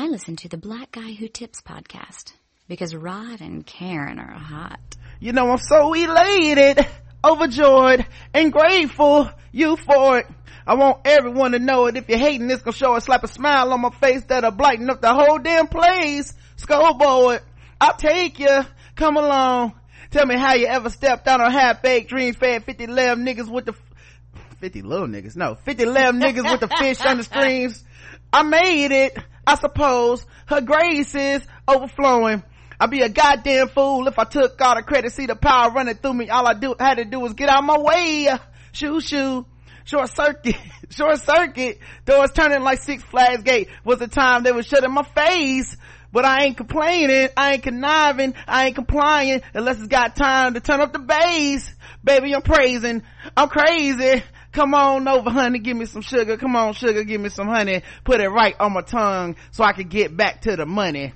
I listen to the Black Guy Who Tips podcast because Rod and Karen are hot. You know, I'm so elated, overjoyed, and grateful you for it. I want everyone to know it. If you're hating, this gonna show it. Slap a smile on my face that'll brighten up the whole damn place. Scoreboard, I'll take you. Come along. Tell me how you ever stepped out on half-baked, dream-fed 50 11 niggas with the 50 little niggas. No, 50 11 niggas with the fish on the streams. I made it, I suppose. Her grace is overflowing. I'd be a goddamn fool if I took all the credit. See the power running through me. All I had to do was get out my way. Shoo. Short circuit. Doors turning like Six Flags Gate. Was the time they was shutting my face. But I ain't complaining. I ain't conniving. I ain't complying unless it's got time to turn up the bass. Baby, I'm praising. I'm crazy. Come on over, honey, give me some sugar. Come on, sugar, give me some honey. Put it right on my tongue so I can get back to the money.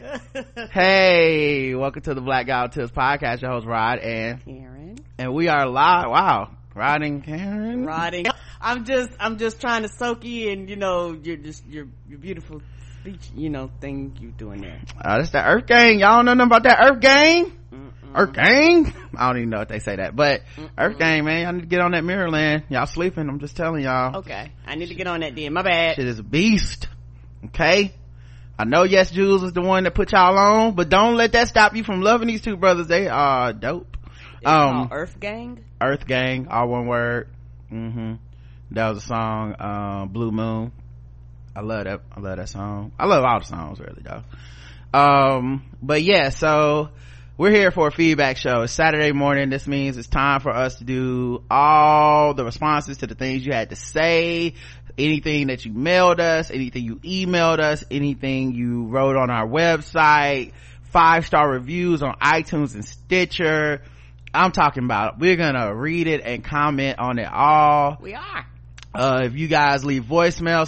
Hey, welcome to the Black Guy Who Tips podcast. Your host Rod and Karen, and we are live. Wow, Rod and Karen. I'm just trying to soak you in, your beautiful speech, thing you doing there. That's the Earth Gang. Y'all don't know nothing about that Earth Gang? Earth Gang? I don't even know if they say that, but Earth Gang, man, y'all need to get on that Mirrorland. Y'all sleeping, I'm just telling y'all. Okay, I need to get on that then. My bad. Shit is a beast. Okay, I know Yes Jules is the one that put y'all on, but don't let that stop you from loving these two brothers. They are dope. It's called Earth Gang. Earth Gang, all one word. That was a song, Blue Moon. I love that song. I love all the songs really though. But yeah, so we're here for a feedback show. It's Saturday morning. This means it's time for us to do all the responses to the things you had to say, anything that you mailed us, anything you emailed us, anything you wrote on our website, 5-star reviews on iTunes and Stitcher. I'm talking about, we're gonna read it and comment on it all. We are. If you guys leave voicemail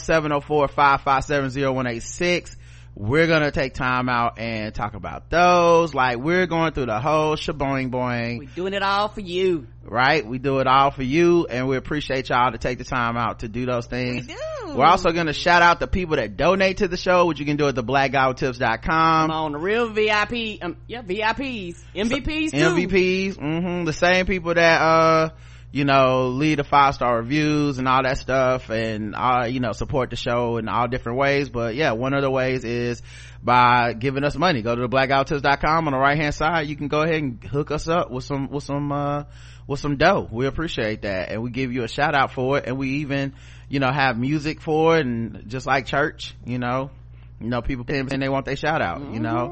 704-557-0186, we're gonna take time out and talk about those. Like, we're going through the whole shaboing boing. We're doing it all for you, right? We do it all for you, and we appreciate y'all to take the time out to do those things. We do. We're also gonna shout out the people that donate to the show, which you can do at theblackguywhotips.com. Come on, the real VIP, VIPs, MVPs too. MVPs, the same people that leave the 5-star reviews and all that stuff, and support the show in all different ways. But yeah, one of the ways is by giving us money. Go to theblackguywhotips.com. On the right hand side, you can go ahead and hook us up with some dough. We appreciate that, and we give you a shout out for it, and we even have music for it, and just like church, people and they want their shout out.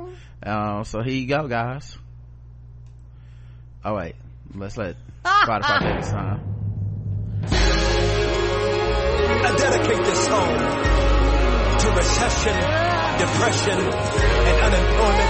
So here you go, guys. Oh wait, let's let Spotify take this time. I dedicate this song to recession, depression, and unemployment.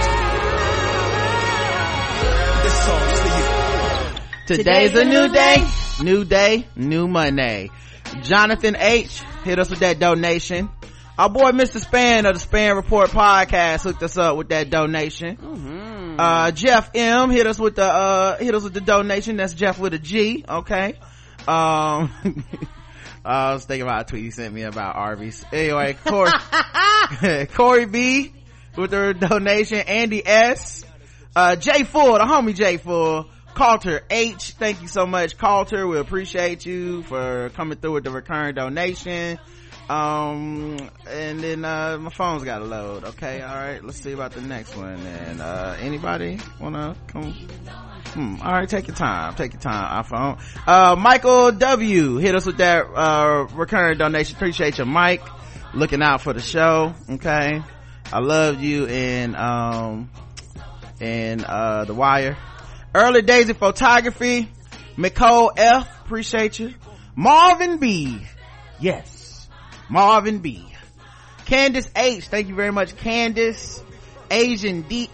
This song's for you. Today's a new day, new money. Jonathan H hit us with that donation. Our boy Mr. Span of the Span Report podcast hooked us up with that donation. Jeff M hit us with the donation. That's Jeff with a G. Okay. I was thinking about a tweet he sent me about Arby's. Anyway, Corey B with the donation. Andy S, Jay Full, the homie Jay Full. Calter H, thank you so much, Calter. We appreciate you for coming through with the recurring donation. And then my phone's gotta load. Okay, all right, let's see about the next one. And anybody wanna come? All right, take your time, iPhone. Michael W hit us with that recurring donation. Appreciate you, Mike, looking out for the show. Okay, I love you in The Wire. Early Days of Photography, Nicole F, appreciate you. Marvin B, yes, Marvin B. Candace H, thank you very much, Candace. Asia D,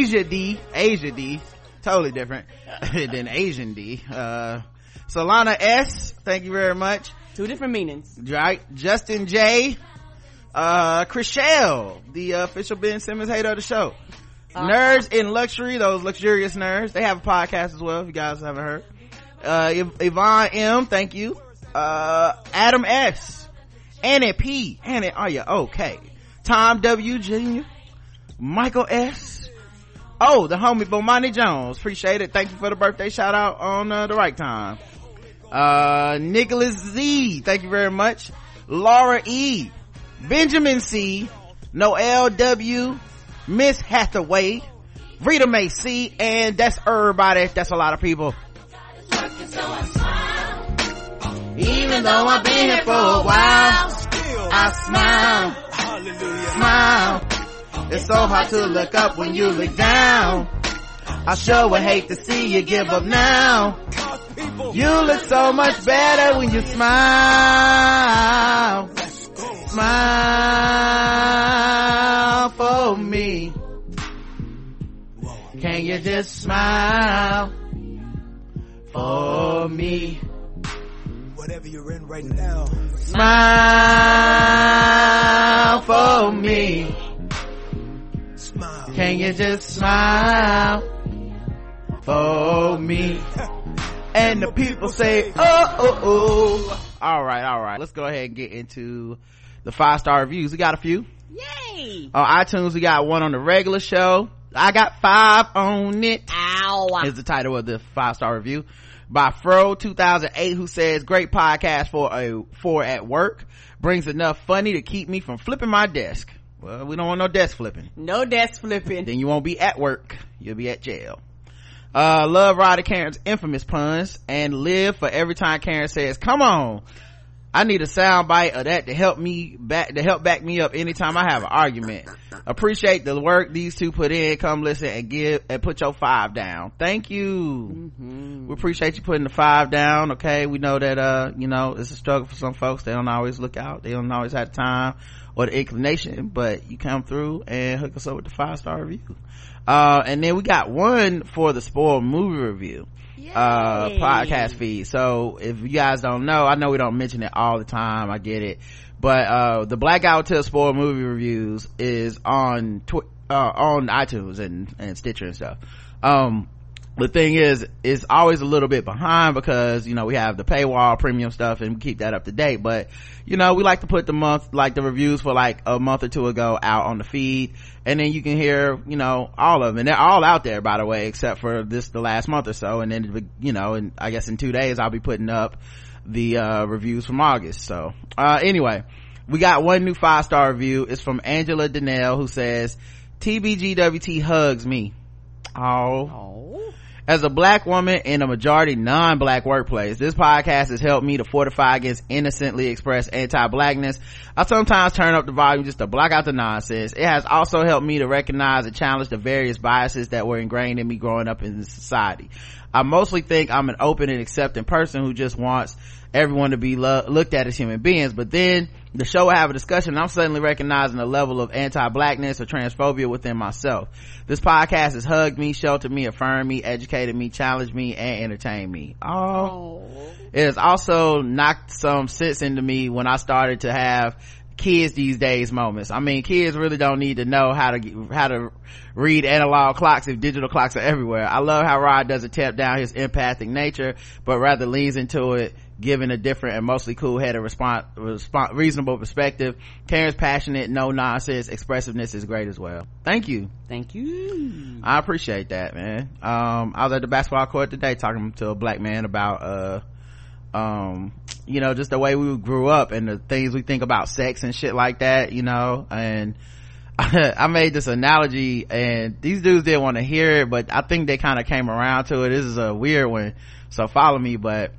totally different than Asian D. Solana S, thank you very much. Two different meanings, right? Justin J, Chriselle, the official Ben Simmons hater of the show. Nerds in Luxury, those luxurious nerds, they have a podcast as well if you guys haven't heard. Yvonne M, thank you. Adam S, Annie P, Annie, are you okay? Tom W. Jr., Michael S. Oh, the homie Bomani Jones, appreciate it. Thank you for the birthday shout out on the right time. Nicholas Z, thank you very much. Laura E, Benjamin C, Noel W, Miss Hathaway, Rita Mae C, and that's everybody. That's a lot of people. Even though I've been here for a while, I smile. Hallelujah. Smile. It's so hard to look up when you look down. I sure would hate to see you give up now. You look so much better when you smile. Smile for me. Can you just smile for me? Whatever you're in right now, smile for me. Smile. Can you just smile for me? And the people say, oh, oh, oh. All right. Let's go ahead and get into the 5-star reviews. We got a few. Yay! On iTunes, we got one on the regular show. I got 5 on it. Ow. Is the title of the 5-star review by Fro 2008, who says, great podcast for at work. Brings enough funny to keep me from flipping my desk. Well, we don't want no desk flipping. No desk flipping. Then you won't be at work. You'll be at jail. Love Ryder Karen's infamous puns and live for every time Karen says, come on. I need a sound bite of that to help back me up anytime I have an argument. Appreciate the work these two put in. Come listen and put your 5 down. Thank you. We appreciate you putting the 5 down. Okay, we know that it's a struggle for some folks. They don't always look out, they don't always have the time or the inclination, but you come through and hook us up with the 5-star review. And then we got one for the spoiled movie review podcast feed. So if you guys don't know, I know we don't mention it all the time, I get it, but the Blackout Till spoiled movie reviews is on iTunes and Stitcher and stuff. The thing is, it's always a little bit behind because we have the paywall premium stuff and we keep that up to date, but we like to put the reviews for like a month or two ago out on the feed, and then you can hear all of them, and they're all out there, by the way, except for the last month or so, and then and I guess in 2 days I'll be putting up the reviews from August. So anyway, we got one new 5-star review. It's from Angela Donnell, who says, TBGWT hugs me. As a black woman in a majority non-black workplace, this podcast has helped me to fortify against innocently expressed anti-blackness. I sometimes turn up the volume just to block out the nonsense. It has also helped me to recognize and challenge the various biases that were ingrained in me growing up in society. I mostly think I'm an open and accepting person who just wants everyone to be looked at as human beings, but then the show will have a discussion and I'm suddenly recognizing a level of anti-blackness or transphobia within myself. This podcast has hugged me, sheltered me, affirmed me, educated me, challenged me, and entertained me. It has also knocked some sense into me when I started to have kids these days moments. I mean, kids really don't need to know how to read analog clocks if digital clocks are everywhere. I love how Rod doesn't tamp down his empathic nature, but rather leans into it, giving a different and mostly cool-headed reasonable perspective. Karen's passionate, no nonsense expressiveness is great as well. Thank you. I appreciate that, man. I was at the basketball court today talking to a black man about just the way we grew up and the things we think about sex and shit like that, and I made this analogy and these dudes didn't want to hear it, but I think they kind of came around to it. This is a weird one, so follow me. But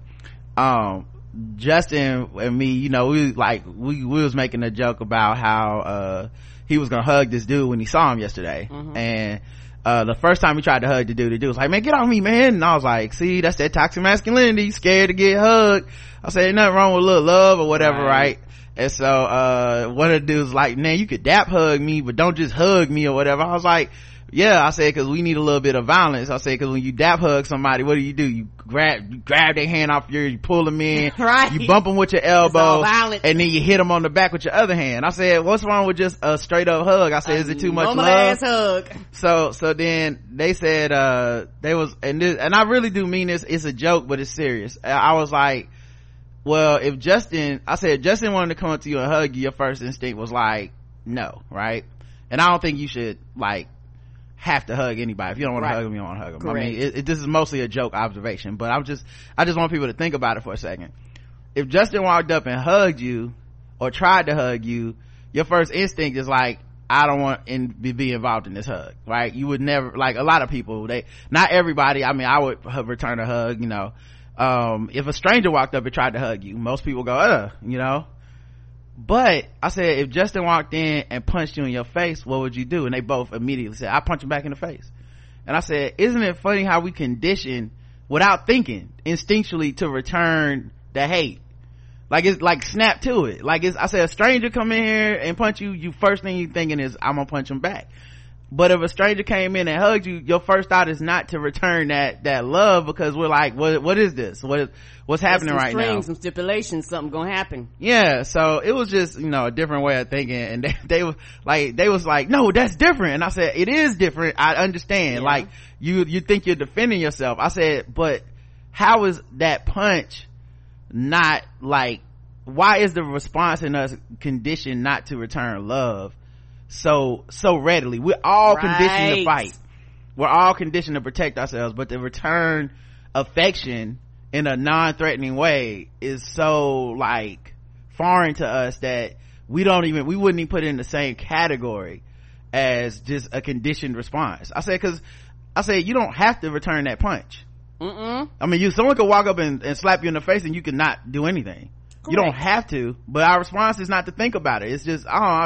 Justin and me, we was making a joke about how he was gonna hug this dude when he saw him yesterday. And the first time he tried to hug the dude was like, man, get off me, man. And I was like, see, that's that toxic masculinity. You scared to get hugged. I said, ain't nothing wrong with a little love or whatever, right? And so one of the dudes was like, man, you could dap hug me, but don't just hug me or whatever. I was like, yeah, I said, cause we need a little bit of violence. I said, cause when you dap hug somebody, what do? You grab their hand off you pull them in, right? You bump them with your elbow, and then you hit them on the back with your other hand. I said, what's wrong with just a straight up hug? I said, is it too much love? Ass hug. So then they said, and I really do mean this, it's a joke, but it's serious. I was like, well, if Justin wanted to come up to you and hug you, your first instinct was like, no, right? And I don't think you should like have to hug anybody. If you don't want to hug them, you don't want to hug them. Correct. I mean, this is mostly a joke observation, but I just want people to think about it for a second. If Justin walked up and hugged you or tried to hug you, your first instinct is like, I don't want to be involved in this hug, right? You would never, like a lot of people, not everybody, I mean, I would return a hug, you know. If a stranger walked up and tried to hug you, most people go, you know. But I said, if Justin walked in and punched you in your face, what would you do? And they both immediately said, I punch him back in the face. And I said, isn't it funny how we condition without thinking instinctually to return the hate? Like it's like snap to it. Like I said, a stranger come in here and punch you, you first thing you thinking is I'm gonna punch him back. But if a stranger came in and hugged you, your first thought is not to return that love, because we're like, what is this? What's happening right now? Some stipulations, something gonna happen. Yeah, so it was just, you know, a different way of thinking, and they was like, no, that's different. And I said, it is different. I understand. Yeah. Like you think you're defending yourself. I said, but how is that punch not like, why is the response in us conditioned not to return love so readily? We're all conditioned to fight, we're all conditioned to protect ourselves, but to return affection in a non-threatening way is so like foreign to us that we wouldn't even put it in the same category as just a conditioned response. I said you don't have to return that punch. I mean, someone could walk up and slap you in the face and you could not do anything. Correct. You don't have to, but our response is not to think about it. It's just,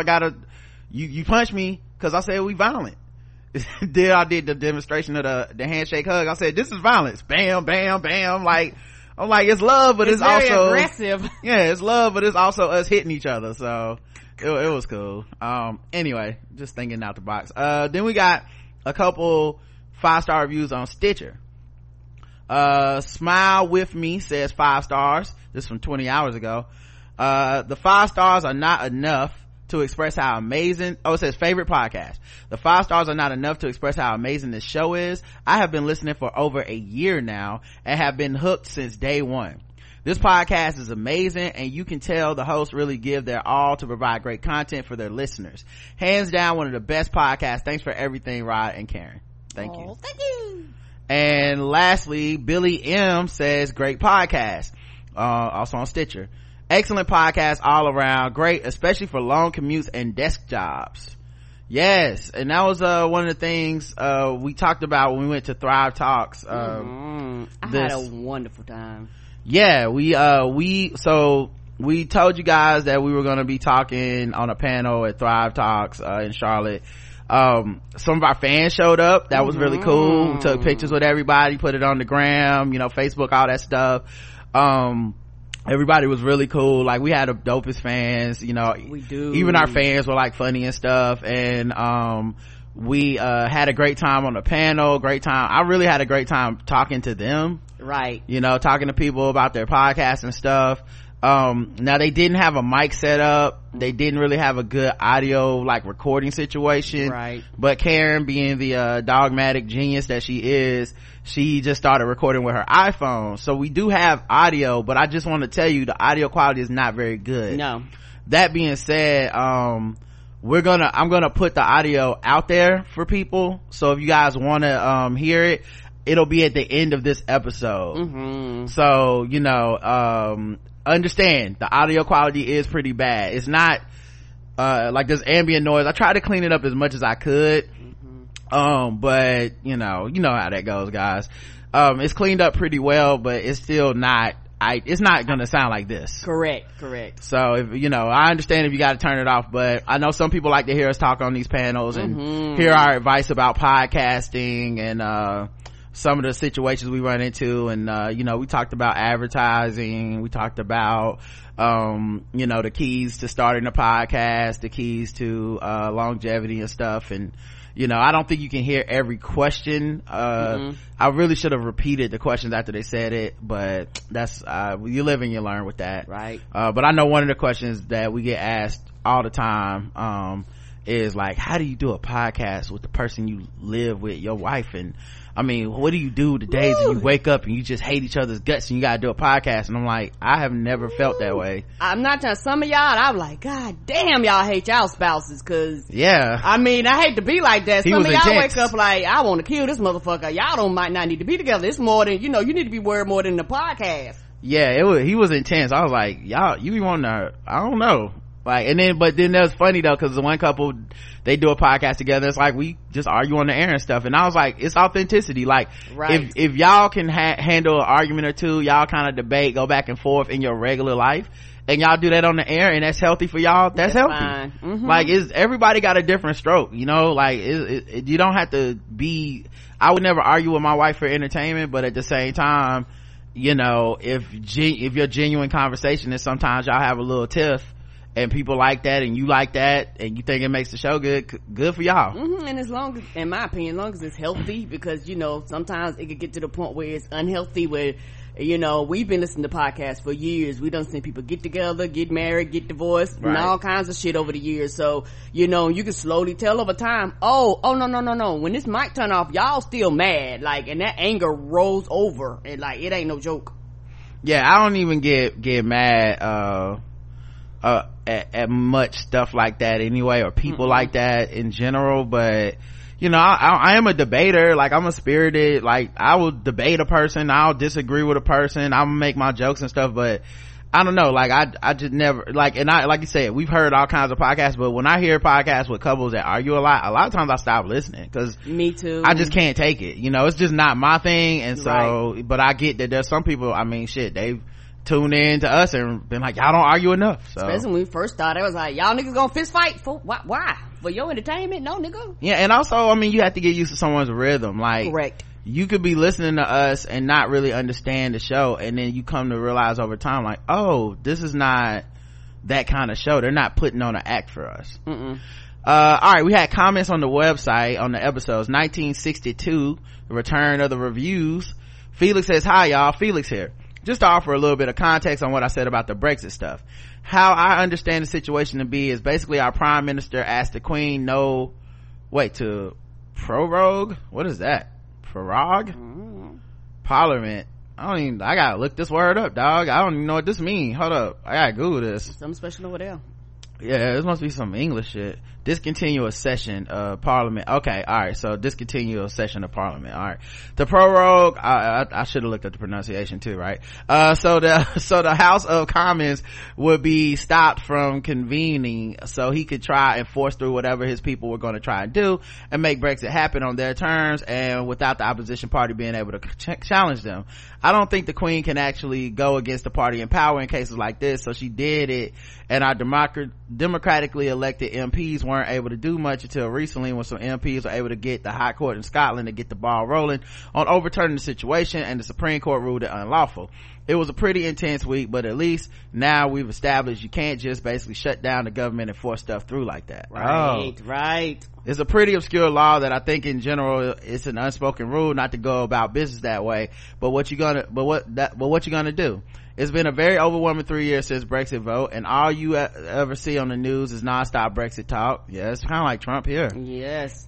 you punch me because I said we violent. Then I did the demonstration of the handshake hug. I said, this is violence. Bam, bam, bam. Like, I'm like, it's love, but it's also aggressive. Yeah, it's love, but it's also us hitting each other. So it was cool. Anyway, just thinking out the box. Then we got a couple 5-star reviews on Stitcher. Smile With Me says 5 stars. This is from 20 hours ago. The 5 stars are not enough to express how amazing, it says favorite podcast. The 5 stars are not enough to express how amazing this show is. I have been listening for over a year now and have been hooked since day one. This podcast is amazing, and you can tell the hosts really give their all to provide great content for their listeners. Hands down, one of the best podcasts. Thanks for everything, Rod and Karen. Thank you. Thank you. And lastly, Billy M says great podcast, also on Stitcher. Excellent podcast all around, great especially for long commutes and desk jobs. Yes, and that was one of the things we talked about when we went to Thrive Talks. I had a wonderful time. Yeah, we told you guys that we were going to be talking on a panel at Thrive Talks in Charlotte. Some of our fans showed up. That was really cool. We took pictures with everybody, put it on the gram, Facebook, all that stuff. Everybody was really cool. Like, we had the dopest fans, we do. Even our fans were like funny and stuff. And we had a great time on the panel. Great time. I really had a great time talking to them, right? Talking to people about their podcasts and stuff. Now they didn't have a mic set up. They didn't really have a good audio like recording situation, right? But Karen, being the dogmatic genius that she is, she just started recording with her iPhone. So we do have audio, but I just want to tell you the audio quality is not very good. No. That being said, I'm gonna put the audio out there for people, so if you guys want to hear it, it'll be at the end of this episode. So understand the audio quality is pretty bad. It's not like there's ambient noise. I tried to clean it up as much as I could, but you know how that goes, guys. It's cleaned up pretty well, but it's still not, it's not gonna sound like this. Correct. So if I understand if you got to turn it off, but I know some people like to hear us talk on these panels and hear our advice about podcasting and some of the situations we run into. And we talked about advertising, we talked about the keys to starting a podcast, the keys to longevity and stuff. And I don't think you can hear every question. I really should have repeated the questions after they said it, but that's you live and you learn with that, right? But I know one of the questions that we get asked all the time is like, how do you do a podcast with the person you live with, your wife? And I mean, what do you do the days that you wake up and you just hate each other's guts and you gotta do a podcast? And I'm like, I have never felt that way. I'm not trying, some of y'all, I'm like, God damn, y'all hate y'all spouses, cause yeah, I mean, I hate to be like that. Some of y'all intense. wake up like, I want to kill this motherfucker. Y'all might not need to be together. It's more than, you need to be worried more than the podcast. Yeah, he was intense. I was like, y'all, you be wanting to, I don't know. Like, and then, but then that was funny though, cause the one couple, they do a podcast together. It's like, we just argue on the air and stuff. And I was like, it's authenticity. Like, right. if y'all can handle an argument or two, y'all kind of debate, go back and forth in your regular life, and y'all do that on the air, and that's healthy for y'all, that's healthy. Mm-hmm. Like, everybody got a different stroke, like, you don't have to be, I would never argue with my wife for entertainment, but at the same time, if your genuine conversation is sometimes y'all have a little tiff, and people like that and you like that and you think it makes the show good for y'all. Mm-hmm. And as long as, in my opinion, as long as it's healthy, because sometimes it could get to the point where it's unhealthy, where we've been listening to podcasts for years. We done seen people get together, get married, get divorced, right, and all kinds of shit over the years. So you can slowly tell over time, oh no, when this mic turn off, y'all still mad, like, and that anger rolls over, and like, it ain't no joke. Yeah, I don't even get mad at much stuff like that anyway, or people like that in general. But I am a debater. Like, I'm a spirited, like, I will debate a person, I'll disagree with a person, I'll make my jokes and stuff, but I don't know, like, I just never, like, and I, like you said, we've heard all kinds of podcasts, but when I hear podcasts with couples that argue a lot of times I stop listening, because me too, I just can't take it. It's just not my thing. And so, right. But I get that there's some people, I mean, shit, they've tuned in to us and been like, y'all don't argue enough. So especially when we first started, it was like, y'all niggas gonna fist fight for why for your entertainment? No, nigga. Yeah, and also, I mean, you have to get used to someone's rhythm. Like, correct, you could be listening to us and not really understand the show, and then you come to realize over time, like, oh, this is not that kind of show. They're not putting on an act for us. All right, we had comments on the website on the episodes. 1962, the return of the reviews. Felix says, hi y'all, Felix here. Just to offer a little bit of context on what I said about the Brexit stuff. How I understand the situation to be is basically our prime minister asked the queen to prorogue? What is that? Prorogue? Parliament. I gotta look this word up, dog. I don't even know what this means. Hold up. I gotta Google this. Something special over there. Yeah, this must be some English shit. Discontinue a session of parliament. Okay, all right, so discontinue a session of parliament. All right, the prorogue, I should have looked at the pronunciation too, right? So the House of Commons would be stopped from convening so he could try and force through whatever his people were going to try and do and make Brexit happen on their terms, and without the opposition party being able to challenge them. I don't think the queen can actually go against the party in power in cases like this, so she did it, and our democratically elected MPs weren't able to do much until recently, when some MPs were able to get the High Court in Scotland to get the ball rolling on overturning the situation, and the Supreme Court ruled it unlawful. It was a pretty intense week, but at least now we've established you can't just basically shut down the government and force stuff through like that. Right. It's a pretty obscure law that I think in general it's an unspoken rule not to go about business that way. But what you gonna do? It's been a very overwhelming 3 years since Brexit vote, and all you ever see on the news is nonstop Brexit talk. Yeah, it's kind of like Trump here. Yes,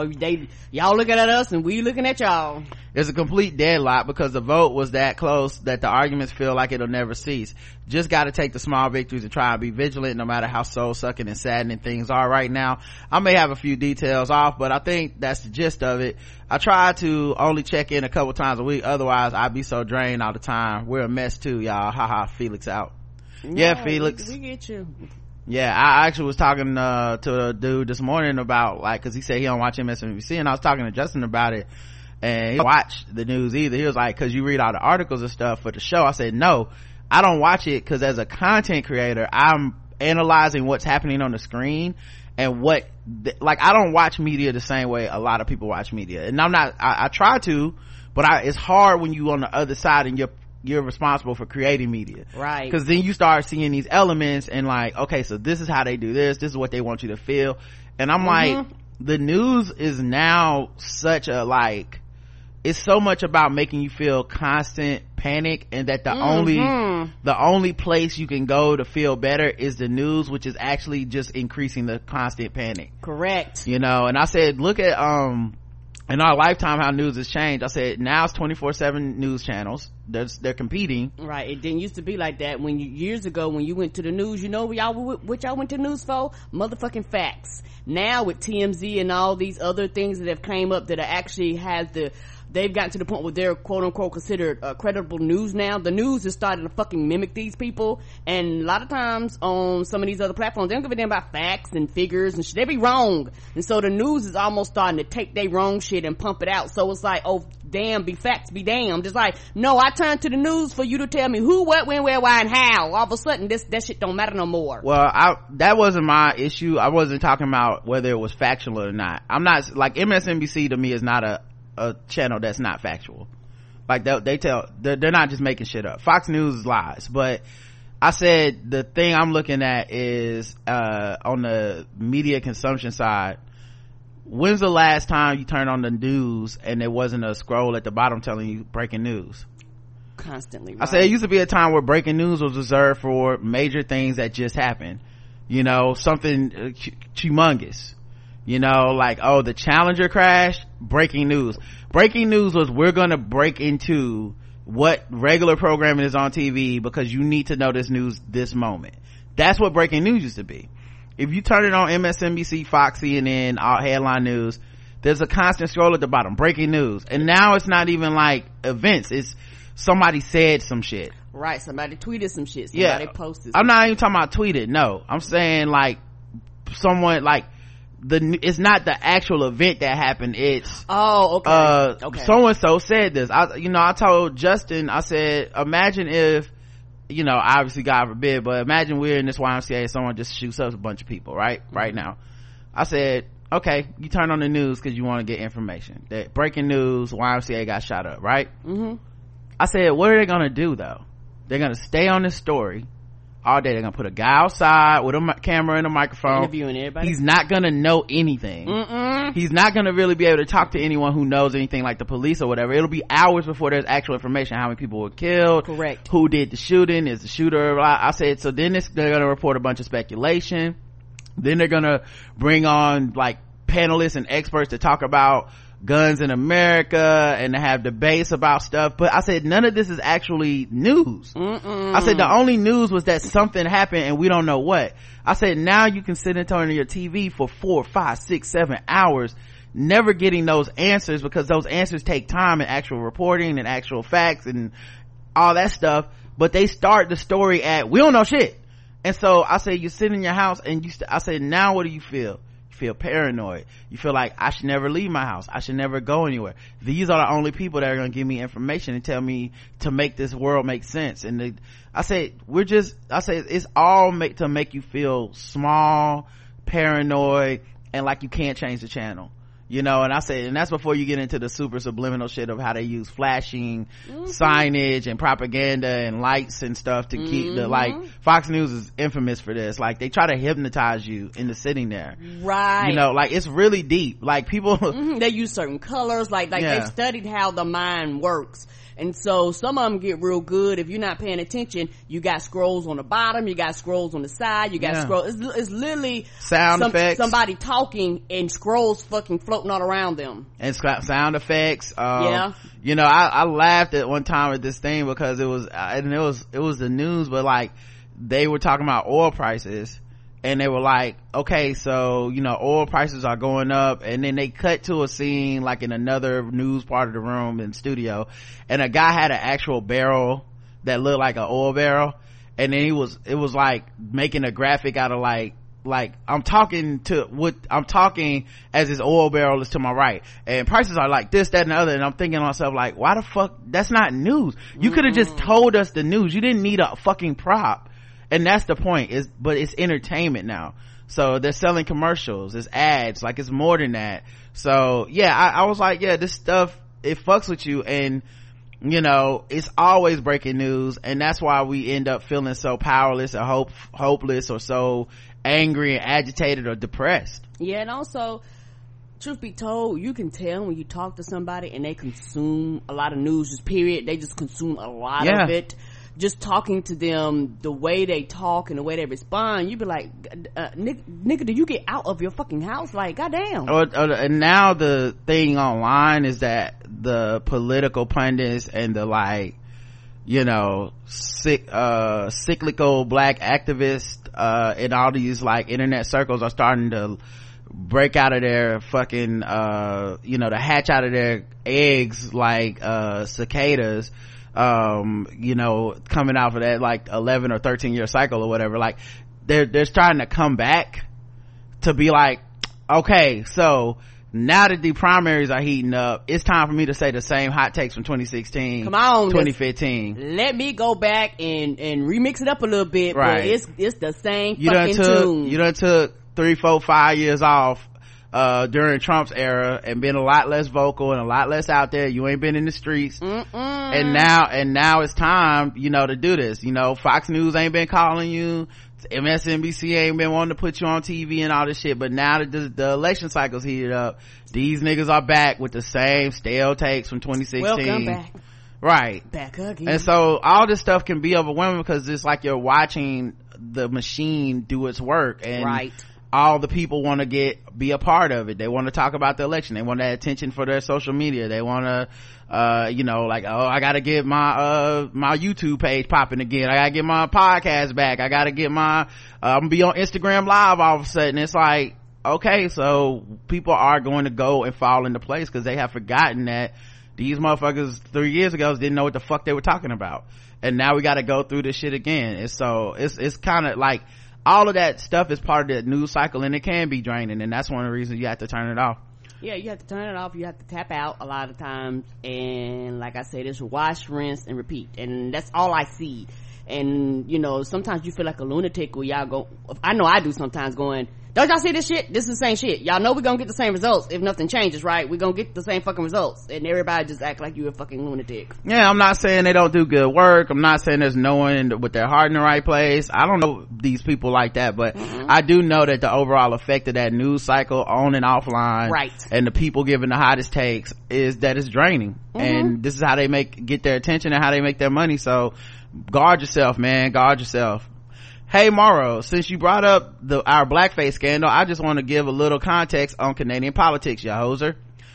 y'all looking at us and we looking at y'all. It's a complete deadlock because the vote was that close that the arguments feel like it'll never cease. Just got to take the small victories and try and be vigilant no matter how soul-sucking and saddening things are right now. I may have a few details off, but I think that's the gist of it. I try to only check in a couple times a week, otherwise I'd be so drained all the time. We're a mess too, y'all. Haha, Felix out. Yeah, Felix, we get you. Yeah, I actually was talking to a dude this morning about, like, cause he said he don't watch MSNBC, and I was talking to Justin about it, and he don't watch the news either. He was like, cause you read all the articles and stuff for the show. I said, no, I don't watch it, cause as a content creator, I'm analyzing what's happening on the screen, and like, I don't watch media the same way a lot of people watch media, and I try to, but it's hard when you on the other side and you're responsible for creating media, right? Because then you start seeing these elements and like, okay, so this is how they do this is what they want you to feel, and I'm like, the news is now such a, like, it's so much about making you feel constant panic, and that the only place you can go to feel better is the news, which is actually just increasing the constant panic. Correct. You know, and I said, look at in our lifetime how news has changed. I said now it's 24/7 news channels. They're competing. Right. It didn't used to be like that. When years ago, when you went to the news, you know what y'all went to news for? Motherfucking facts. Now with TMZ and all these other things that have came up that are actually they've gotten to the point where they're quote unquote considered credible news now. The news is starting to fucking mimic these people, and a lot of times on some of these other platforms, they don't give a damn about facts and figures and shit. They be wrong, and so the news is almost starting to take their wrong shit and pump it out. So it's like, oh damn, be facts, be damned. Just like, no, I turn to the news for you to tell me who, what, when, where, why, and how. All of a sudden, that shit don't matter no more. Well, that wasn't my issue. I wasn't talking about whether it was factual or not. I'm not, like, MSNBC to me is not a channel that's not factual. Like, they're not just making shit up. Fox News is lies. But I said the thing I'm looking at is on the media consumption side, when's the last time you turned on the news and there wasn't a scroll at the bottom telling you breaking news? Constantly, right? I said it used to be a time where breaking news was reserved for major things that just happened, you know, something humongous, you know, like, oh, the Challenger crash, breaking news was, we're gonna break into what regular programming is on TV because you need to know this news this moment. That's what breaking news used to be. If you turn it on MSNBC, Fox, CNN, all headline news, there's a constant scroll at the bottom, breaking news. And now it's not even like events, it's somebody said some shit. Right, somebody tweeted some shit, somebody posted. I'm not even talking about tweeted, no. I'm saying like someone, like, it's not the actual event that happened, it's okay. So and so said this. I told Justin, I said, imagine if, you know, obviously God forbid, but imagine we're in this YMCA and someone just shoots up a bunch of people right now. I said, okay, you turn on the news because you want to get information that breaking news, YMCA got shot up, right? I said, what are they gonna do though? They're gonna stay on this story all day. They're gonna put a guy outside with a camera and a microphone interviewing everybody. He's not gonna know anything. He's not gonna really be able to talk to anyone who knows anything, like the police or whatever. It'll be hours before there's actual information, how many people were killed, correct, who did the shooting, is the shooter. I said, so then they're gonna report a bunch of speculation, then they're gonna bring on like panelists and experts to talk about guns in America and to have debates about stuff. But I said none of this is actually news. I said the only news was that something happened and we don't know what. I said now you can sit in front of your TV for 4, 5, 6, 7 hours never getting those answers, because those answers take time and actual reporting and actual facts and all that stuff. But they start the story at, we don't know shit. And so I said, you sit in your house and I said, now what do you feel? Feel paranoid. You feel like I should never leave my house, I should never go anywhere. These are the only people that are going to give me information and tell me to make this world make sense. And I say it's all to make you feel small, paranoid, and like you can't change the channel, you know. And I say, and that's before you get into the super subliminal shit of how they use flashing signage and propaganda and lights and stuff to keep the, like, Fox News is infamous for this. Like, they try to hypnotize you into sitting there, right? You know, like, it's really deep. Like, people they use certain colors, like they've studied how the mind works. And so some of them get real good. If you're not paying attention, you got scrolls on the bottom, you got scrolls on the side, you got scrolls. It's literally sound effects, somebody talking and scrolls fucking floating all around them, and sound effects. You know, I laughed at one time at this thing because it was the news, but like they were talking about oil prices. And they were like, okay, so, you know, oil prices are going up. And then they cut to a scene like in another news part of the room in studio, and a guy had an actual barrel that looked like an oil barrel. And then it was like making a graphic out of like I'm talking as this oil barrel is to my right, and prices are like this, that, and the other. And I'm thinking to myself, like, why the fuck? That's not news. You could have just told us the news. You didn't need a fucking prop. And that's the point, but it's entertainment now. So they're selling commercials, it's ads, like it's more than that. So yeah, I was like, yeah, this stuff, it fucks with you. And you know, it's always breaking news, and that's why we end up feeling so powerless or hopeless or so angry and agitated or depressed. Yeah, and also truth be told, you can tell when you talk to somebody and they consume a lot of news, just period. They just consume a lot of it. Just talking to them, the way they talk and the way they respond, you be like, nigga, do you get out of your fucking house? Like, goddamn. And now the thing online is that the political pundits and the, like, you know, cyclical black activists in all these, like, internet circles are starting to break out of their fucking you know, to hatch out of their eggs like cicadas, you know, coming out of that like 11 or 13 year cycle or whatever. Like they're starting to come back to be like, okay, so now that the primaries are heating up, it's time for me to say the same hot takes from 2016. Come on, 2015. Let me go back and remix it up a little bit. Right. But it's the same fucking tune. You done took 3, 4, 5 years off during Trump's era and been a lot less vocal and a lot less out there. You ain't been in the streets. And now it's time, you know, to do this. You know, Fox News ain't been calling you, MSNBC ain't been wanting to put you on TV and all this shit, but now that the election cycle's heated up, these niggas are back with the same stale takes from 2016. Welcome back. Right. Back again. And so all this stuff can be overwhelming because it's like you're watching the machine do its work, and right. all the people want to be a part of it. They want to talk about the election. They want that attention for their social media. They want to you know, like, oh, I gotta get my my YouTube page popping again. I gotta get my podcast back. I gotta get my I'm gonna be on Instagram Live all of a sudden. It's like, okay, so people are going to go and fall into place because they have forgotten that these motherfuckers 3 years ago didn't know what the fuck they were talking about, and now we got to go through this shit again. And so it's kind of like all of that stuff is part of the news cycle, and it can be draining, and that's one of the reasons you have to turn it off. Yeah, you have to turn it off. You have to tap out a lot of times, and like I said, it's wash, rinse, and repeat, and that's all I see. And you know, sometimes you feel like a lunatic where y'all go, I know I do sometimes, going, don't y'all see this shit? This is the same shit. Y'all know we're gonna get the same results if nothing changes, right? We're gonna get the same fucking results, and everybody just act like you a fucking lunatic. Yeah, I'm not saying they don't do good work. I'm not saying there's no one with their heart in the right place. I don't know these people like that, but I do know that the overall effect of that news cycle on and offline, right, and the people giving the hottest takes is that it's draining. And this is how they get their attention and how they make their money. So guard yourself, man. Guard yourself. Hey Morrow, since you brought up our blackface scandal, I just want to give a little context on Canadian politics, ya hoser.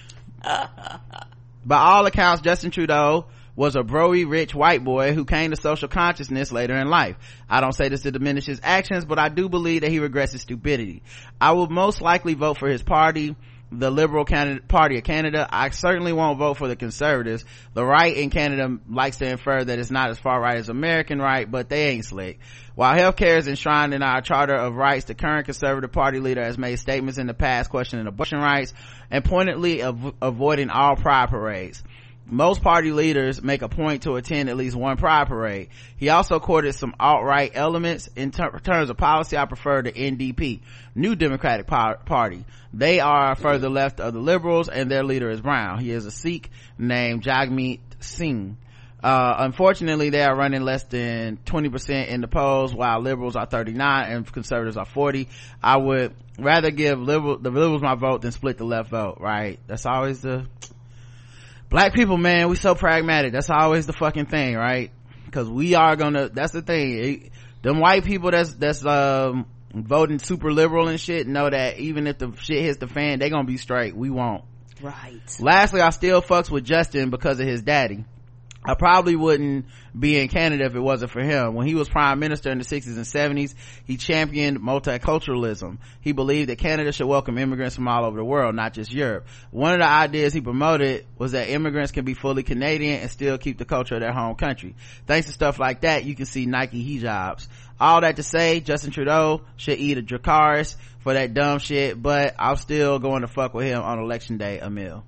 By all accounts, Justin Trudeau was a broy rich white boy who came to social consciousness later in life. I don't say this to diminish his actions, but I do believe that he regrets his stupidity. I will most likely vote for his party, the Liberal Party of Canada. I certainly won't vote for the Conservatives. The right in Canada likes to infer that it's not as far right as American right, but they ain't slick. While healthcare is enshrined in our Charter of Rights, the current Conservative Party leader has made statements in the past questioning abortion rights and pointedly avoiding all pride parades. Most party leaders make a point to attend at least one pride parade. He also courted some alt-right elements. In terms of policy, I prefer the NDP, New Democratic Party. They are further left of the Liberals, and their leader is brown. He is a Sikh named Jagmeet Singh. Unfortunately, they are running less than 20% in the polls, while Liberals are 39 and Conservatives are 40. I would rather give the Liberals my vote than split the left vote, right? That's always the black people, man. We so pragmatic. That's always the fucking thing, right? Because we are gonna, that's the thing. Them white people that's voting super liberal and shit know that even if the shit hits the fan, they gonna be straight. We won't. Right. Lastly, I still fucks with Justin because of his daddy. I probably wouldn't be in Canada if it wasn't for him. When he was prime minister in the 60s and 70s, he championed multiculturalism. He believed that Canada should welcome immigrants from all over the world, not just Europe. One of the ideas he promoted was that immigrants can be fully Canadian and still keep the culture of their home country. Thanks to stuff like that, you can see Nike hijabs. All that to say, Justin Trudeau should eat a Dracarys for that dumb shit, but I'm still going to fuck with him on election day, Emil.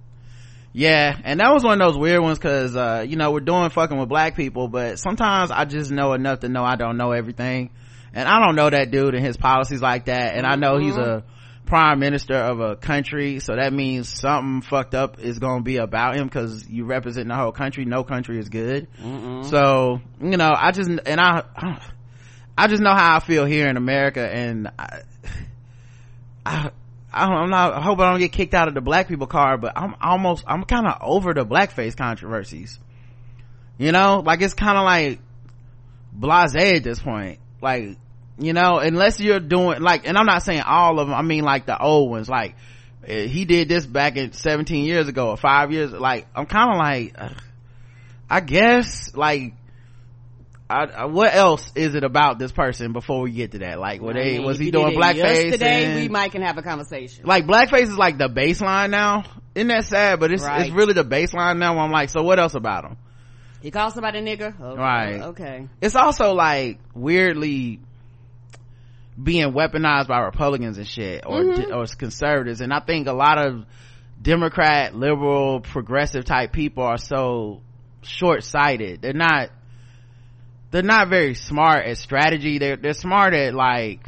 Yeah, and that was one of those weird ones because you know, we're doing fucking with black people, but sometimes I just know enough to know I don't know everything, and I don't know that dude and his policies like that, and I know he's a prime minister of a country, so that means something fucked up is gonna be about him because you represent the whole country. No country is good. So you know, I just know how I feel here in America, and I hope I don't get kicked out of the black people card, but I'm kind of over the blackface controversies. You know, like it's kind of like blasé at this point. Like, you know, unless you're doing like, and I'm not saying all of them, I mean like the old ones, like he did this back in 17 years ago or 5 years, like I'm kind of like I guess like what else is it about this person before we get to that? Like, was he doing blackface today? We might can have a conversation. Like blackface is like the baseline now. Isn't that sad? But it's really the baseline now. I'm like, so what else about him? He called somebody a nigger. Okay. Right. Okay. It's also like weirdly being weaponized by Republicans and shit, or conservatives, and I think a lot of Democrat, liberal, progressive type people are so short-sighted. They're not very smart at strategy. They're smart at well,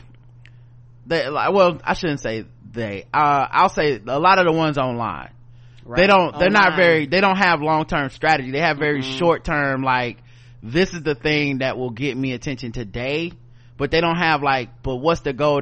I shouldn't say I'll say a lot of the ones online. Right. They don't have long-term strategy. They have very short-term, like, this is the thing that will get me attention today, but they don't have like, but what's the goal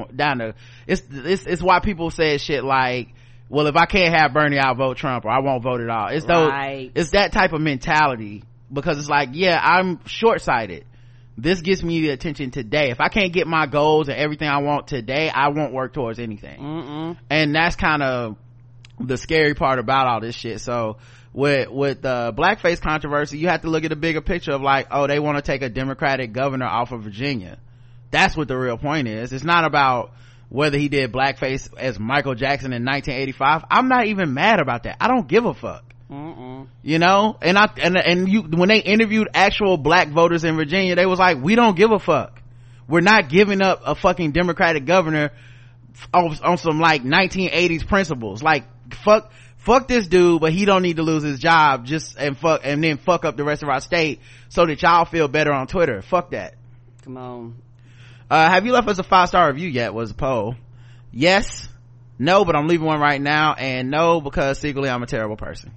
it's why people say shit like, well, if I can't have Bernie, I'll vote Trump, or I won't vote at all. It's that type of mentality, because it's like, yeah, I'm short-sighted. This gets me the attention today. If I can't get my goals and everything I want today, I won't work towards anything. And that's kind of the scary part about all this shit. So with the blackface controversy, you have to look at the bigger picture of like, oh, they want to take a Democratic governor off of Virginia. That's what the real point is. It's not about whether he did blackface as Michael Jackson in 1985. I'm not even mad about that. I don't give a fuck. You know, when they interviewed actual black voters in Virginia, they was like, we don't give a fuck. We're not giving up a fucking Democratic governor on some like 1980s principles. Like, fuck this dude, but he don't need to lose his job and then fuck up the rest of our state so that y'all feel better on Twitter. Fuck that. Come on. Have you left us a 5-star review yet? Was the poll. Yes, no, but I'm leaving one right now, and no, because secretly I'm a terrible person.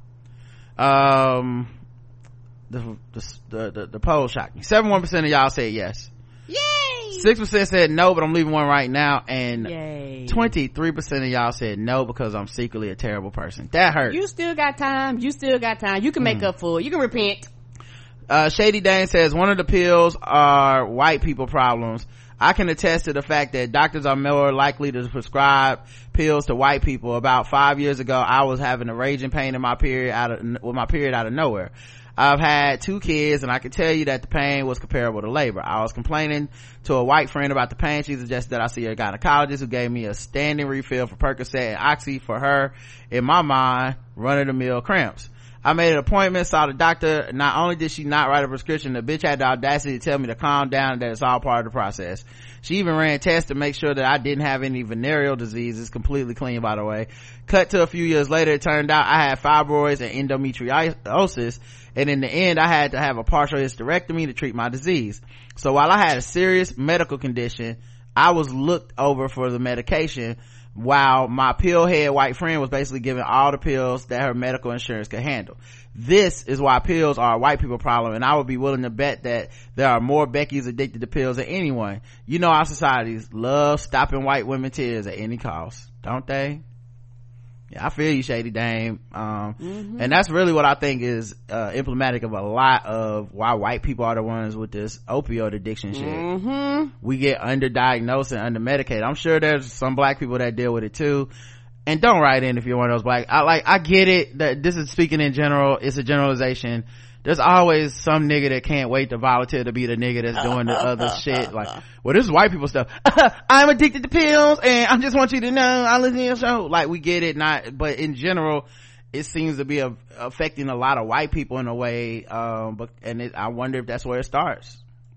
The poll shocked me. 71% of y'all said yes. Yay! 6% said no, but I'm leaving one right now, and yay. 23% of y'all said no because I'm secretly a terrible person. That hurt. You still got time. You can make up for it. You can repent. Shady Dane says one of the pills are white people problems. I can attest to the fact that doctors are more likely to prescribe pills to white people. About 5 years ago, I was having a raging pain in my period out of nowhere. I've had 2 kids, and I can tell you that the pain was comparable to labor. I was complaining to a white friend about the pain. She suggested that I see a gynecologist, who gave me a standing refill for Percocet and Oxy for her, in my mind, run-of-the-mill cramps. I made an appointment, saw the doctor. Not only did she not write a prescription, the bitch had the audacity to tell me to calm down and that it's all part of the process. She even ran tests to make sure that I didn't have any venereal diseases. Completely clean, by the way. Cut to a few years later, it turned out I had fibroids and endometriosis, and in the end I had to have a partial hysterectomy to treat my disease. So while I had a serious medical condition, I was looked over for the medication, while my pill-head white friend was basically given all the pills that her medical insurance could handle. This is why pills are a white people problem, and I would be willing to bet that there are more Beckys addicted to pills than anyone. You know, our societies love stopping white women tears at any cost, don't they? Yeah, I feel you, Shady Dame. And that's really what I think is emblematic of a lot of why white people are the ones with this opioid addiction shit. We get underdiagnosed and undermedicated. I'm sure there's some black people that deal with it too. And don't write in if you're one of those black. I get it that this is speaking in general. It's a generalization. There's always some nigga that can't wait to volunteer to be the nigga that's doing the other shit. Like, well, this is white people stuff. I'm addicted to pills, and I just want you to know I listen to your show. Like, we get it, but in general, it seems to be affecting a lot of white people in a way. I wonder if that's where it starts.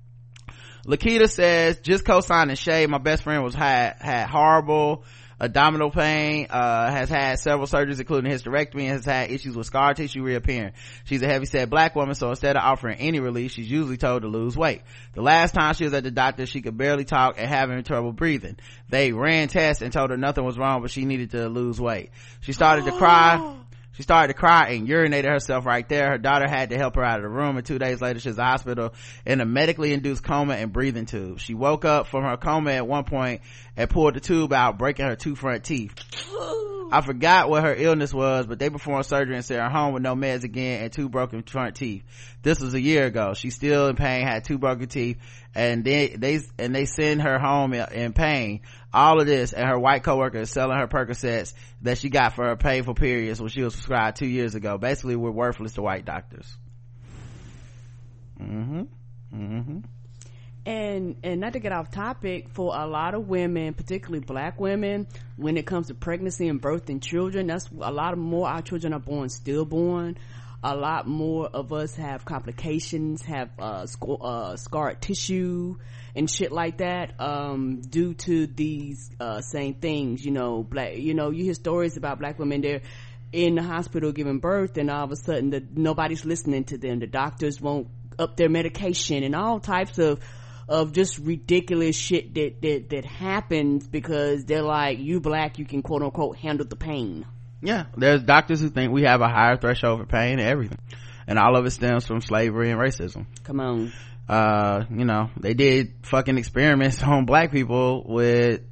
Lakita says, just co-signing Shay. My best friend had horrible abdominal pain, has had several surgeries including hysterectomy, and has had issues with scar tissue reappearing. She's a heavy-set black woman, so instead of offering any relief, she's usually told to lose weight. The last time she was at the doctor, she could barely talk and having trouble breathing. They ran tests and told her nothing was wrong, but she needed to lose weight. She started to cry. She started to cry and urinated herself right there. Her daughter had to help her out of the room, and 2 days later she was in the hospital in a medically induced coma and breathing tube. She woke up from her coma at one point and pulled the tube out, breaking her 2 front teeth. I forgot what her illness was, but they performed surgery and sent her home with no meds again and 2 broken front teeth. This was a year ago. She's still in pain, had 2 broken teeth, and they send her home in pain. All of this, and her white coworker is selling her Percocets that she got for her painful periods when she was prescribed 2 years ago. Basically, we're worthless to white doctors. And not to get off topic, for a lot of women, particularly black women, when it comes to pregnancy and birthing children, that's a lot more our children are born stillborn. A lot more of us have complications, have scarred tissue and shit like that, due to these same things. You hear stories about black women, they're in the hospital giving birth, and all of a sudden nobody's listening to them. The doctors won't up their medication, and all types of just ridiculous shit that happens because they're like, you black, you can quote unquote handle the pain. Yeah, there's doctors who think we have a higher threshold for pain and everything, and all of it stems from slavery and racism. Come on. They did fucking experiments on black people with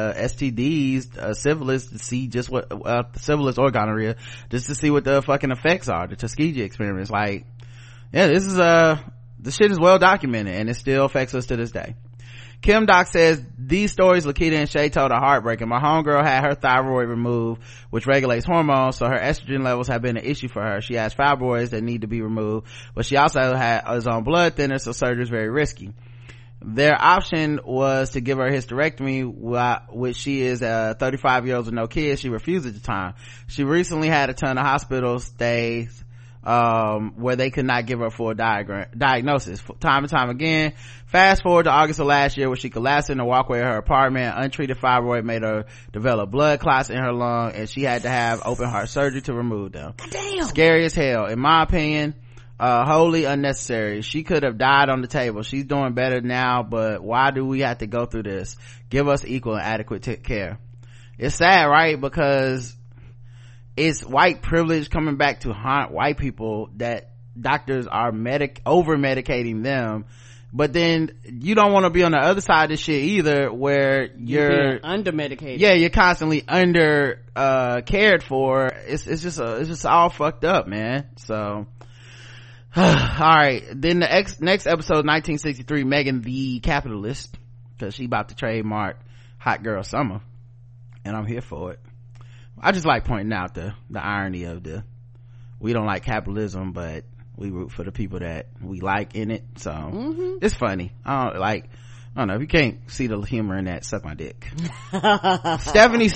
STDs, syphilis, to see just what syphilis or gonorrhea, just to see what the fucking effects are. The Tuskegee experiments, like, yeah, this is the shit is well documented, and it still affects us to this day. Kim Doc says, these stories Lakita and Shay told are heartbreaking. My homegirl had her thyroid removed, which regulates hormones, so her estrogen levels have been an issue for her. She has fibroids that need to be removed, but she also is on blood thinner, so surgery is very risky. Their option was to give her a hysterectomy, which she is 35 years old with no kids. She refused at the time. She recently had a ton of hospital stays where they could not give her a full diagnosis. Time and time again. Fast forward to August of last year, where she collapsed in the walkway of her apartment. Untreated fibroid made her develop blood clots in her lung, and she had to have open heart surgery to remove them. Damn. Scary as hell, in my opinion. Wholly unnecessary. She could have died on the table. She's doing better now, but why do we have to go through this? Give us equal and adequate care. It's sad, right? Because it's white privilege coming back to haunt white people, that doctors are over medicating them. But then you don't want to be on the other side of this shit either, where you're under medicated. Yeah, you're constantly under cared for. It's just all fucked up, man. So all right, then the next episode, 1963, Megan the Capitalist, because she about to trademark Hot Girl Summer, and I'm here for it. I just like pointing out the irony of we don't like capitalism, but we root for the people that we like in it. So it's funny. I don't know, if you can't see the humor in that, suck my dick. Stephanie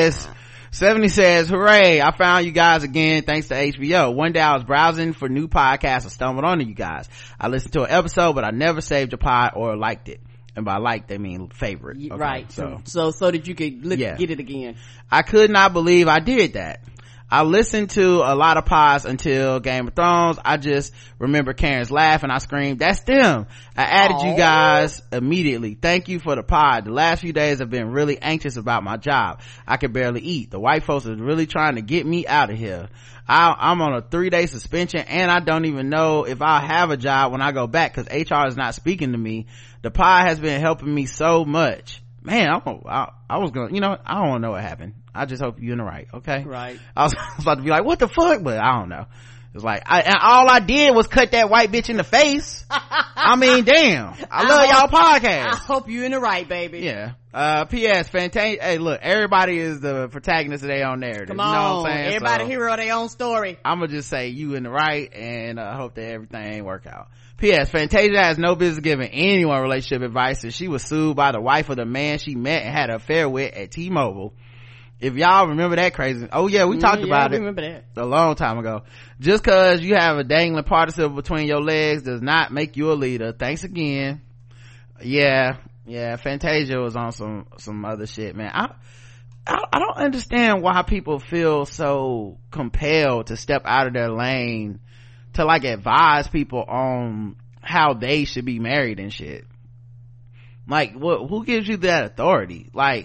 says, hooray, I found you guys again thanks to HBO. One day I was browsing for new podcasts and stumbled onto you guys. I listened to an episode, but I never saved your pod or liked it. And by like, they mean favorite. Okay, right. So that you could get it again. I could not believe I did that. I listened to a lot of pods until Game of Thrones. I just remember Karen's laugh and I screamed, that's them. I added you guys immediately. Thank you for the pod. The last few days have been really anxious about my job. I could barely eat. The white folks are really trying to get me out of here. I'm on a 3-day suspension, and I don't even know if I'll have a job when I go back because HR is not speaking to me. The pod has been helping me so much. Man, I was gonna, I don't want to know what happened. I just hope you're in the right. Okay. Right. I was about to be like, what the fuck? But I don't know. It's like, and all I did was cut that white bitch in the face. I mean, damn. I love y'all podcast. I hope you in the right, baby. Yeah. P.S. Fantasia. Hey, look, everybody is the protagonist of their own narrative. Come on. You know what I'm saying? Everybody hero of their own story. I'm gonna just say you in the right, and hope that everything work out. P.S. Fantasia has no business giving anyone relationship advice, and she was sued by the wife of the man she met and had an affair with at T-Mobile. If y'all remember that crazy, we talked about it. Remember that a long time ago. Just cause you have a dangling participle between your legs does not make you a leader. Thanks again. Yeah, Fantasia was on some other shit, man. I don't understand why people feel so compelled to step out of their lane to like advise people on how they should be married and shit. Like, who gives you that authority? Like,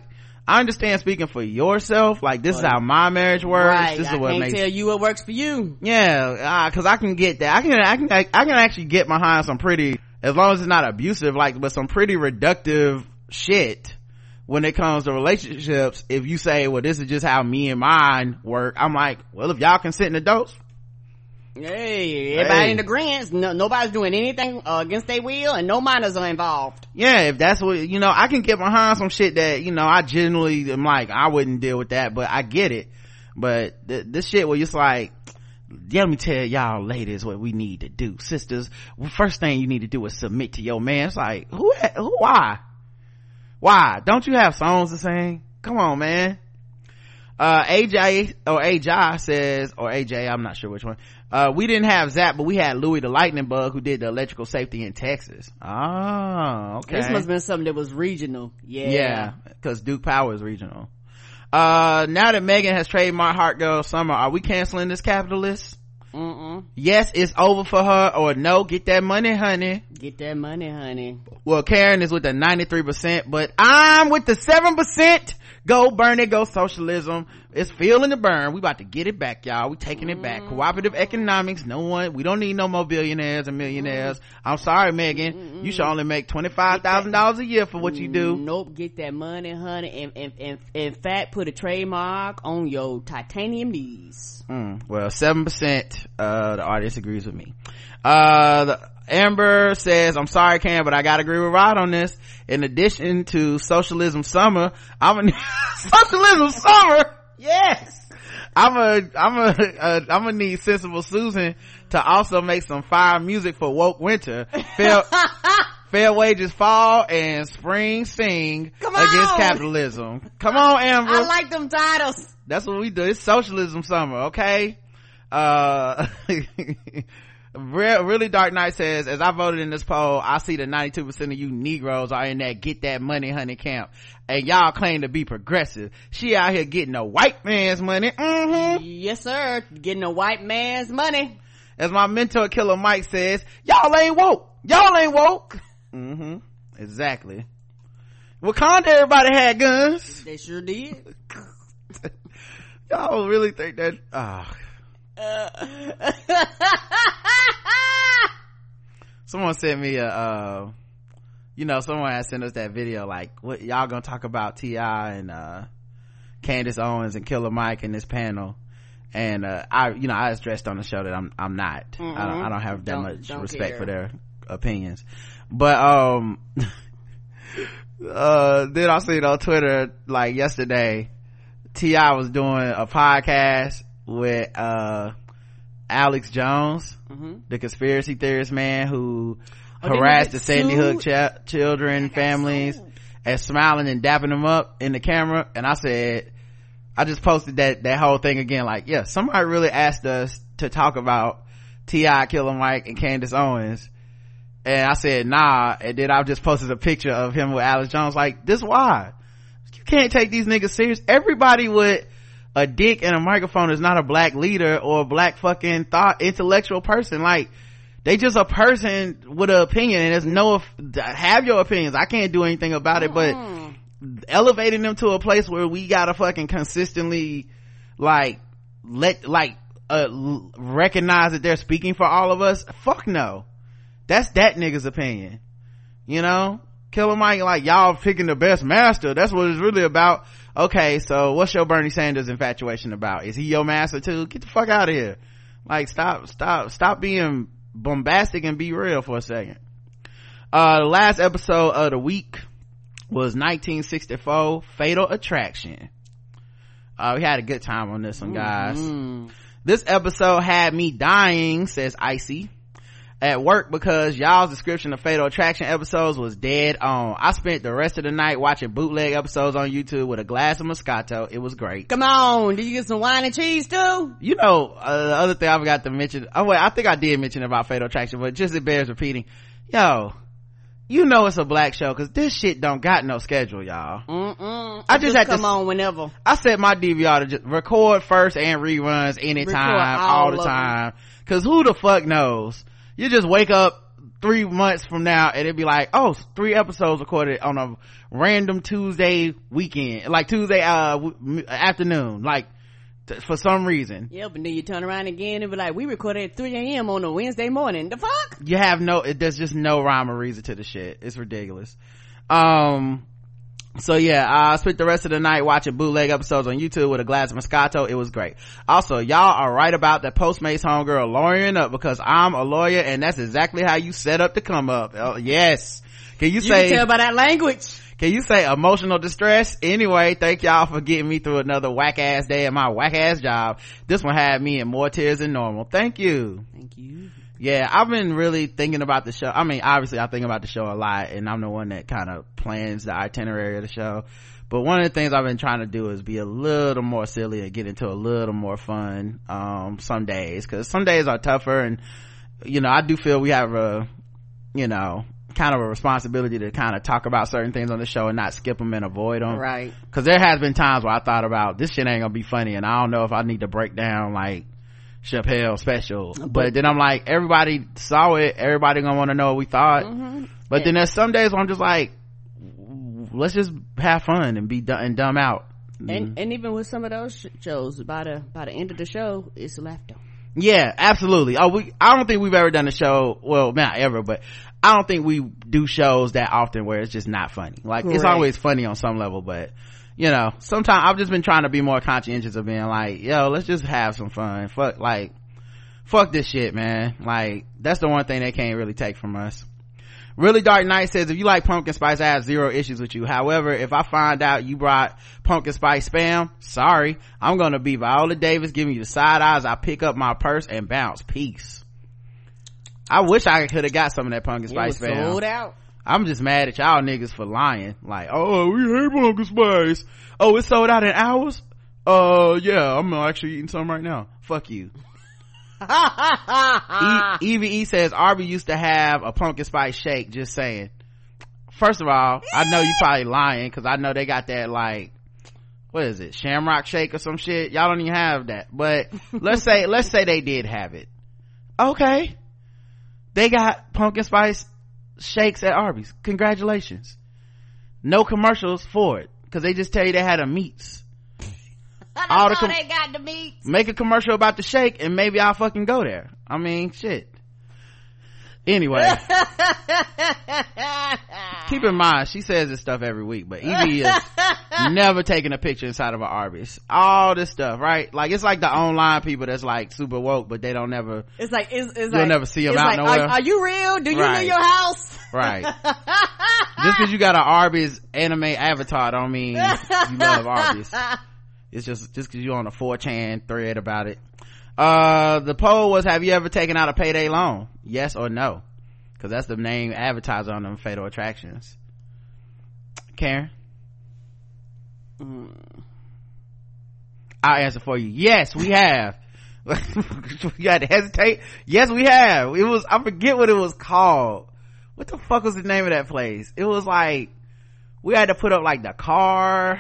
I understand speaking for yourself, like this is how my marriage works, right. this is I what can't makes tell you what works for you. Yeah, cause I can get that. I can actually get behind some pretty, as long as it's not abusive, like, but some pretty reductive shit when it comes to relationships. If you say, well, this is just how me and mine work, I'm like, well, if y'all consent in adults, hey, everybody in agreement. Nobody's doing anything against their will, and no minors are involved. Yeah, if that's what, I can get behind some shit that, I genuinely am like, I wouldn't deal with that, but I get it. But this shit where it's like, yeah, let me tell y'all ladies what we need to do. Sisters, first thing you need to do is submit to your man. It's like, why? Don't you have songs to sing? Come on, man. AJ says, or AJ, I'm not sure which one. We didn't have Zap, but we had Louis the Lightning Bug, who did the electrical safety in Texas. Oh, okay. This must have been something that was regional. Yeah, because Duke Power is regional. Now that Megan has trademarked Hot Girl Summer, are we canceling this capitalist? Yes, it's over for her, or no, get that money, honey. Get that money, honey. Well, Karen is with the 93%, but I'm with the 7%. Go burn it, go socialism. It's feeling the burn. We about to get it back, y'all. We taking it back. Cooperative economics. We don't need no more billionaires and millionaires. I'm sorry, Megan. You should only make $25,000 a year for what you do. Nope, get that money, honey. And in fact, put a trademark on your titanium knees. Well, 7%, the audience agrees with me. Amber says, I'm sorry, Cam, but I gotta agree with Rod on this. In addition to Socialism Summer, Socialism Summer, yes, I'm gonna need Sensible Susan to also make some fire music for Woke Winter. Fair wages fall and spring sing against capitalism. Come on, Amber. I like them titles. That's what we do. It's Socialism Summer, okay? Really Dark Knight says, as I voted in this poll, I see that 92% of you Negroes are in that get that money honey camp, and y'all claim to be progressive. She out here getting a white man's money. Yes, sir, getting a white man's money. As my mentor Killer Mike says, y'all ain't woke. Exactly. Wakanda, everybody had guns. They sure did. Y'all really think that someone sent me someone had sent us that video, like, what y'all gonna talk about T.I. and Candace Owens and Killer Mike in this panel, and I addressed on the show that I'm not. I don't have that much respect for their opinions, but then I seen on Twitter, like, yesterday T.I. was doing a podcast with Alex Jones, the conspiracy theorist man who harassed the Sandy Hook children families, and smiling and dapping them up in the camera. And I said, I just posted that whole thing again, like, yeah, somebody really asked us to talk about T.I., Killer Mike, and Candace Owens, and I said nah, and then I just posted a picture of him with Alex Jones, like, this why you can't take these niggas serious. Everybody with a dick and a microphone is not a black leader or a black fucking intellectual person. Like, they just a person with an opinion, and there's have your opinions. I can't do anything about it, but elevating them to a place where we gotta fucking consistently recognize that they're speaking for all of us. Fuck no. That's that nigga's opinion. Killer Mike, like, y'all picking the best master. That's what it's really about. Okay, so what's your Bernie Sanders infatuation about? Is he your master too? Get the fuck out of here. Like, stop being bombastic and be real for a second. The last episode of the week was 1964, Fatal Attraction. We had a good time on this one, guys. This episode had me dying, says Icy, at work, because y'all's description of Fatal Attraction episodes was dead on. I spent the rest of the night watching bootleg episodes on YouTube with a glass of Moscato. It was great. Come on, did you get some wine and cheese too? The other thing I forgot to mention, I think I did mention about Fatal Attraction, but just it bears repeating. It's a black show, because this shit don't got no schedule, y'all. I just had to come on whenever. I set my DVR to just record first and reruns anytime, all the time, because who the fuck knows? You just wake up 3 months from now and it'd be like, oh, 3 episodes recorded on a random Tuesday weekend, like Tuesday afternoon, like for some reason. Yeah, but then you turn around again and be like, we recorded at 3 a.m. on a Wednesday morning. The fuck? You have there's just no rhyme or reason to the shit. It's ridiculous. So yeah, I spent the rest of the night watching bootleg episodes on YouTube with a glass of Moscato. It was great. Also, y'all are right about that Postmates homegirl lawyering up, because I'm a lawyer and that's exactly how you set up to come up. Yes. You can tell by that language. Can you say emotional distress? Anyway, thank y'all for getting me through another whack ass day at my whack ass job. This one had me in more tears than normal. Thank you. Thank you. Yeah, I've been really thinking about the show. I mean, obviously I think about the show a lot and I'm the one that kind of plans the itinerary of the show, but one of the things I've been trying to do is be a little more silly and get into a little more fun some days, because some days are tougher, and I do feel we have a kind of a responsibility to kind of talk about certain things on the show and not skip them and avoid them, right? Because there has been times where I thought about this shit ain't gonna be funny and I don't know if I need to break down like Chappelle special, but then I'm like, everybody saw it, everybody gonna want to know what we thought. But then there's some days where I'm just like, let's just have fun and be dumb out. And even with some of those shows, by the end of the show, it's laughter. Yeah, absolutely. I don't think we've ever done a show, well, not ever, but I don't think we do shows that often where it's just not funny. Like, it's always funny on some level, but sometimes I've just been trying to be more conscientious of being like, yo, let's just have some fun. Fuck this shit, man. Like, that's the one thing they can't really take from us. Really Dark Knight says, if you like pumpkin spice, I have 0 issues with you. However, if I find out you brought pumpkin spice spam, sorry, I'm gonna be Viola Davis giving you the side eyes. I pick up my purse and bounce. Peace. I wish I could have got some of that pumpkin spice spam. Sold out. I'm just mad at y'all niggas for lying. Like, oh, we hate pumpkin spice. Oh, it's sold out in hours? Yeah, I'm actually eating some right now. Fuck you. EVE says Arby used to have a pumpkin spice shake. Just saying. First of all, I know you probably lying, because I know they got that, like, what is it, Shamrock Shake or some shit. Y'all don't even have that, but let's say they did have it. Okay, they got pumpkin spice shakes at Arby's. Congratulations. No commercials for it, because they just tell you they had a meats. That's all they got, the meats. Make a commercial about the shake and maybe I'll fucking go there. I mean, shit. Anyway. Keep in mind, she says this stuff every week, but Evie is never taking a picture inside of an Arby's. All this stuff, right? Like, it's like the online people that's like super woke, but they don't never, it's like you'll never see them out nowhere. Are you real? Do you know your house? Right. Just because you got an Arby's anime avatar don't mean you love Arby's. It's just because you're on a 4chan thread about it. The poll was, have you ever taken out a payday loan? Yes or no? Because that's the name advertiser on them Fatal Attractions. Karen? I'll answer for you. Yes, we have. You had to hesitate. Yes, we have. I forget what it was called. What the fuck was the name of that place? It was like, we had to put up like the car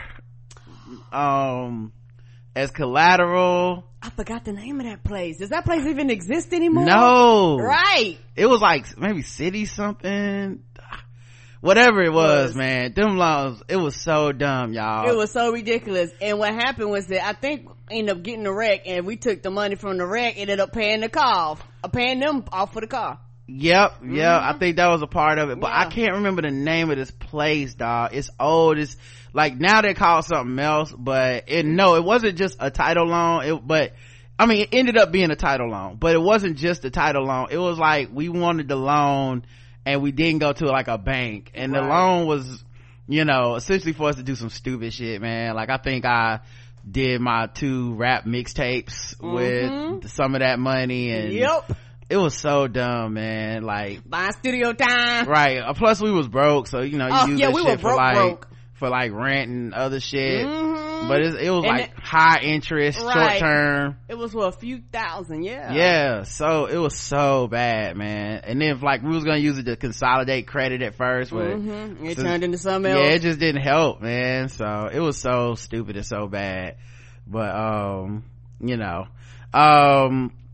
as collateral. I forgot the name of that place. Does that place even exist anymore? No. Right. It was like maybe City something, whatever it was, man. Them loans, it was so dumb, y'all. It was so ridiculous. And what happened was that I think we ended up getting the wreck, and we took the money from the wreck, ended up paying them off for the car. Yep. I think that was a part of it, but I can't remember the name of this place, dog. It's old. It's like, now they call it something else, but it wasn't just a title loan. It ended up being a title loan, but it wasn't just a title loan. It was like, we wanted the loan and we didn't go to like a bank, and the loan was, essentially for us to do some stupid shit, man. Like, I think I did my 2 rap mixtapes with some of that money, and it was so dumb, man. Like, buying studio time, right? Plus we was broke, so you use that shit for like rent and other shit. But it was like high interest, short term. It was for a few thousand. So it was so bad, man. And then like we was gonna use it to consolidate credit at first, but it turned into something else. It just didn't help, man. So it was so stupid and so bad. But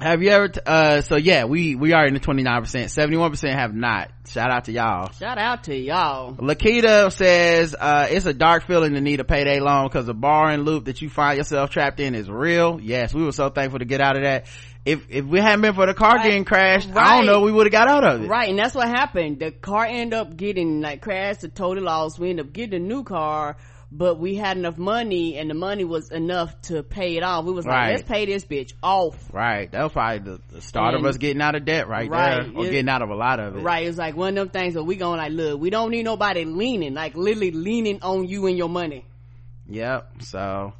Have you ever so yeah, we are in the 29%. 71% have not. Shout out to y'all. Lakita says it's a dark feeling to need a payday loan because the borrowing loop that you find yourself trapped in is real. Yes, we were so thankful to get out of that. If we hadn't been for the car getting crashed, I don't know, we would have got out of it. Right, and that's what happened. The car ended up getting like crashed or totally lost. We ended up getting a new car, but we had enough money, and the money was enough to pay it off. We was like, let's pay this bitch off. Right, that was probably the start of us getting out of debt there, or getting out of a lot of it. Right, it was like one of them things that we going like, look, we don't need nobody leaning, like literally leaning on you and your money. Yep. So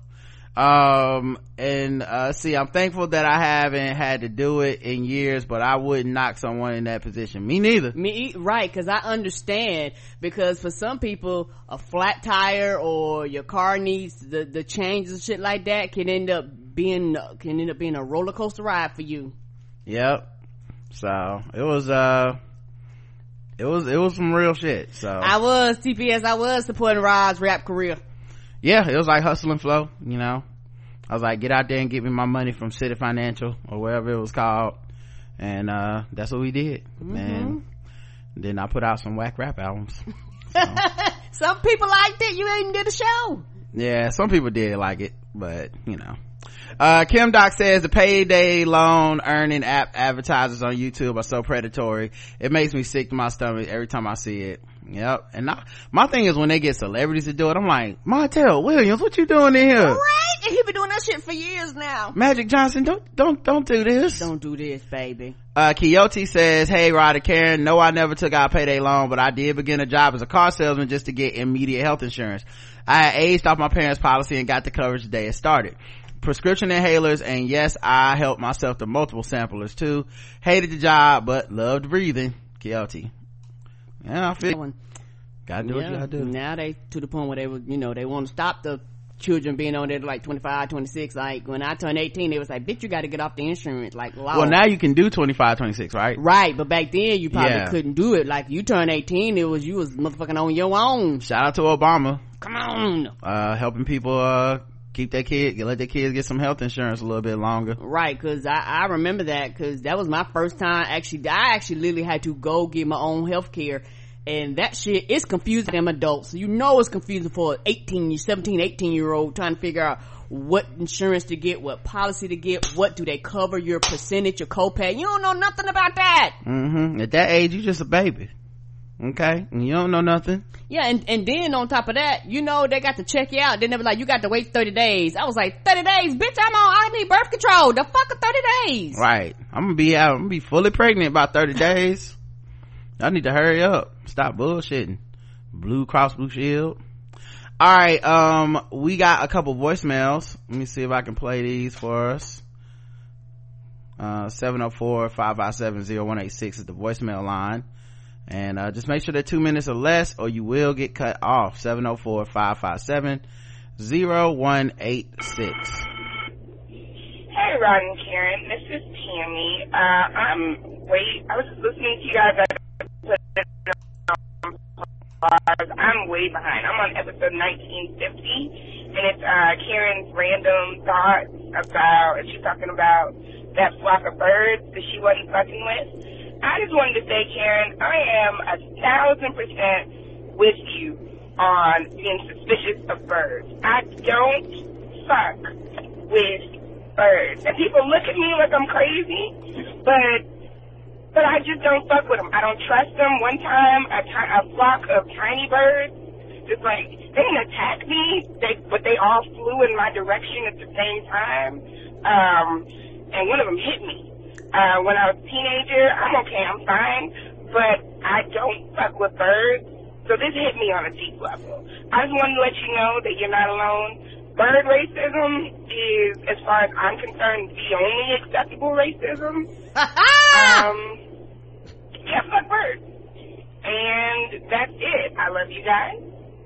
see, I'm thankful that I haven't had to do it in years, but I wouldn't knock someone in that position. Me neither. Right, because I understand, because for some people a flat tire or your car needs the change and shit like that can end up being a roller coaster ride for you. Yep. So it was some real shit. So I was supporting Rod's rap career. Yeah, it was like hustle and flow, you know. I was like, get out there and get me my money from City Financial or wherever it was called, and that's what we did. And then I put out some whack rap albums. So. Some people liked it. You even did a show. Yeah, some people did like it, but you know. Kim Doc says the payday loan earning app advertisers on YouTube are so predatory. It makes me sick to my stomach every time I see it. Yep. And my thing is when they get celebrities to do it, I'm like, Montel Williams, what you doing in here? Right. And he been doing that shit for years now. Magic Johnson, don't do this. Don't do this, baby. Quixote says, hey Rod and Karen, no, I never took out a payday loan, but I did begin a job as a car salesman just to get immediate health insurance. I had aged off my parents' policy and got the coverage the day it started. Prescription inhalers, and yes, I helped myself to multiple samplers too. Hated the job, but loved breathing. Quixote. Yeah, I feel gotta do what you gotta do. Now they to the point where they would, they want to stop the children being on there to like 25, 26. Like when I turned 18, they was like, bitch, you gotta get off the insurance. Like, law. Well, now you can do 25, 26, right? Right, but back then you probably couldn't do it. Like you turned 18, you was motherfucking on your own. Shout out to Obama. Come on. Helping people keep their kids, let their kids get some health insurance a little bit longer. Right, because I remember that, because that was my first time. I actually literally had to go get my own health care, and that shit is confusing for them adults. So it's confusing for an 17, 18-year-old trying to figure out what insurance to get, what policy to get, what do they cover, your percentage, your copay. You don't know nothing about that. At that age, you just a baby. Okay, and you don't know nothing. Yeah, and then on top of that, they got to check you out. Then they were like, you got to wait 30 days. I was like, 30 days? Bitch, I need birth control. The fuck are 30 days? Right. I'm gonna be fully pregnant about 30 days. I need to hurry up. Stop bullshitting. Blue Cross Blue Shield. All right, we got a couple voicemails. Let me see if I can play these for us. 704-557-0186 is the voicemail line. And just make sure they're 2 minutes or less or you will get cut off. 704-557-0186. Hey Rod and Karen, this is Tammy. I was just listening to you guys. I'm way behind. I'm on episode 1950, and it's Karen's random thoughts about, and she's talking about that flock of birds that she wasn't fucking with. I just wanted to say, Karen, I am 1,000% with you on being suspicious of birds. I don't fuck with birds. And people look at me like I'm crazy, but I just don't fuck with them. I don't trust them. One time, a flock of tiny birds, just like, they didn't attack me, but they all flew in my direction at the same time. And one of them hit me. When I was a teenager, I'm okay, I'm fine, but I don't fuck with birds, so this hit me on a deep level. I just wanted to let you know that you're not alone. Bird racism is, as far as I'm concerned, the only acceptable racism. Yeah, fuck birds. And that's it. I love you guys.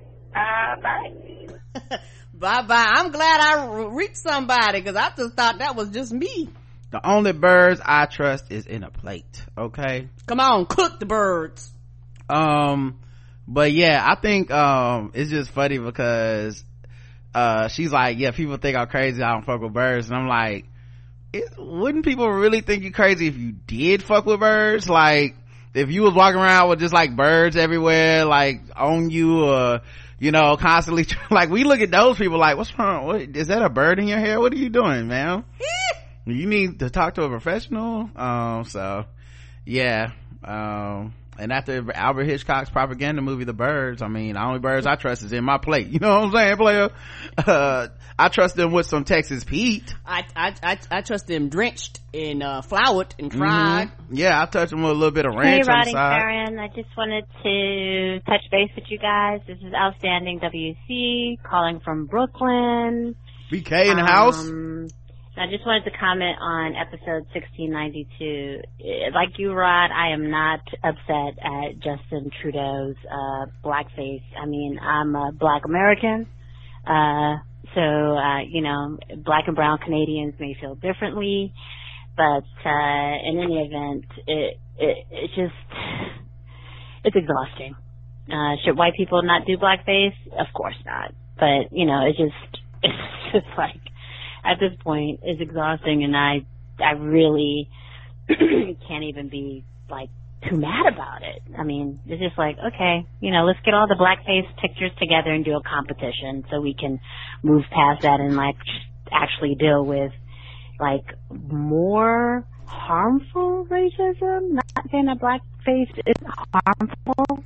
Bye. Bye-bye. I'm glad I reached somebody, because I just thought that was just me. The only birds I trust is in a plate. Okay, come on, cook the birds. But yeah, I think it's just funny because she's like, yeah, people think I'm crazy, I don't fuck with birds, and I'm like, wouldn't people really think you crazy if you did fuck with birds? Like, if you was walking around with just like birds everywhere, like on you, or you know, constantly like, we look at those people like, what's wrong? What, is that a bird in your hair? What are you doing, man? You need to talk to a professional. So yeah. And after Albert Hitchcock's propaganda movie The Birds, I mean, the only birds I trust is in my plate. You know what I'm saying, player? I trust them with some Texas Pete. I trust them drenched in floured and fried. Yeah, I touch them with a little bit of ranch on the side. Karen, I just wanted to touch base with you guys. This is Outstanding WC calling from Brooklyn. BK in the house. I just wanted to comment on episode 1692. Like you, Rod, I am not upset at Justin Trudeau's blackface. I mean, I'm a Black American, so you know, Black and Brown Canadians may feel differently, but in any event, it's exhausting. Should white people not do blackface? Of course not. But you know, it's just like, at this point, it's exhausting, and I really can't even be like too mad about it. I mean, it's just like, okay, you know, let's get all the blackface pictures together and do a competition so we can move past that and like actually deal with like more harmful racism. Not saying that blackface is harmful.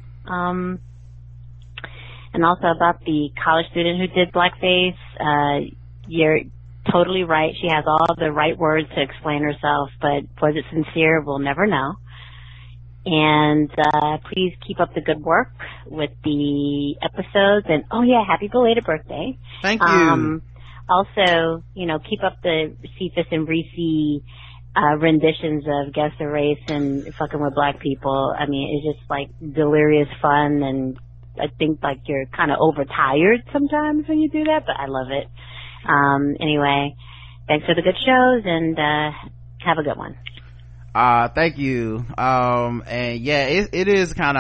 And also about the college student who did blackface, you're totally right. She has all the right words to explain herself, but was it sincere? We'll never know. And please keep up the good work with the episodes. And oh yeah, happy belated birthday! Thank you. Also, you know, keep up the Cephas and Reese renditions of Guess the Race and Fucking with Black People. I mean, it's just like delirious fun, and I think like you're kind of overtired sometimes when you do that, but I love it. Anyway, thanks for the good shows, and have a good one. Thank you. And yeah, it is kind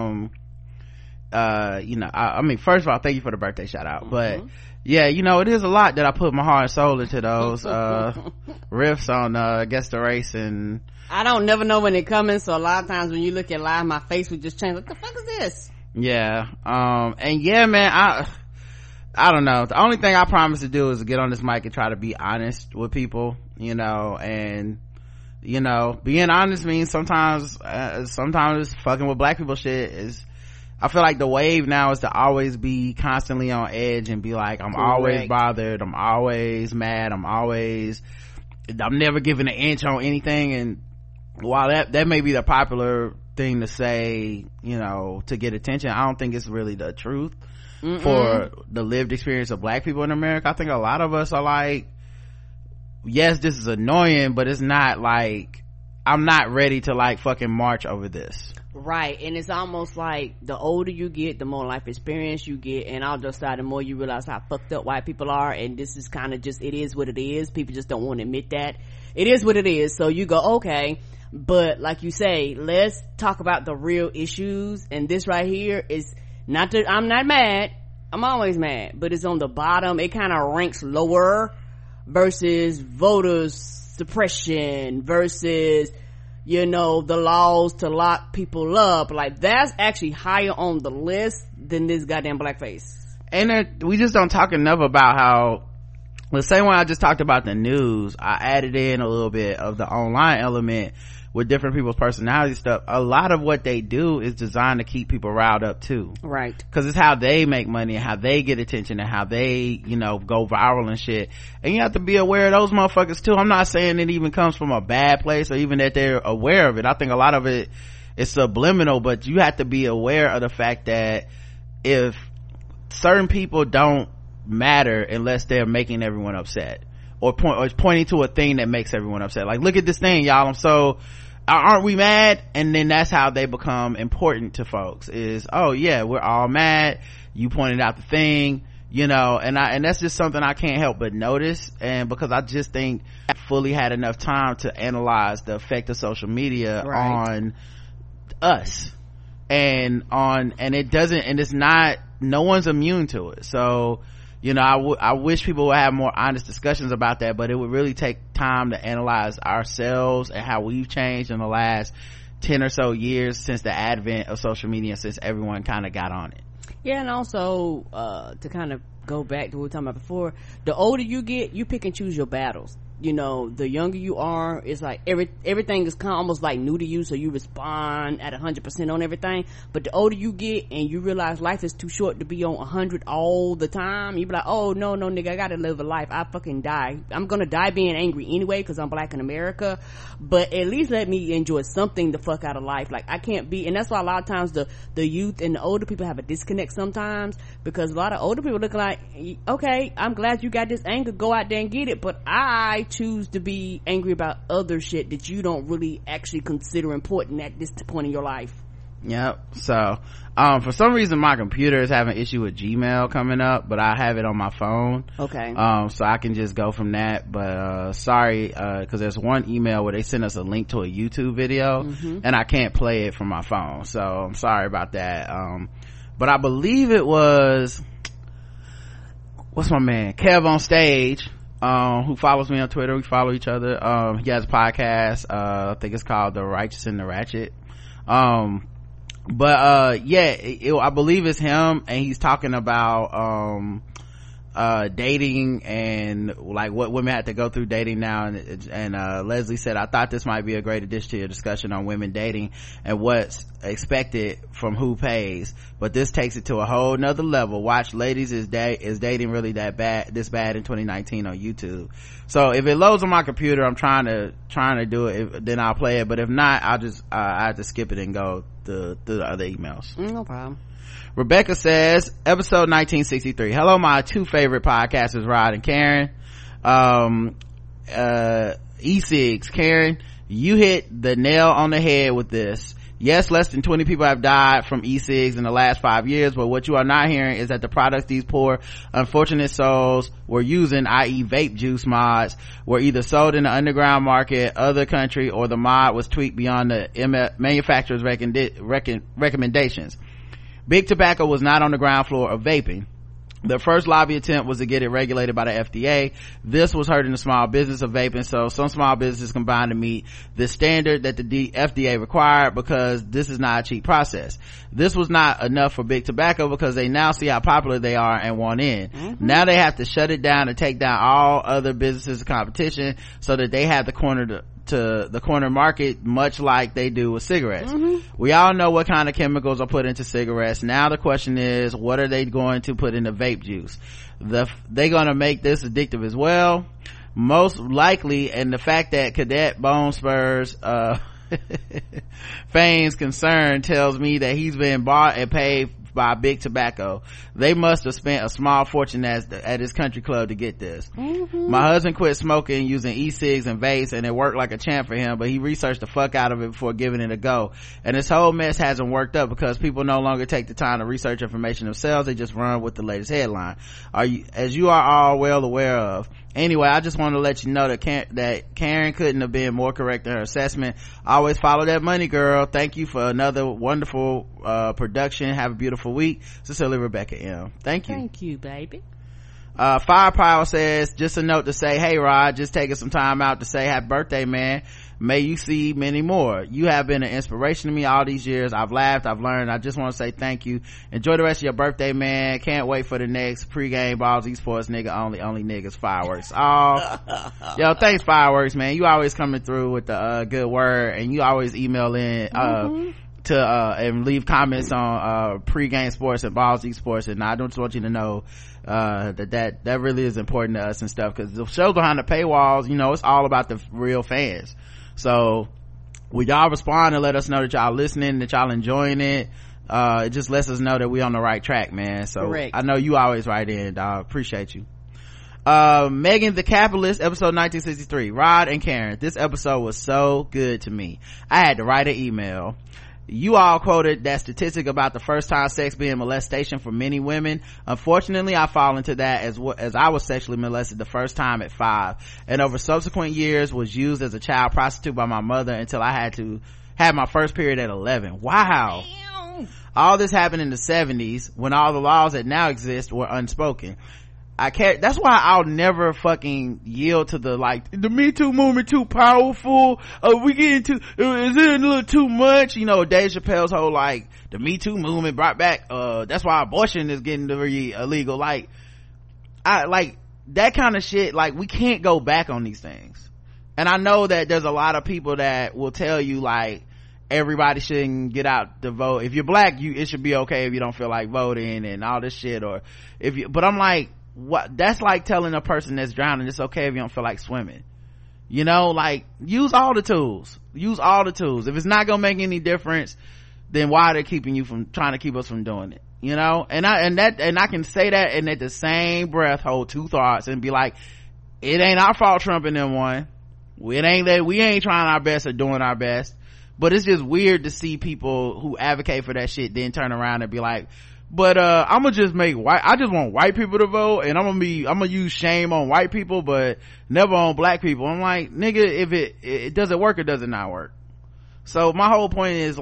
of you know, I mean, first of all, thank you for the birthday shout out, but yeah, you know, it is a lot that I put my heart and soul into those riffs on Guess the Race, and I don't never know when they're coming, so a lot of times when you look at live, my face would just change. What the fuck is this? Yeah. And yeah, man, I don't know. The only thing I promise to do is to get on this mic and try to be honest with people, you know, and you know, being honest means sometimes fucking with black people shit is, I feel like the wave now is to always be constantly on edge and be like, I'm always bothered, I'm always mad, I'm never giving an inch on anything. And while that may be the popular thing to say, you know, to get attention, I don't think it's really the truth. For the lived experience of black people in America. I think a lot of us are like, yes, this is annoying, but it's not like, I'm not ready to like fucking march over this. Right. And it's almost like the older you get, the more life experience you get, and on the other side, the more you realize how fucked up white people are. And this is kind of just, it is what it is. People just don't want to admit that it is what it is. So you go, okay, but like you say, let's talk about the real issues. And this right here is not that I'm not mad, I'm always mad, but it's on the bottom. It kind of ranks lower versus voters suppression versus, you know, the laws to lock people up. Like, that's actually higher on the list than this goddamn blackface. And we just don't talk enough about how, the same way I just talked about the news, I added in a little bit of the online element with different people's personality stuff. A lot of what they do is designed to keep people riled up too, right? Because it's how they make money and how they get attention and how they, you know, go viral and shit. And you have to be aware of those motherfuckers too. I'm not saying it even comes from a bad place or even that they're aware of it. I think a lot of it is subliminal, but you have to be aware of the fact that if certain people don't matter unless they're making everyone upset or pointing to a thing that makes everyone upset, like, look at this thing, y'all, aren't we mad? And then that's how they become important to folks, is, oh yeah, we're all mad, you pointed out the thing, you know. And that's just something I can't help but notice, and because I just think I fully had enough time to analyze the effect of social media on us, and it doesn't, and it's not, no one's immune to it. So you know, I wish people would have more honest discussions about that, but it would really take time to analyze ourselves and how we've changed in the last 10 or so years since the advent of social media, since everyone kind of got on it. Yeah, and also to kind of go back to what we were talking about before, the older you get, you pick and choose your battles. You know, the younger you are, it's like everything is kind of almost like new to you, so you respond at 100% on everything. But the older you get and you realize life is too short to be on 100 all the time, you be like, oh no nigga, I gotta live a life. I fucking die. I'm gonna die being angry anyway because I'm black in America, but at least let me enjoy something the fuck out of life. Like, I can't be, and that's why a lot of times the youth and the older people have a disconnect sometimes, because a lot of older people look like, okay, I'm glad you got this anger, go out there and get it, but I choose to be angry about other shit that you don't really actually consider important at this point in your life. Yep. So for some reason my computer is having an issue with Gmail coming up, but I have it on my phone. Okay. So I can just go from that, but sorry, because there's one email where they sent us a link to a YouTube video, and I can't play it from my phone, so I'm sorry about that. But I believe it was, what's my man, Kev on Stage, who follows me on Twitter. We follow each other. He has a podcast, I think it's called The Righteous and the Ratchet. Yeah, I believe it's him, and he's talking about dating and like what women have to go through dating now, and Leslie said, I thought this might be a great addition to your discussion on women dating and what's expected from who pays, but this takes it to a whole nother level. Watch Ladies, is dating really this bad in 2019 on YouTube. So if it loads on my computer, I'm trying to do it, then I'll play it, but if not, I'll just I have to skip it and go through the other emails. No problem. Rebecca says, episode 1963. Hello, my two favorite podcasters, Rod and Karen. E-cigs, Karen, you hit the nail on the head with this. Yes, less than 20 people have died from e-cigs in the last 5 years, but what you are not hearing is that the products these poor, unfortunate souls were using, i.e. vape juice mods, were either sold in the underground market, other country, or the mod was tweaked beyond the manufacturer's recommendations. Big Tobacco was not on the ground floor of vaping. The first lobby attempt was to get it regulated by the FDA. This was hurting the small business of vaping, so some small businesses combined to meet the standard that the FDA required, because this is not a cheap process. This was not enough for Big Tobacco because they now see how popular they are and want in. Now they have to shut it down and take down all other businesses of competition so that they have the corner to the corner market, much like they do with cigarettes. We all know what kind of chemicals are put into cigarettes. Now the question is, what are they going to put in the vape juice? They gonna make this addictive as well? Most likely. And the fact that Cadet Bone Spurs Fane's concern tells me that he's been bought and paid by Big Tobacco. They must have spent a small fortune at his country club to get this. My husband quit smoking using e-cigs and vapes, and it worked like a champ for him, but he researched the fuck out of it before giving it a go, and this whole mess hasn't worked up because people no longer take the time to research information themselves. They just run with the latest headline, as you are all well aware of. Anyway, I just want to let you know that Karen couldn't have been more correct in her assessment. Always follow that money, girl. Thank you for another wonderful production. Have a beautiful week. Sincerely, Rebecca M. Thank you. Thank you, baby. Firepower says, just a note to say, hey Rod, just taking some time out to say happy birthday, man. May you see many more. You have been an inspiration to me all these years. I've laughed, I've learned. I just want to say thank you. Enjoy the rest of your birthday, man. Can't wait for the next pregame Balls Esports nigga only niggas fireworks. Oh, yo, thanks Fireworks, man. You always coming through with the good word, and you always email in and leave comments on pregame sports and Balls Esports, and I just want you to know that really is important to us and stuff, because the shows behind the paywalls, you know, it's all about the real fans. So when y'all respond and let us know that y'all listening, that y'all enjoying it, it just lets us know that we on the right track, man. So correct. I know you always write in, dog. Appreciate you. Megan the Capitalist, episode 1963. Rod and Karen, this episode was so good to me. I had to write an email. You all quoted that statistic about the first time sex being molestation for many women. Unfortunately, I fall into that as I was sexually molested the first time at 5, and over subsequent years was used as a child prostitute by my mother until I had my first period at 11. Wow. Damn. All this happened in the 70s when all the laws that now exist were unspoken. that's why I'll never fucking yield to the Me Too movement too powerful, we getting too, is it a little too much, Dave Chappelle's whole the Me Too movement brought back, that's why abortion is getting very illegal, that kind of shit, we can't go back on these things. And I know that there's a lot of people that will tell you everybody shouldn't get out to vote. If you're black, it should be okay if you don't feel like voting and all this shit, or but I'm what? That's like telling a person that's drowning it's okay if you don't feel like swimming. Use all the tools. If it's not gonna make any difference, then why are they trying to keep us from doing it? And I can say that and at the same breath hold two thoughts and be like, it ain't our fault Trump and them won. We ain't trying our best or doing our best. But it's just weird to see people who advocate for that shit then turn around and be like, but I'm gonna just I just want white people to vote, and I'm gonna use shame on white people but never on black people. I'm like, nigga, if it does it work or does it not work? So my whole point is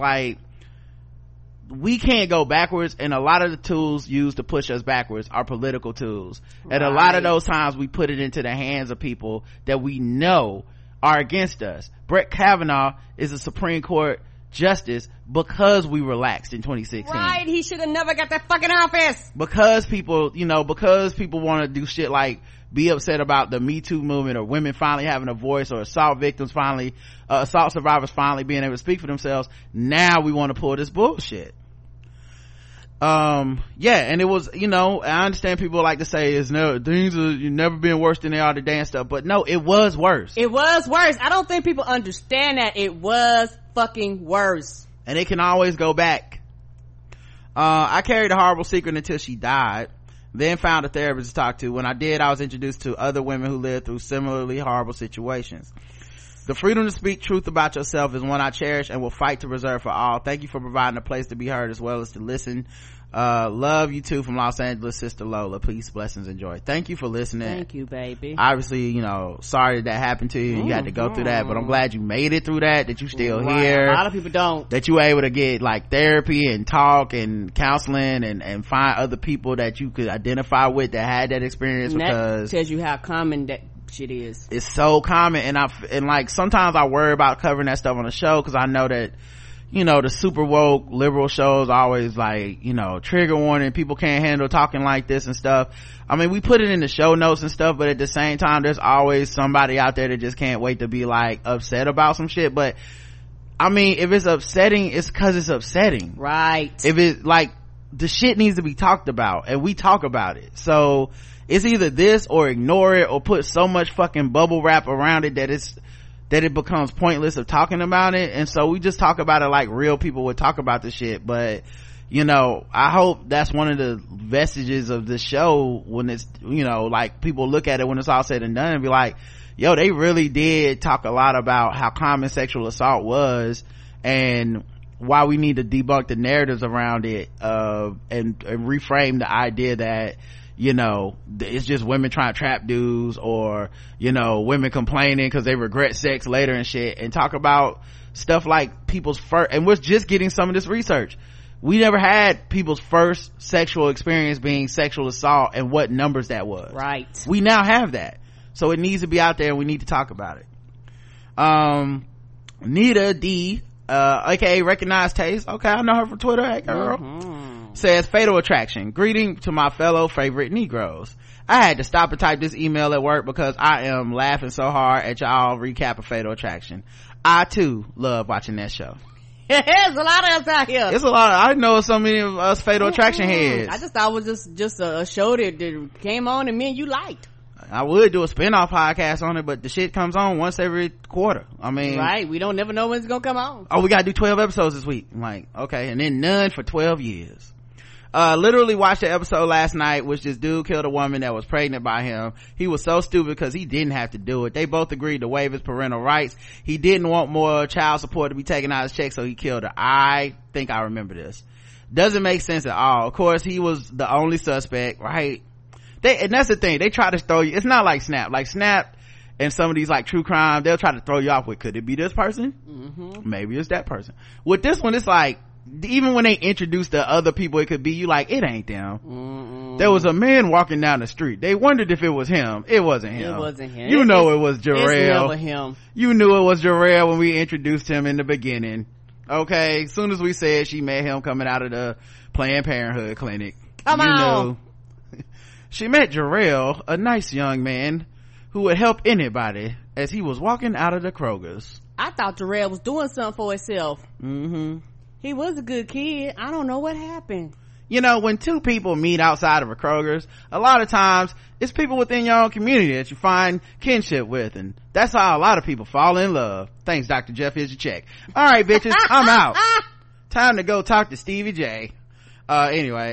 we can't go backwards, and a lot of the tools used to push us backwards are political tools. Right. And a lot of those times we put it into the hands of people that we know are against us. Brett Kavanaugh is a Supreme Court justice because we relaxed in 2016. Right, he should have never got that fucking office. Because people want to do shit be upset about the Me Too movement, or women finally having a voice, or assault survivors finally being able to speak for themselves. Now we want to pull this bullshit. And it was, I understand people like to say things are never been worse than they are today and stuff, but no, it was worse. I don't think people understand that it was fucking worse, and it can always go back. I carried a horrible secret until she died, then found a therapist to talk to. When I did, I was introduced to other women who lived through similarly horrible situations. The freedom to speak truth about yourself is one I cherish and will fight to preserve for all. Thank you for providing a place to be heard as well as to listen. Love you too, from Los Angeles, Sister Lola. Peace, blessings, and joy. Thank you for listening. Thank you, baby. Obviously, sorry that happened to you and you had to go through that, but I'm glad you made it through that you still here. A lot of people don't. That you were able to get therapy and talk and counseling and find other people that you could identify with that had that experience, and because that tells you how common that shit is. It's so common, and sometimes I worry about covering that stuff on the show because I know that the super woke liberal shows always trigger warning, people can't handle talking like this and stuff. I mean, we put it in the show notes and stuff, but at the same time there's always somebody out there that just can't wait to be upset about some shit. But I mean, if it's upsetting, it's because it's upsetting, right? If it's the shit needs to be talked about, and we talk about it, so it's either this or ignore it or put so much fucking bubble wrap around it that it becomes pointless of talking about it. And so we just talk about it like real people would talk about the shit. But I hope that's one of the vestiges of the show when it's people look at it when it's all said and done and be like, yo, they really did talk a lot about how common sexual assault was and why we need to debunk the narratives around it, and reframe the idea that it's just women trying to trap dudes, or women complaining because they regret sex later and shit, and talk about stuff like people's first, and we're just getting some of this research. We never had people's first sexual experience being sexual assault and what numbers that was. Right. We now have that, so it needs to be out there and we need to talk about it. Nita D, aka Recognized Taste, okay, I know her from Twitter. Hey girl. Says, Fatal Attraction. Greeting to my fellow favorite Negroes. I had to stop and type this email at work because I am laughing so hard at y'all recap of Fatal Attraction. I too love watching that show. There's a lot of us out here. It's a lot. I know so many of us Fatal Attraction heads. I just thought it was just a show that came on and me and you liked. I would do a spin-off podcast on it, but the shit comes on once every quarter. I mean, right, we don't never know when it's gonna come on. Oh, we gotta do 12 episodes this week. I'm like, okay, and then none for 12 years. Literally watched the episode last night, which this dude killed a woman that was pregnant by him. He was so stupid because he didn't have to do it. They both agreed to waive his parental rights. He didn't want more child support to be taken out of his check, so he killed her. I think I remember this. Doesn't make sense at all. Of course, he was the only suspect, right? And that's the thing, they try to throw you, it's not like Snap and some of these true crime, they'll try to throw you off with, could it be this person? Maybe it's that person. With this one, it's even when they introduced the other people it could be, you like, it ain't them. There was a man walking down the street. They wondered if it was him. It wasn't him. You know it was Jarrell. It's never him. You knew it was Jarrell when we introduced him in the beginning. Okay, as soon as we said she met him coming out of the Planned Parenthood clinic, Come on. knew. She met Jarrell, a nice young man who would help anybody, as he was walking out of the Kroger's. I thought Jarrell was doing something for himself. He was a good kid. I don't know what happened. You know, when two people meet outside of a Kroger's, a lot of times it's people within your own community that you find kinship with, and that's how a lot of people fall in love. Thanks, Dr. Jeff. Here's your check. All right, bitches, I'm out. Time to go talk to Stevie J. Anyway,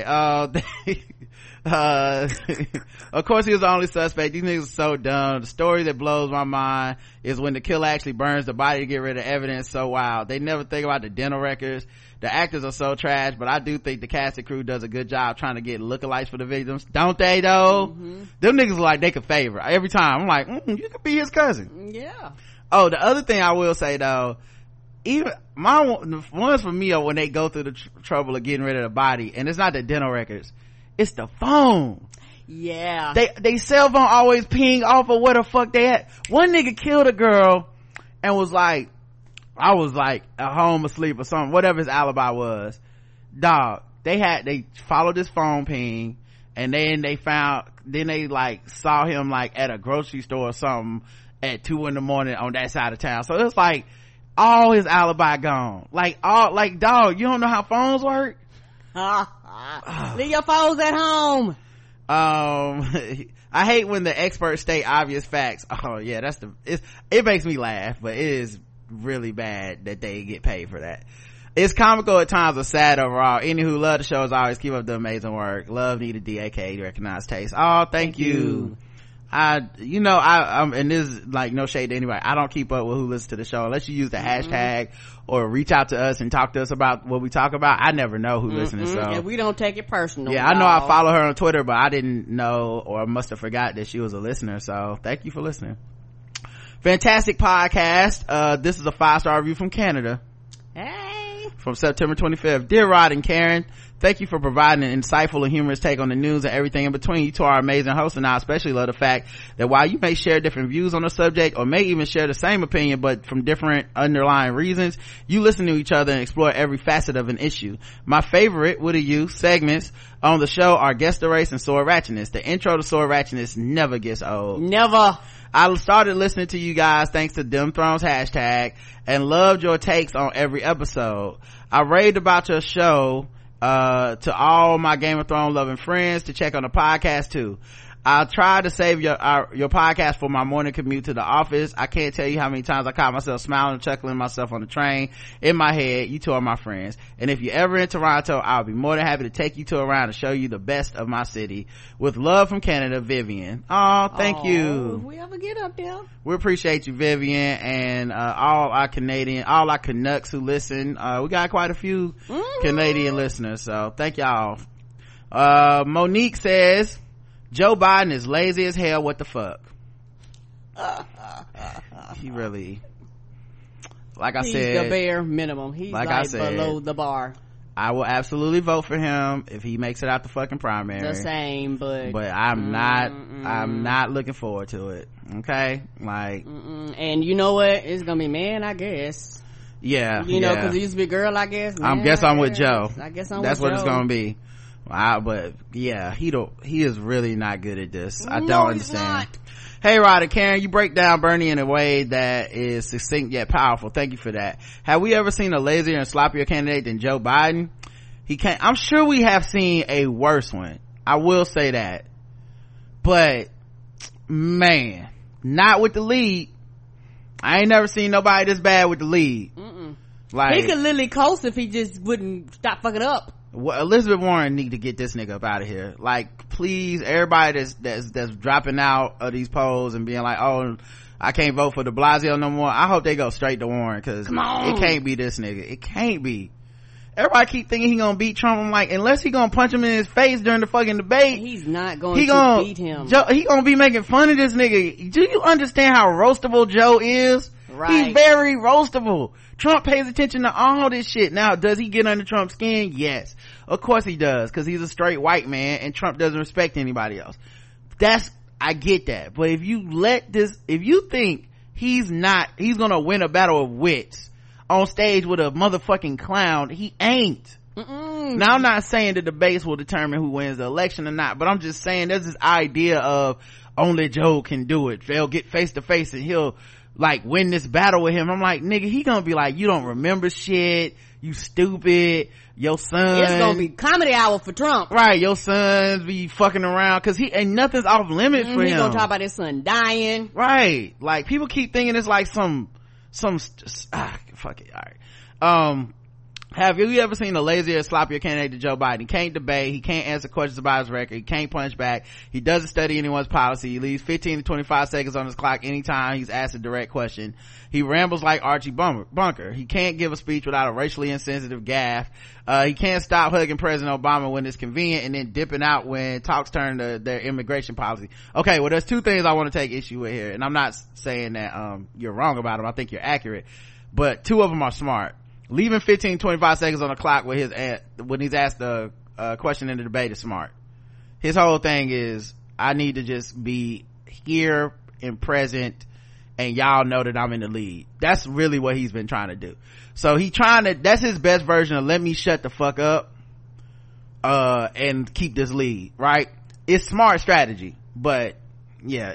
of course he was the only suspect. These niggas are so dumb. The story that blows my mind is when the killer actually burns the body to get rid of evidence. So wild. They never think about the dental records. The actors are so trash, but I do think the cast and crew does a good job trying to get lookalikes for the victims. Don't they though? Them niggas are like they could favor every time. I'm like, you could be his cousin. Yeah. Oh, the other thing I will say though, even the ones for me are when they go through the trouble of getting rid of the body, and it's not the dental records, it's the phone. Yeah. They cell phone always ping off of where the fuck they at. One nigga killed a girl and was like, I was like at home asleep or something, whatever his alibi was. Dog, they followed his phone ping, and then they like saw him like at a grocery store or something at 2 a.m. on that side of town. So it's like all his alibi gone. Like dog, you don't know how phones work? Leave your phones at home. I hate when the experts state obvious facts. Oh yeah, it makes me laugh, but it is really bad that they get paid for that. It's comical at times, but sad overall. Any who love the show as always, keep up the amazing work. Love, Nita DAK, recognize taste. Oh, thank you. I'm and this is like no shade to anybody. I don't keep up with who listens to the show unless you use the hashtag or reach out to us and talk to us about what we talk about. I never know who listens, so and we don't take it personal. Yeah, I know I follow her on Twitter, but I didn't know or must have forgot that she was a listener, so thank you for listening. Fantastic podcast. This is a 5-star review from Canada. Hey, from September 25th. Dear Rod and Karen, thank you for providing an insightful and humorous take on the news and everything in between. You two are amazing hosts, and I especially love the fact that while you may share different views on the subject or may even share the same opinion but from different underlying reasons, you listen to each other and explore every facet of an issue. My favorite What Are You segments on the show are Guess the Race and Sword Ratchetness. The intro to Sword Ratchetness never gets old. Never. I started listening to you guys thanks to Dem Thrones hashtag and loved your takes on every episode. I raved about your show to all my Game of Thrones loving friends to check on the podcast too. I'll try to save your podcast for my morning commute to the office. I can't tell you how many times I caught myself smiling and chuckling myself on the train. In my head, you two are my friends. And if you're ever in Toronto, I'll be more than happy to take you two around and show you the best of my city. With love from Canada, Vivian. Oh, thank you. If we ever get up there. We appreciate you, Vivian, and all our Canucks who listen. We got quite a few Canadian listeners, so thank y'all. Monique says, Joe Biden is lazy as hell. What the fuck? He really, like I said, the bare minimum. He's like I said, below the bar. I will absolutely vote for him if he makes it out the fucking primary. The same, but I'm not looking forward to it. Okay, like, and you know what? It's gonna be man, I guess. Yeah, you know, because it used to be girl, I guess. Man, I'm with Joe. I guess that's what Joe. It's gonna be. But yeah, he is really not good at this. I don't understand. Hey Rod and Karen, you break down Bernie in a way that is succinct yet powerful. Thank you for that. Have we ever seen a lazier and sloppier candidate than Joe Biden? I'm sure we have seen a worse one. I will say that. But man, not with the lead. I ain't never seen nobody this bad with the lead. Like, he could literally coast if he just wouldn't stop fucking up. Well, Elizabeth Warren need to get this nigga up out of here. Like, please, everybody that's dropping out of these polls and being like, oh, I can't vote for de Blasio no more. I hope they go straight to Warren, because it can't be this nigga. It can't be. Everybody keep thinking he gonna beat Trump. I'm like, unless he gonna punch him in his face during the fucking debate, he's not going to beat him. He gonna be making fun of this nigga. Do you understand how roastable Joe is? Right. He's very roastable. Trump pays attention to all this shit. Now, does he get under Trump's skin? Yes. Of course he does, because he's a straight white man and Trump doesn't respect anybody else. I get that. But if you think he's gonna win a battle of wits on stage with a motherfucking clown, he ain't. Now, I'm not saying the debates will determine who wins the election or not, but I'm just saying there's this idea of only Joe can do it. They'll get face to face and he'll like win this battle with him. I'm like, nigga, he gonna be like, you don't remember shit, you stupid, your son. It's gonna be comedy hour for Trump. Right, your sons be fucking around because he ain't nothing's off limits for him. He gonna talk about his son dying. Right, like people keep thinking it's like some fuck it. All right. Have you ever seen a lazier, sloppier candidate to Joe Biden? He can't debate. He can't answer questions about his record. He can't punch back. He doesn't study anyone's policy. He leaves 15 to 25 seconds on his clock anytime he's asked a direct question. He rambles like Archie Bunker. He can't give a speech without a racially insensitive gaffe. He can't stop hugging President Obama when it's convenient and then dipping out when talks turn to their immigration policy. Okay, well, there's two things I want to take issue with here, and I'm not saying that you're wrong about them. I think you're accurate, but two of them are smart. Leaving 15-25 seconds on the clock when he's asked a question in the debate is smart. His whole thing is, I need to just be here and present and y'all know that I'm in the lead. That's really what he's been trying to do. So that's his best version of let me shut the fuck up and keep this lead, right? It's smart strategy, but yeah,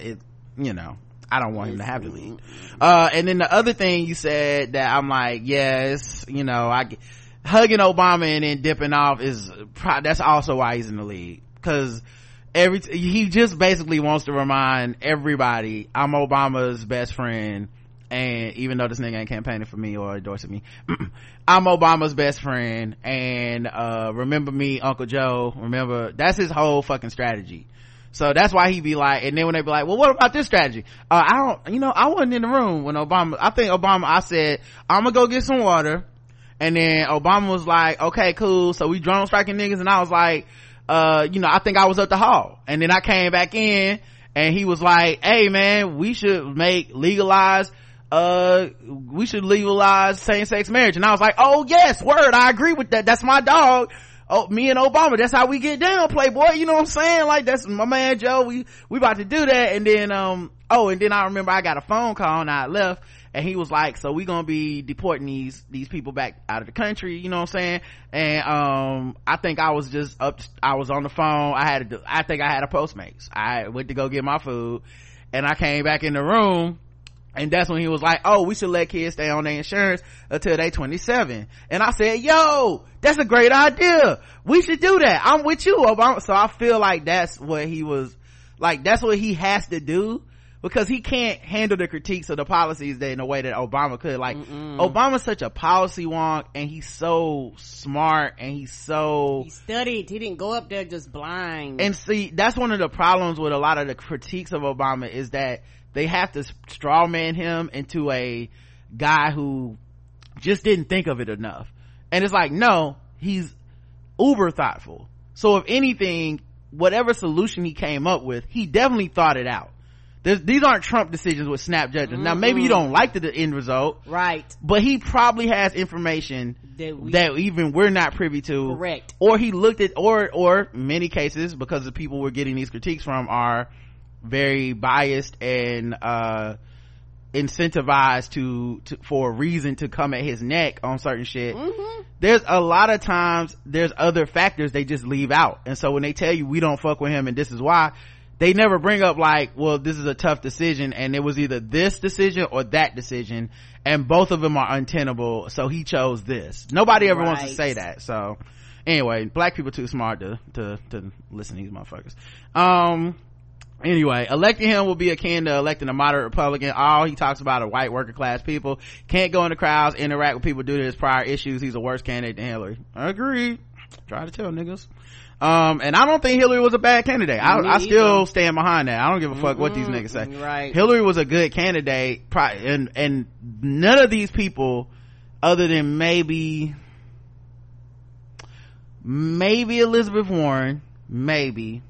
I don't want him to have the lead. And then the other thing you said that I'm like, yes, hugging Obama and then dipping off that's also why he's in the lead. Cause he just basically wants to remind everybody I'm Obama's best friend. And even though this nigga ain't campaigning for me or endorsing me, I'm Obama's best friend. And, remember me, Uncle Joe, that's his whole fucking strategy. So that's why he be like, and then when they be like, well, what about this strategy? I wasn't in the room when I said, I'm gonna go get some water. And then Obama was like, okay, cool. So we drone striking niggas. And I was like, I think I was at the hall. And then I came back in and he was like, hey man, we should legalize same-sex marriage. And I was like, oh yes, word, I agree with that. That's my dog. Oh, me and Obama, that's how we get down, playboy. You know what I'm saying? Like, that's my man Joe. We about to do that. And then, and then I remember I got a phone call and I left and he was like, so we gonna be deporting these people back out of the country. You know what I'm saying? And, I think I was on the phone. I think I had a Postmates. I went to go get my food and I came back in the room. And that's when he was like, oh, we should let kids stay on their insurance until they 27. And I said, yo, that's a great idea. We should do that. I'm with you, Obama. So I feel like that's what he has to do, because he can't handle the critiques of the policies in a way that Obama could. Like, Obama's such a policy wonk, and he's so smart, and he studied. He didn't go up there just blind. And see, that's one of the problems with a lot of the critiques of Obama, is that they have to straw man him into a guy who just didn't think of it enough. And it's like, no, he's uber thoughtful. So if anything, whatever solution he came up with, he definitely thought it out. These aren't Trump decisions with snap judgments. Now maybe you don't like the end result, right? But he probably has information that even we're not privy to. Correct. Or he looked at, or many cases, because the people we're getting these critiques from are very biased and incentivized for a reason to come at his neck on certain shit. There's a lot of times there's other factors they just leave out, and so when they tell you we don't fuck with him and this is why, they never bring up like, well, this is a tough decision and it was either this decision or that decision and both of them are untenable, so he chose this. Nobody ever wants to say that. So anyway, black people too smart to listen to these motherfuckers. Anyway, electing him will be akin to electing a moderate Republican. All he talks about are white worker class people. Can't go in the crowds, interact with people due to his prior issues. He's a worse candidate than Hillary. I agree. Try to tell niggas. And I don't think Hillary was a bad candidate. I still stand behind that. I don't give a fuck what these niggas say. Right. Hillary was a good candidate, and none of these people, other than maybe Elizabeth Warren, maybe,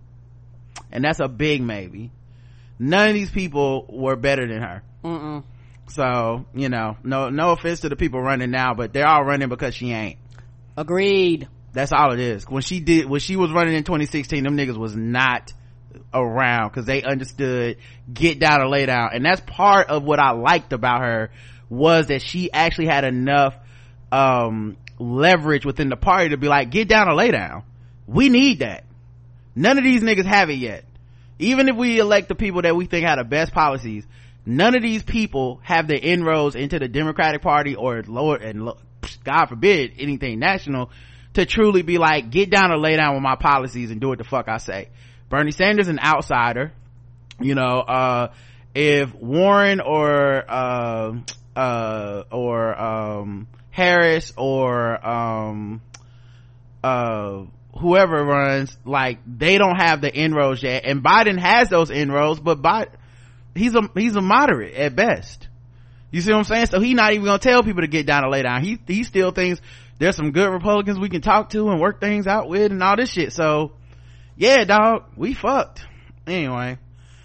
and that's a big maybe, none of these people were better than her. So, no offense to the people running now, but they're all running because she ain't. Agreed. That's all it is. When she was running in 2016, them niggas was not around because they understood get down or lay down. And that's part of what I liked about her, was that she actually had enough leverage within the party to be like, get down or lay down. We need that. None of these niggas have it yet. Even if we elect the people that we think have the best policies, none of these people have the inroads into the Democratic Party or God forbid anything national to truly be like, get down or lay down with my policies and do what the fuck I say. Bernie Sanders an outsider. If Warren or Harris or whoever runs, like, they don't have the inroads yet, and Biden has those inroads, but he's a moderate at best. You see what I'm saying? So he's not even gonna tell people to get down or lay down. He still thinks there's some good Republicans we can talk to and work things out with and all this shit. So yeah, dog, we fucked anyway.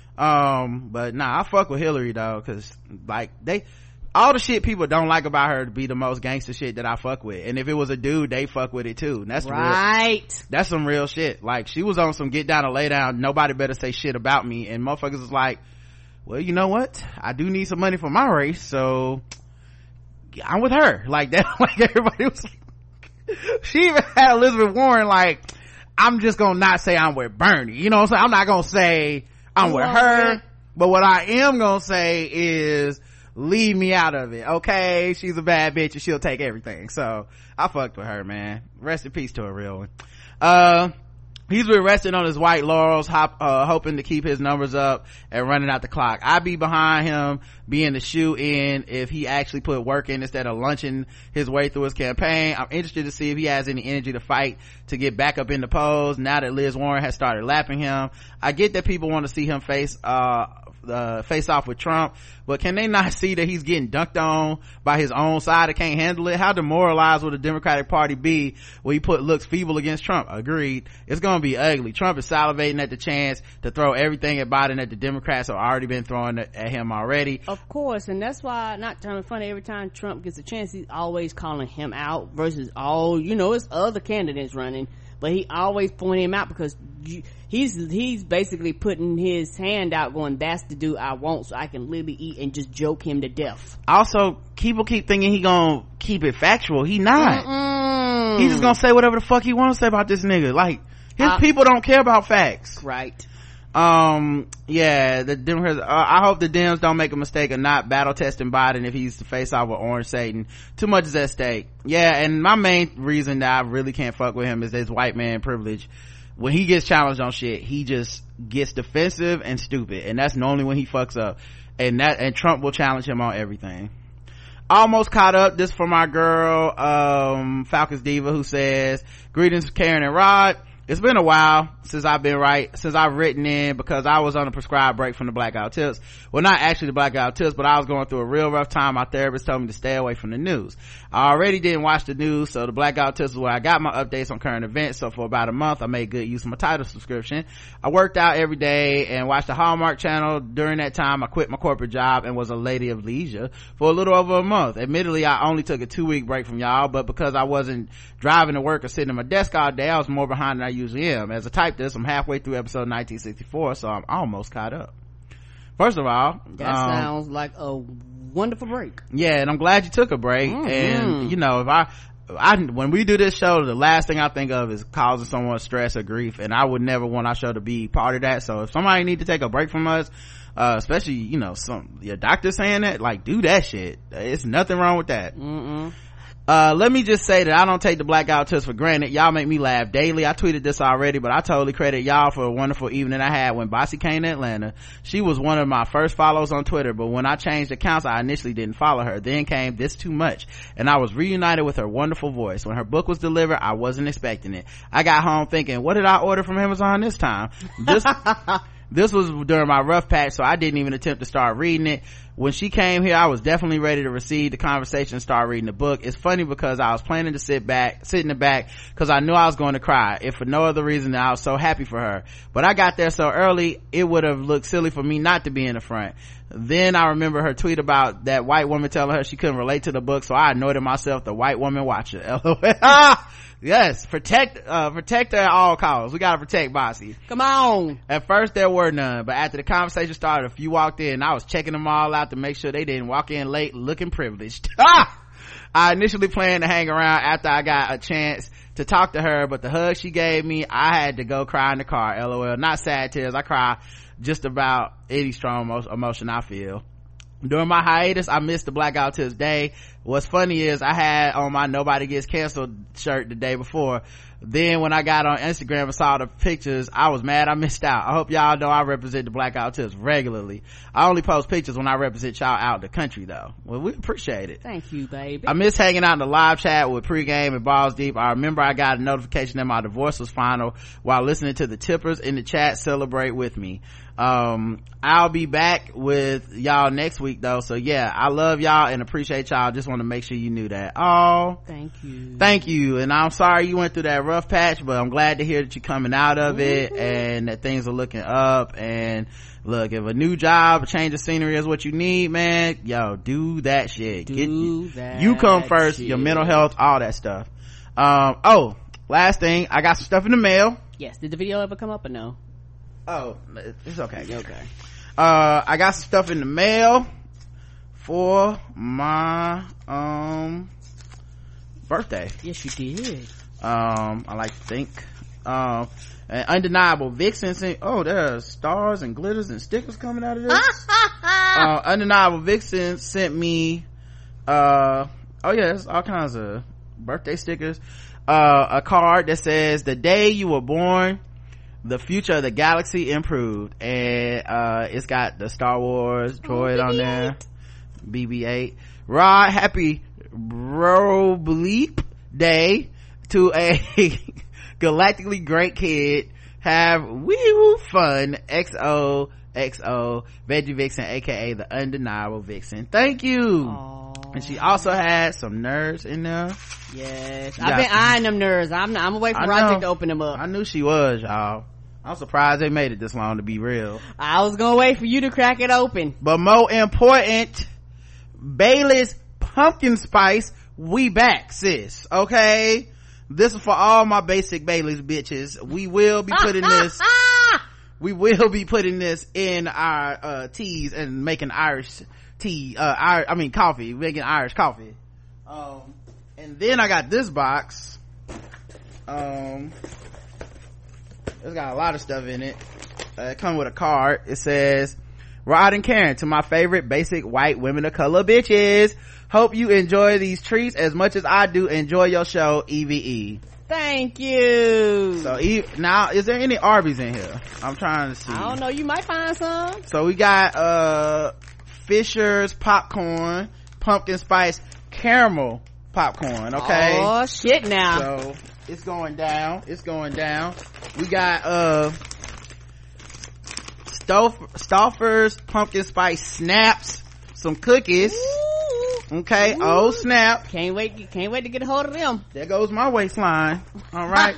But nah, I fuck with Hillary, dog, because like all the shit people don't like about her to be the most gangster shit that I fuck with. And if it was a dude, they fuck with it too. And that's right. That's some real shit. Like, she was on some get down or lay down, nobody better say shit about me. And motherfuckers was like, well, you know what? I do need some money for my race, so I'm with her. Like that, like everybody was she even had Elizabeth Warren like, I'm just gonna not say I'm with Bernie. You know what I'm saying? I'm not gonna say I'm with her, but what I am gonna say is, leave me out of it, okay? She's a bad bitch and she'll take everything. So I fucked with her, man. Rest in peace to a real one. He's been resting on his white laurels, hoping to keep his numbers up and running out the clock. I'd be behind him being the shoe-in if he actually put work in instead of lunching his way through his campaign. I'm interested to see if he has any energy to fight to get back up in the polls now that Liz Warren has started lapping him. I get that people want to see him face off with Trump, but can they not see that he's getting dunked on by his own side that can't handle it? How demoralized would the Democratic Party be when he looks feeble against Trump? Agreed. It's gonna be ugly. Trump is salivating at the chance to throw everything at Biden that the Democrats have already been throwing at him already. Of course, and that's why, not trying to be funny, every time Trump gets a chance, he's always calling him out versus it's other candidates running, but he always pointing him out because he's basically putting his hand out going, that's the dude I want, so I can literally eat and just joke him to death. Also, people keep thinking he gonna keep it factual. He not. He just gonna say whatever the fuck he want to say about this nigga. Like, his people don't care about facts. Right. The Democrats, I hope the Dems don't make a mistake of not battle testing Biden if he's to face off with Orange Satan. Too much is at stake. Yeah, and my main reason that I really can't fuck with him is his white man privilege. When he gets challenged on shit, he just gets defensive and stupid, and that's normally when he fucks up. And Trump will challenge him on everything. Almost caught up. This from our girl, Falcons Diva, who says, greetings, Karen and Rod. It's been a while since I've written in because I was on a prescribed break from the blackout tips. Well, not actually the blackout tips, but I was going through a real rough time. My therapist told me to stay away from the news. I already didn't watch the news, so the blackout tips is where I got my updates on current events. So for about a month, I made good use of my Tidal subscription. I worked out every day and watched the Hallmark Channel. During that time, I quit my corporate job and was a lady of leisure for a little over a month. Admittedly, I only took a 2-week break from y'all, but because I wasn't driving to work or sitting at my desk all day, I was more behind than I usually am. As I type this, I'm halfway through episode 1964, so I'm almost caught up. First of all, that sounds like a wonderful break. Yeah, and I'm glad you took a break. And if when we do this show, the last thing I think of is causing someone stress or grief, and I would never want our show to be part of that. So if somebody need to take a break from us, especially your doctor saying that, like, do that shit. It's nothing wrong with that. Let me just say that I don't take the blackout tips for granted. Y'all make me laugh daily. I tweeted this already, but I totally credit y'all for a wonderful evening I had when Bossy came to Atlanta. She was one of my first follows on Twitter, but when I changed accounts, I initially didn't follow her. Then came This Too Much, and I was reunited with her wonderful voice. When her book was delivered, I wasn't expecting it. I got home thinking, what did I order from Amazon this time? This was during my rough patch, so I didn't even attempt to start reading it. When she came here, I was definitely ready to receive the conversation and start reading the book. It's funny because I was planning to sit in the back because I knew I was going to cry, if for no other reason than I was so happy for her. But I got there so early, it would have looked silly for me not to be in the front. Then I remember her tweet about that white woman telling her she couldn't relate to the book, so I anointed myself the white woman watcher. LOL. Yes, protect her at all costs. We gotta protect Bossy. Come on. At first there were none, but after the conversation started, a few walked in. I was checking them all out to make sure they didn't walk in late looking privileged. I initially planned to hang around after I got a chance to talk to her, but the hug she gave me, I had to go cry in the car. LOL. Not sad tears. I cry just about any strong emotion I feel. During my hiatus, I missed the Blackout to this day. What's funny is I had on my Nobody Gets Canceled shirt the day before. Then when I got on Instagram and saw the pictures, I was mad I missed out. I hope y'all know I represent the Blackout Tips regularly. I only post pictures when I represent y'all out the country though. Well, we appreciate it. Thank you, baby. I miss hanging out in the live chat with Pregame and Balls Deep. I remember I got a notification that my divorce was final while listening to the tippers in the chat celebrate with me. I'll be back with y'all next week though, so yeah, I love y'all and appreciate y'all. Just want to make sure you knew that. Oh, thank you. And I'm sorry you went through that rough patch, but I'm glad to hear that you're coming out of it and that things are looking up. And look, if a new job, a change of scenery is what you need, man, yo, do that shit. You come first, your mental health, all that stuff. Last thing, I got some stuff in the mail. Yes, did the video ever come up or no? Oh, it's okay. I got some stuff in the mail for my birthday. Yes, you did. I like to think. An Undeniable Vixen sent, there's stars and glitters and stickers coming out of this. Undeniable Vixen sent me there's all kinds of birthday stickers. A card that says, the day you were born, the future of the galaxy improved. And it's got the Star Wars droid on there, BB-8. Rod, happy Bleep Day to a galactically great kid. Have wee fun. XOXO Veggie Vixen, aka the Undeniable Vixen. Thank you. Aww. And she also had some nerds in there. Yes, I've been eyeing them nerds. I'm waiting for Roger to open them up. I knew she was, y'all. I'm surprised they made it this long, to be real. I was gonna wait for you to crack it open. But more important, Bailey's Pumpkin Spice, we back, sis. Okay? This is for all my basic Bailey's bitches. We will be putting this in our teas and making Irish tea, coffee, making Irish coffee. And then I got this box. It's got a lot of stuff in it. It comes with a card. It says, Rod and Karen, to my favorite basic white women of color bitches. Hope you enjoy these treats as much as I do enjoy your show, EVE. Thank you. So now, is there any Arby's in here? I'm trying to see. I don't know, you might find some. So we got Fisher's popcorn, pumpkin spice caramel popcorn. Okay. Oh shit now. So it's going down. We got Stauffer's pumpkin spice snaps, some cookies. Ooh. Okay. Ooh. Oh snap. Can't wait to get a hold of them. There goes my waistline. All right.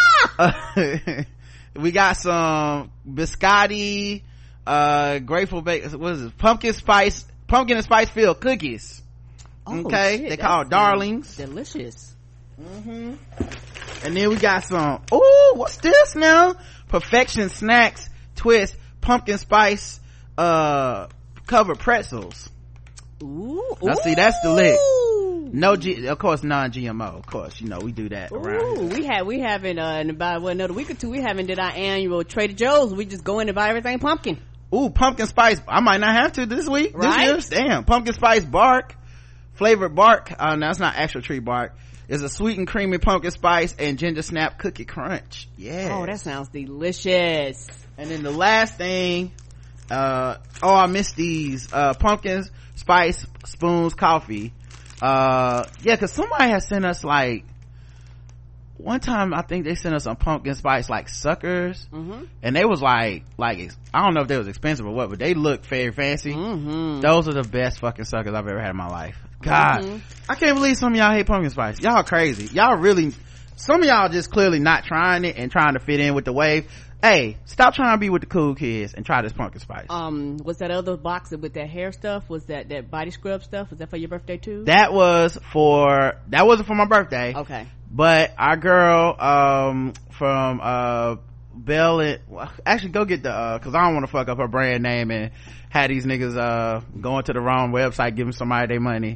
We got some biscotti, grateful bake, what is it, pumpkin and spice filled cookies. Okay. Shit, they call darlings. Delicious. And then we got some, what's this now? Perfection Snacks Twist pumpkin spice covered pretzels. Now see, that's the lick. Of course non-GMO, of course, we do that around here. we haven't in about another week or two, we haven't did our annual Trader Joe's. We just go in and buy everything pumpkin. Pumpkin spice, I might not have to this week, right? This year. Damn. Pumpkin spice bark, flavored bark, no, it's not actual tree bark. It's a sweet and creamy pumpkin spice and ginger snap cookie crunch. Yeah. Oh, that sounds delicious. And then the last thing, I missed these, pumpkin spice spoons coffee. Cause somebody has sent us one time I think they sent us some pumpkin spice like suckers, and they was like I don't know if they was expensive or what, but they looked very fancy. Those are the best fucking suckers I've ever had in my life. God, I can't believe some of y'all hate pumpkin spice. Y'all crazy. Y'all really, some of y'all just clearly not trying it and trying to fit in with the wave. Hey, stop trying to be with the cool kids and try this pumpkin spice. Was that other box with that hair stuff? Was that body scrub stuff? Was that for your birthday too? That wasn't for my birthday. Okay. But our girl, from, Bell and, actually go get cause I don't want to fuck up her brand name and have these niggas, going to the wrong website, giving somebody their money.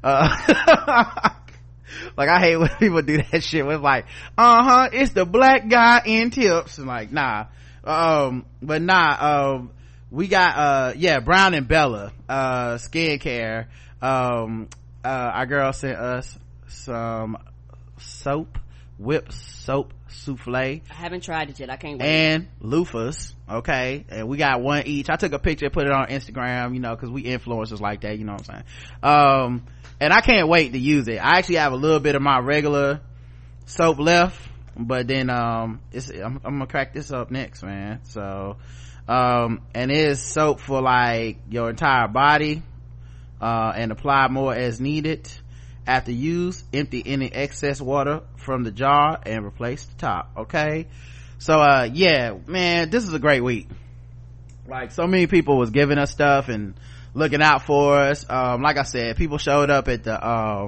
Like I hate when people do that shit with like, it's the black guy in tips, and like, nah. But nah, we got, Brown and Bella, skincare. Our girl sent us some whipped soap souffle. I haven't tried it yet. I can't wait. And loofahs. Okay. And we got one each. I took a picture, put it on Instagram, you know, cause we influencers like that, you know what I'm saying? And I can't wait to use it. I actually have a little bit of my regular soap left, but then I'm gonna crack this up next, man. So and it is soap for like your entire body, and apply more as needed. After use, empty any excess water from the jar and replace the top. Okay, so man, this is a great week. Like, so many people was giving us stuff and looking out for us. Like I said, people showed up at the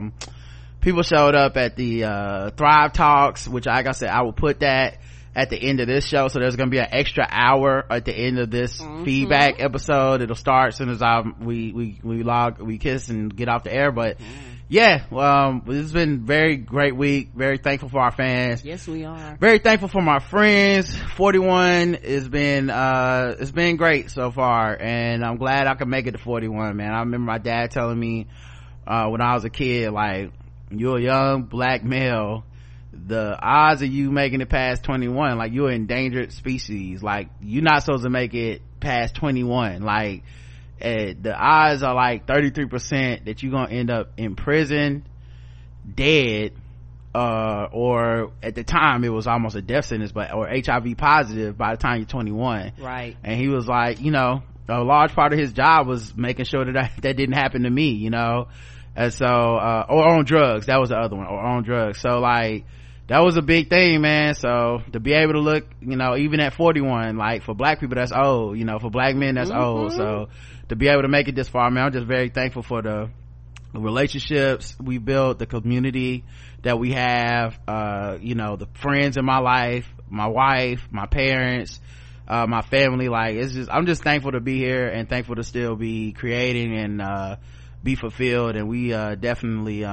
Thrive Talks, which, like I said, I will put that at the end of this show, so there's gonna be an extra hour at the end of this feedback episode. It'll start as soon as we kiss and get off the air. But it's been very great week. Very thankful for our fans. Yes, we are. Very thankful for my friends. 41 has been it's been great so far, and I'm glad I could make it to 41, man. I remember my dad telling me when I was a kid, like, you're a young black male, the odds of you making it past 21, like, you're an endangered species, like, you're not supposed to make it past 21, like, the odds are like 33% that you're gonna end up in prison, dead, or at the time it was almost a death sentence, or HIV positive by the time you're 21. Right. And he was like, you know, a large part of his job was making sure that didn't happen to me, you know. And so or on drugs, that was the other one, or on drugs. So like, that was a big thing, man. So to be able to look, you know, even at 41, like, for black people that's old, you know, for black men that's old. So to be able to make it this far, man, I'm just very thankful for the relationships we built, the community that we have, you know, the friends in my life, my wife, my parents, my family. Like, I'm just thankful to be here and thankful to still be creating and be fulfilled. And we definitely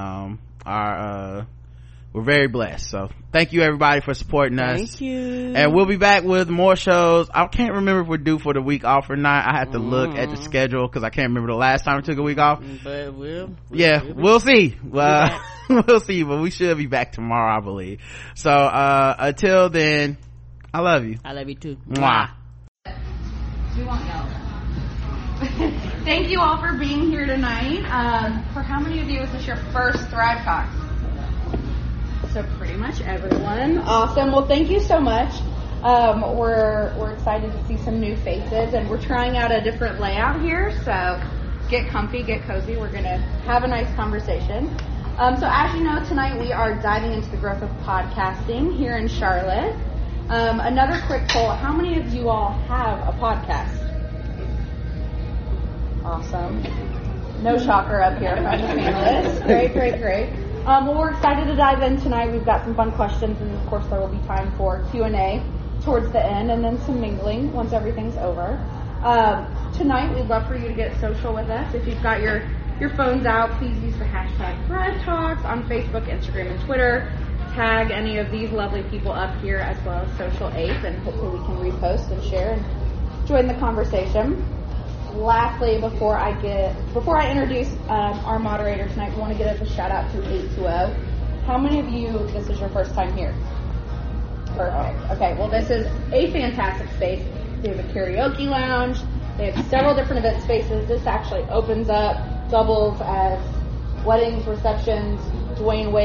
we're very blessed. So thank you everybody for supporting us. Thank you. And we'll be back with more shows. I can't remember if we're due for the week off or not. I have to look at the schedule because I can't remember the last time we took a week off. But we'll see. We'll see, but we should be back tomorrow, I believe. So until then, I love you. I love you too. Mwah. We want y'all. Thank you all for being here tonight. For how many of you is this your first Thrive Talk? So pretty much everyone. Awesome. Well, thank you so much. We're excited to see some new faces, and we're trying out a different layout here. So get comfy, get cozy. We're gonna have a nice conversation. So as you know, tonight we are diving into the growth of podcasting here in Charlotte. Another quick poll: how many of you all have a podcast? Awesome. No shocker up here from the panelists. Great. Well, we're excited to dive in tonight. We've got some fun questions, and of course there will be time for Q&A towards the end, and then some mingling once everything's over. Tonight we'd love for you to get social with us. If you've got your phones out, please use the hashtag Thrive Talks on Facebook, Instagram, and Twitter. Tag any of these lovely people up here as well as Social 8, and hopefully we can repost and share and join the conversation. Lastly, before I introduce our moderator tonight, we want to give a shout out to 820. How many of you, this is your first time here? Perfect. Okay, well, this is a fantastic space. They have a karaoke lounge. They have several different event spaces. This actually opens up, doubles as weddings, receptions, Dwayne Wade's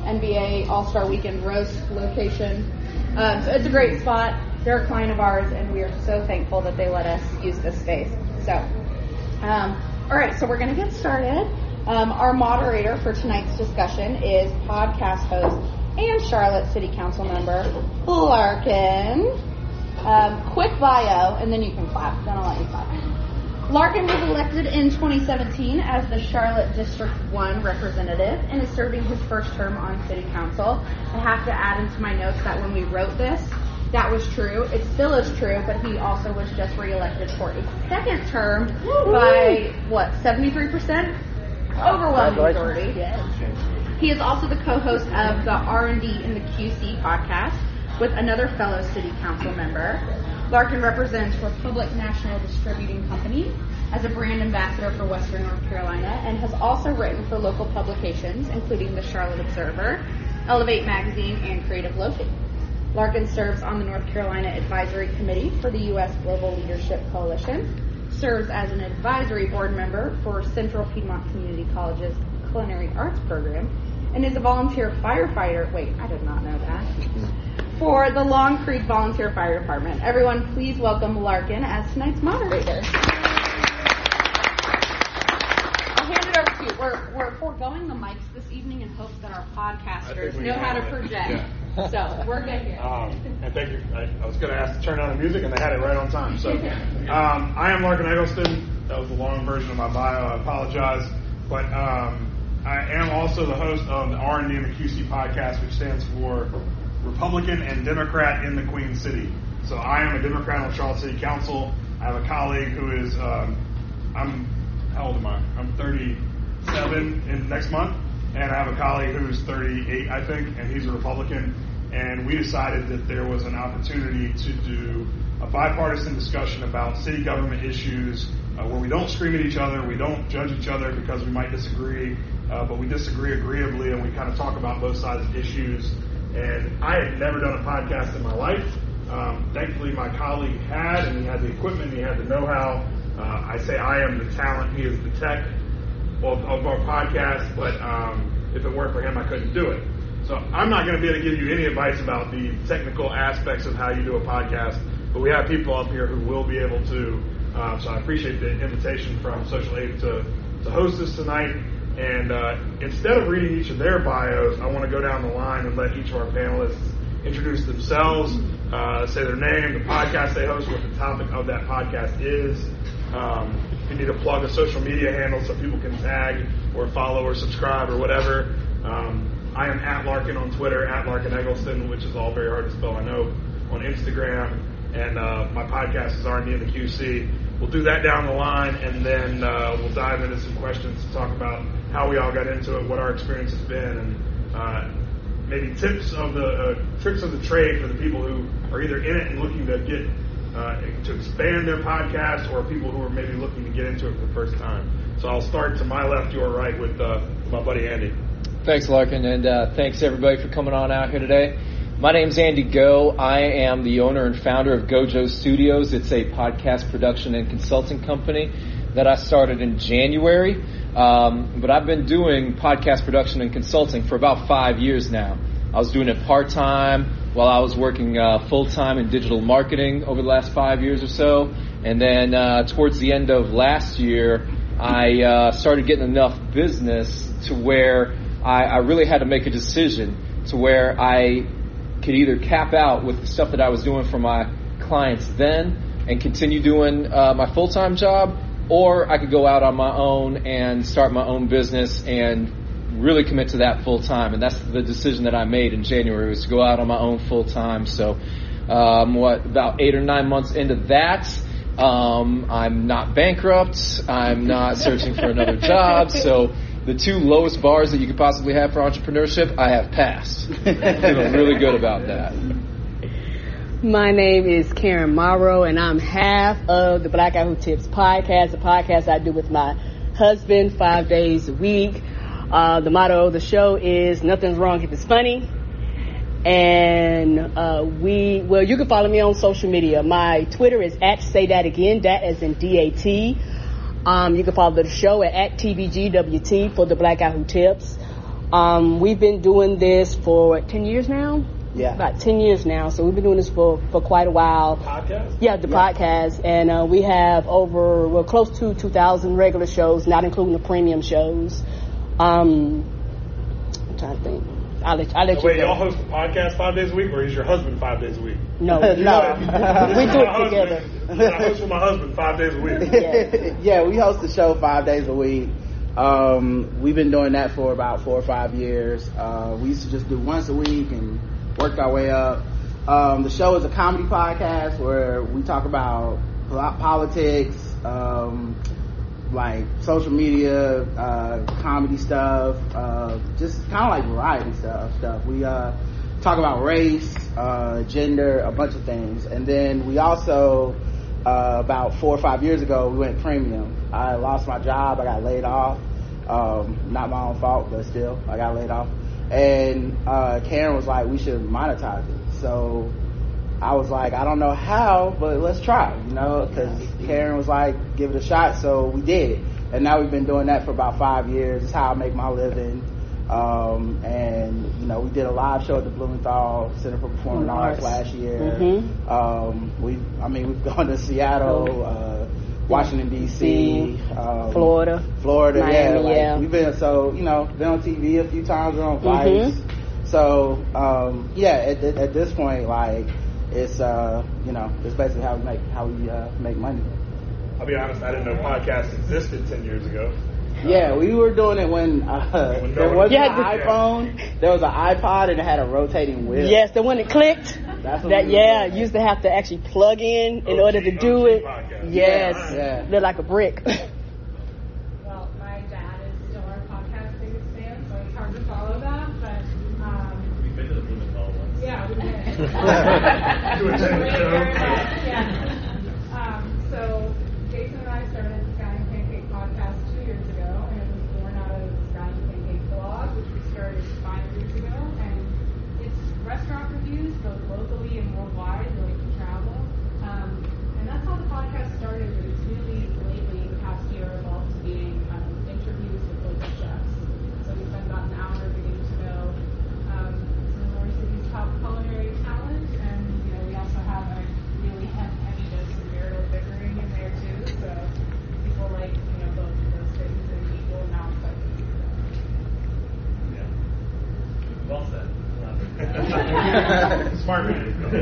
NBA All-Star Weekend roast location. So it's a great spot. They're a client of ours, and we are so thankful that they let us use this space. So, all right, so we're going to get started. Our moderator for tonight's discussion is podcast host and Charlotte City Council member Larkin. Quick bio, and then you can clap. Then I'll let you clap. Larkin was elected in 2017 as the Charlotte District 1 representative and is serving his first term on City Council. I have to add into my notes that when we wrote this, that was true. It still is true, but he also was just reelected for a second term by, 73%? Overwhelming majority. He is also the co-host of the R&D in the QC podcast with another fellow City Council member. Larkin represents Republic National Distributing Company as a brand ambassador for Western North Carolina and has also written for local publications, including the Charlotte Observer, Elevate Magazine, and Creative Loki. Larkin serves on the North Carolina Advisory Committee for the U.S. Global Leadership Coalition, serves as an advisory board member for Central Piedmont Community College's Culinary Arts Program, and is a volunteer firefighter. Wait, I did not know that. For the Long Creek Volunteer Fire Department. Everyone, please welcome Larkin as tonight's moderator. I'll hand it over to you. We're foregoing the mics this evening in hopes that our podcasters know how to project. Yeah. So we're good here. And thank you. I was going to ask to turn on the music, and they had it right on time. So I am Larkin Eggleston. That was the long version of my bio. I apologize. But I am also the host of the R&D and the QC podcast, which stands for Republican and Democrat in the Queen City. So I am a Democrat on Charlotte City Council. I have a colleague who is, how old am I? I'm 37 in next month. And I have a colleague who's 38, I think, and he's a Republican. And we decided that there was an opportunity to do a bipartisan discussion about city government issues where we don't scream at each other, we don't judge each other because we might disagree, but we disagree agreeably, and we kind of talk about both sides of issues. And I had never done a podcast in my life. Thankfully, my colleague had, and he had the equipment, he had the know-how. I say I am the talent, he is the tech of our podcast, but if it weren't for him, I couldn't do it. So I'm not going to be able to give you any advice about the technical aspects of how you do a podcast, but we have people up here who will be able to. So I appreciate the invitation from Social Aid to host this tonight. And instead of reading each of their bios, I want to go down the line and let each of our panelists introduce themselves, say their name, the podcast they host, what the topic of that podcast is. If you need to plug a social media handle so people can tag or follow or subscribe or whatever. I am at Larkin on Twitter, at Larkin Eggleston, which is all very hard to spell, I know, on Instagram. And my podcast is R&D in the QC. We'll do that down the line, and then we'll dive into some questions to talk about how we all got into it, what our experience has been, and maybe tips of the tricks of the trade for the people who are either in it and looking to get to expand their podcast, or people who are maybe looking to get into it for the first time. So I'll start to my left, your right, with my buddy Andy. Thanks, Larkin, and thanks everybody for coming on out here today. My name's Andy Go. I am the owner and founder of Gojo Studios. It's a podcast production and consulting company that I started in January. But I've been doing podcast production and consulting for about 5 years now. I was doing it part-time while I was working full-time in digital marketing over the last 5 years or so. And then towards the end of last year, I started getting enough business to where I really had to make a decision to where I could either cap out with the stuff that I was doing for my clients then and continue doing my full-time job, or I could go out on my own and start my own business and really commit to that full-time. And that's the decision that I made in January, was to go out on my own full-time. So about 8 or 9 months into that, I'm not bankrupt. I'm not searching for another job. So the two lowest bars that you could possibly have for entrepreneurship, I have passed. Feeling really good about that. My name is Karen Morrow, and I'm half of the Black Guy Who Tips podcast, a podcast I do with my husband 5 days a week. The motto of the show is "Nothing's wrong if it's funny." And you can follow me on social media. My Twitter is @SayThatAgain, that as in DAT. You can follow the show at TBGWT for the Black Guy Who Tips. We've been doing this for 10 years now. Yeah. About 10 years now. So we've been doing this for quite a while. Podcast? Yeah, the podcast. And we have close to 2,000 regular shows, not including the premium shows. I'm trying to think. I'll let you Wait, go. y'all host a podcast 5 days a week, or is your husband 5 days a week? No. No. We do it together. I host with my husband 5 days a week. Yeah, we host the show 5 days a week. We've been doing that for about 4 or 5 years. We used to just do once a week and worked our way up. The show is a comedy podcast where we talk about politics, like social media, comedy stuff, just kind of like variety stuff. We talk about race, gender, a bunch of things. And then we also, about 4 or 5 years ago, we went premium. I lost my job. I got laid off. Not my own fault, but still, I got laid off. And Karen was like, we should monetize it. So I was like, I don't know how, but let's try, because Karen was like, give it a shot. So we did. And now we've been doing that for about 5 years. It's how I make my living. And we did a live show at the Blumenthal Center for Performing Arts last year. Mm-hmm. We've gone to Seattle, Washington D.C., Florida, Miami, we've been been on TV a few times. We're on Vice. So at this point, like it's it's basically how we make money. I'll be honest, I didn't know podcasts existed 10 years ago. Yeah, we were doing it when there wasn't an iPhone. There was an iPod and it had a rotating wheel. Yes, the one that clicked. You used to have to actually plug in order to do it. Podcast. Yes, they're like a brick. Well, my dad is still our podcast biggest fan, so it's hard to follow that. But we've been to the Blumenthal once. Yeah, we've been. So Jason and I started the Sky and Pancake podcast 2 years ago, and it was born out of the Sky and Pancake blog, which we started 5 years ago. And it's restaurant reviews, both locally and worldwide, really to travel. And that's how the podcast started, but it's really lately, the past year, evolved to being interviews with local chefs. So we spend about an hour getting to know some of our city's top culinary talent, and we also have a really heavy dose of marital bickering in there too. So people like both of those things and equal amounts of Well said. Smart man.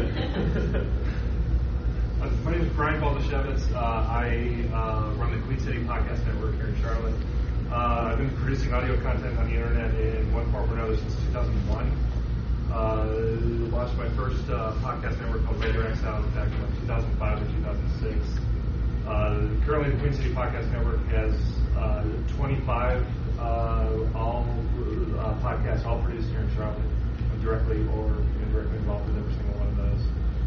My name is Brian Baldashevitz. I run the Queen City Podcast Network here in Charlotte. I've been producing audio content on the internet in one form or another since 2001. Launched my first podcast network called Radio X out back in 2005 or 2006. Currently, the Queen City Podcast Network has 25 all podcasts, all produced here in Charlotte. I'm directly or indirectly involved with every single one of those.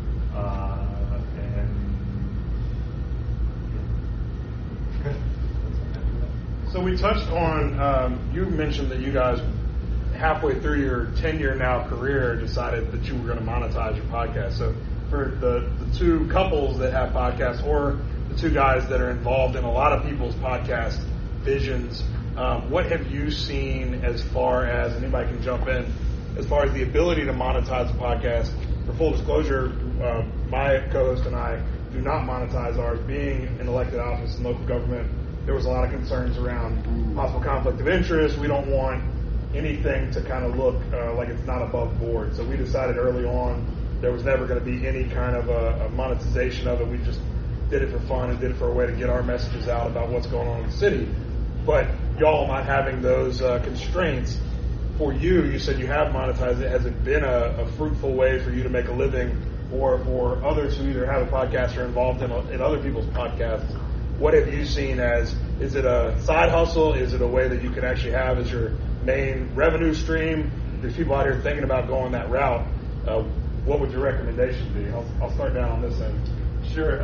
So we touched on, you mentioned that you guys, halfway through your 10-year now career, decided that you were going to monetize your podcast. So for the two couples that have podcasts, or the two guys that are involved in a lot of people's podcast visions, what have you seen as far as, and anybody can jump in, as far as the ability to monetize a podcast? For full disclosure, my co-host and I do not monetize ours. Being in elected office in local government, there was a lot of concerns around possible conflict of interest. We don't want anything to kind of look like it's not above board. So we decided early on there was never going to be any kind of a monetization of it. We just did it for fun and did it for a way to get our messages out about what's going on in the city. But y'all not having those constraints, for you said you have monetized it. Has it been a fruitful way for you to make a living, or for others who either have a podcast or involved in other people's podcasts? What have you seen as, is it a side hustle? Is it a way that you can actually have as your main revenue stream? There's people out here thinking about going that route. What would your recommendation be? I'll start down on this end. Sure.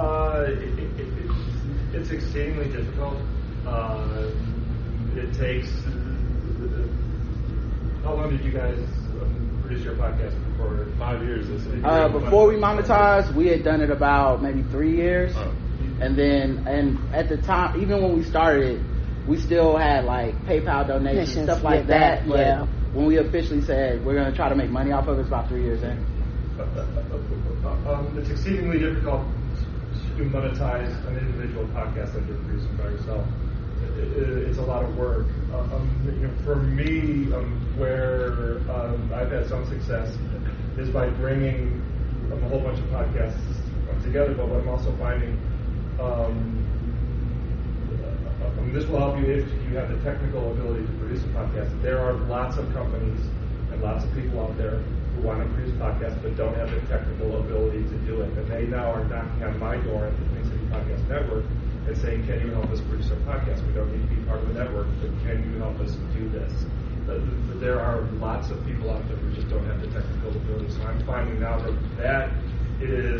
It's exceedingly difficult. It takes... How long did you guys produce your podcast before? 5 years. Before we monetized, we had done it about maybe 3 years. And then, and at the time, even when we started, we still had like PayPal donations, stuff like that. But when we officially said we're going to try to make money off of it, it's about 3 years in. It's exceedingly difficult to monetize an individual podcast that you're producing by yourself. It's a lot of work. For me, where I've had some success is by bringing a whole bunch of podcasts together. But what I'm also finding, this will help you if you have the technical ability to produce a podcast. There are lots of companies and lots of people out there who want to produce podcasts but don't have the technical ability to do it. And they now are knocking on my door at the Twin City Podcast Network and saying, can you help us produce our podcast? We don't need to be part of the network, but can you help us do this? There are lots of people out there who just don't have the technical ability. So I'm finding now that is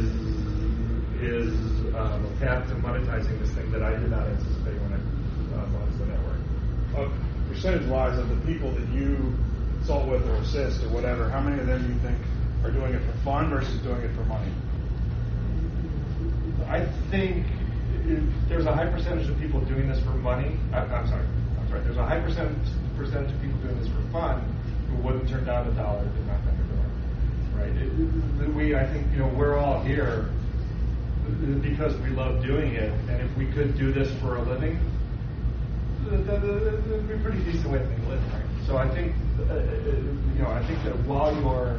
a path to monetizing this thing that I did not anticipate when I launched the network. Percentage-wise, of the people that you consult with or assist or whatever, how many of them do you think are doing it for fun versus doing it for money? I think there's a high percentage of people doing this for money. I'm sorry. There's a high percentage of people doing this for fun who wouldn't turn down $1 if they're not going to do it. Right? I think we're all here because we love doing it, and if we could do this for a living, it'd be a pretty decent way to make a living. Right? So I think I think that while you're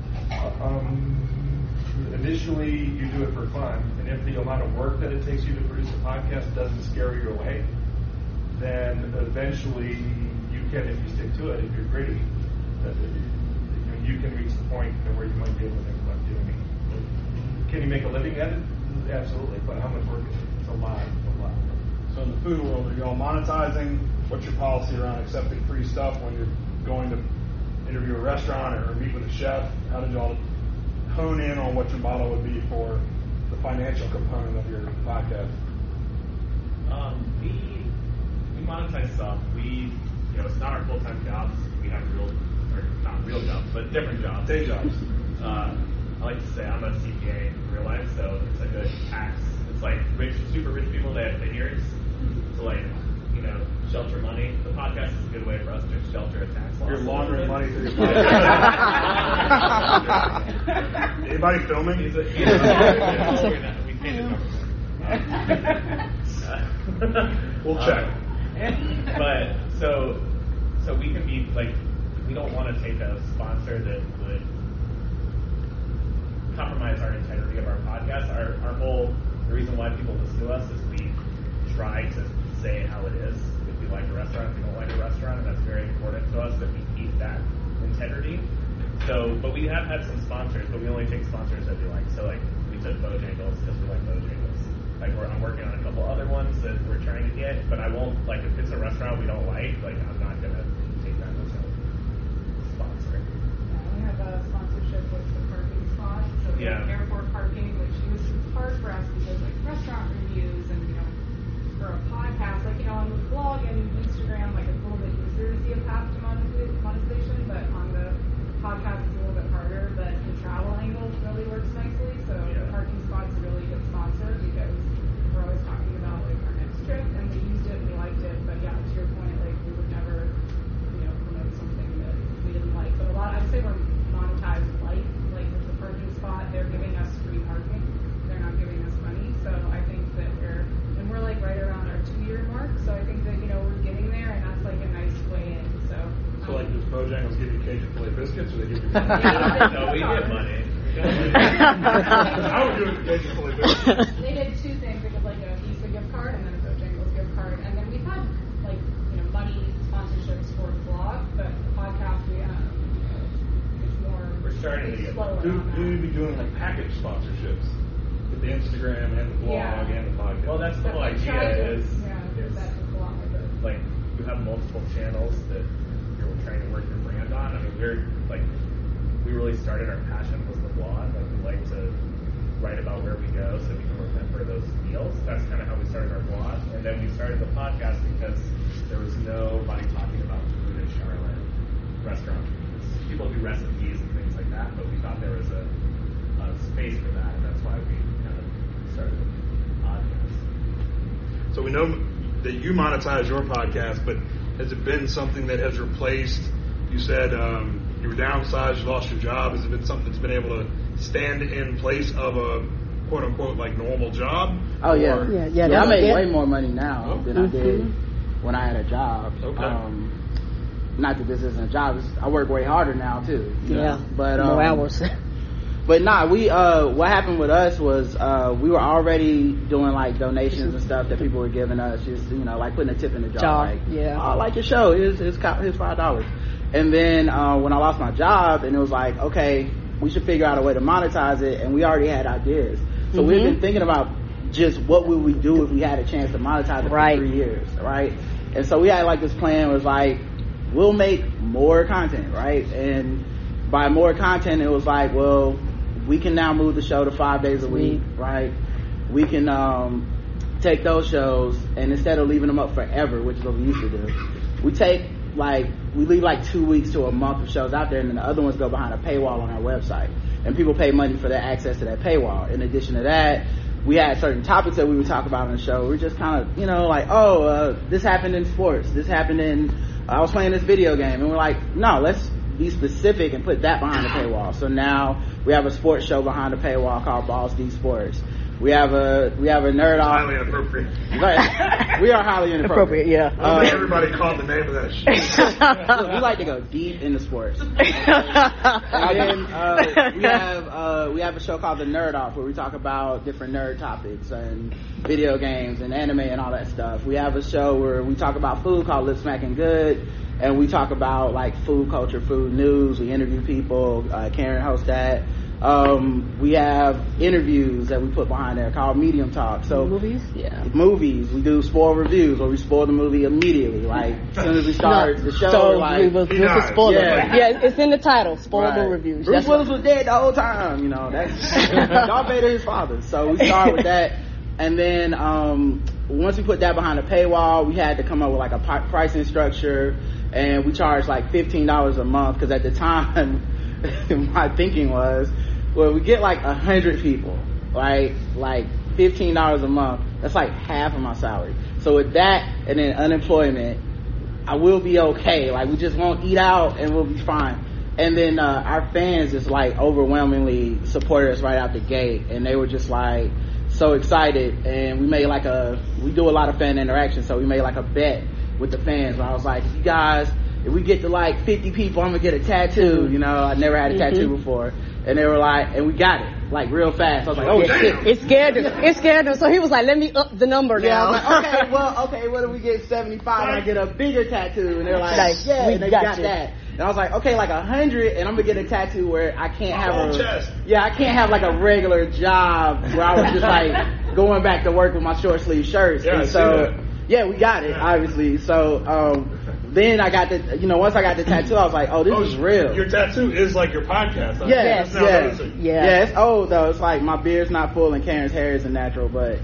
initially you do it for fun, and if the amount of work that it takes you to produce a podcast doesn't scare you away, then eventually you can, if you stick to it, if you're gritty, you can reach the point where you might be able to make money doing it. Can you make a living at it? Absolutely, but how much work is it? It's a lot. So in the food world, are y'all monetizing? What's your policy around accepting free stuff when you're going to interview a restaurant or meet with a chef? How did y'all hone in on what your model would be for the financial component of your podcast? We monetize some. It's not our full-time jobs. We have not real jobs, but different jobs. Day jobs. I like to say I'm a CPA in real life, so it's like a tax. It's like super rich people that have vineyards. So shelter money. The podcast is a good way for us to shelter a tax loss. You're laundering money through your podcast. Anybody filming? We paid the numbers. We'll check. But so we can be we don't want to take a sponsor that would compromise our integrity of our podcast. The reason why people listen to us is we try to say how it is. If we like a restaurant, if we don't like a restaurant, and that's very important to us that we keep that integrity. But we have had some sponsors, but we only take sponsors that we like. So we took Bojangles because we like Bojangles. I'm working on a couple other ones that we're trying to get, but I won't if it's a restaurant we don't like I'm not gonna take that as a sponsor. Yeah, we have a sponsorship with the parking spot, so airport parking, which is hard for us because restaurant reviews and for a podcast, on the blog and Instagram, it's a little bit easier to see a path to monetization, but on the podcast it's a little bit harder. But the travel angle really works nicely, so the parking spot's a really good sponsor because we're always talking about our next trip, and we used it and we liked it. But to your point, we would never, promote something that we didn't like. But I'd say we're monetized with the parking spot. They're giving us free parking. They're not giving us money. So I think that we're right around our 2-year mark. So I think that we're getting there, and that's a nice way in. So does Bojangles give you Cajun filet biscuits, or they give you money? No, we get money. I would do it with Cajun filet biscuits. They did 2 things. They did a Visa gift card and then a Bojangles gift card, and then we've had money sponsorships for the blog, but the podcast it's more. We're starting to get. You need to be doing package sponsorships with the Instagram and the blog and the podcast. Well, that's the whole idea. That goes along with it. You have multiple channels that you're trying to work your brand on. I mean, we really started our passion was the blog. We like to write about where we go so we can remember those meals. That's kind of how we started our blog. And then we started the podcast because there was nobody talking about food in Charlotte, restaurant foods. People do recipes and things like that, but we thought there was a space for that, and that's why we kind of started the podcast. So we know that you monetize your podcast, but has it been something that has replaced, you said you were downsized, you lost your job, has it been something that's been able to stand in place of a quote unquote like normal job? Oh yeah. Or, I make way more money now than I did when I had a job. Okay. Not that this isn't a job, I work way harder now too. Yeah, but more hours. But we what happened with us was we were already doing like donations and stuff that people were giving us, just like putting a tip in the jar. Like, I like your show, here's $5. And then when I lost my job, and it was like, okay, we should figure out a way to monetize it, and we already had ideas. So we've been thinking about just what would we do if we had a chance to monetize it for 3 years, right? And so we had like this plan, was like, we'll make more content, right? And by more content, it was like, well, we can now move the show to 5 days a week, right? We can take those shows, and instead of leaving them up forever, which is what we used to do, we leave like 2 weeks to a month of shows out there, and then the other ones go behind a paywall on our website, and people pay money for that access to that paywall. In addition to that, we had certain topics that we would talk about on the show. We're just kind of this happened in sports, this happened in I was playing this video game, and we're like, no, let's be specific and put that behind the paywall. So now we have a sports show behind the paywall called Balls D Sports. We have a nerd off. Highly inappropriate. Right. We are highly inappropriate. Yeah. Everybody called the name of that shit. Look, we like to go deep into sports. And then we have a show called The Nerd Off, where we talk about different nerd topics and video games and anime and all that stuff. We have a show where we talk about food called Lip Smacking Good, and we talk about like food culture, food news. We interview people. Karen hosts that. We have interviews that we put behind there called Medium Talk. So movies, we do spoil reviews, where we spoil the movie immediately, like as soon as we start the show. So like, we'll spoil it. Yeah, it's in the title, spoilable reviews. Bruce Willis was dead the whole time, that's Darth Vader, his father. So we start with that, and then once we put that behind a paywall, we had to come up with like a pricing structure, and we charged like $15 a month, because at the time my thinking was, well, we get like 100 people, right? Like $15 a month, that's like half of my salary. So with that and then unemployment, I will be okay. Like, we just won't eat out and we'll be fine. And then our fans just like overwhelmingly supported us right out the gate, and they were just like so excited. And we made like we do a lot of fan interaction, so we made like a bet with the fans where I was like, you guys, if we get to like 50 people, I'm gonna get a tattoo. I never had a tattoo before. And they were like, and we got it like real fast. I was like, oh shit. It scared them. So he was like, let me up the number now. Yeah, I was like, okay, what if we get 75 and I get a bigger tattoo? And they're like, yeah, and they got that. And I was like, okay, like 100, and I'm gonna get a tattoo where I can't have like a regular job where I was just like going back to work with my short sleeve shirts. Yeah, and so we got it, obviously. So then I got once I got the tattoo, I was like, oh, this is real. Your tattoo is like your podcast. It's old though. It's like my beard's not full and Karen's hair isn't natural, but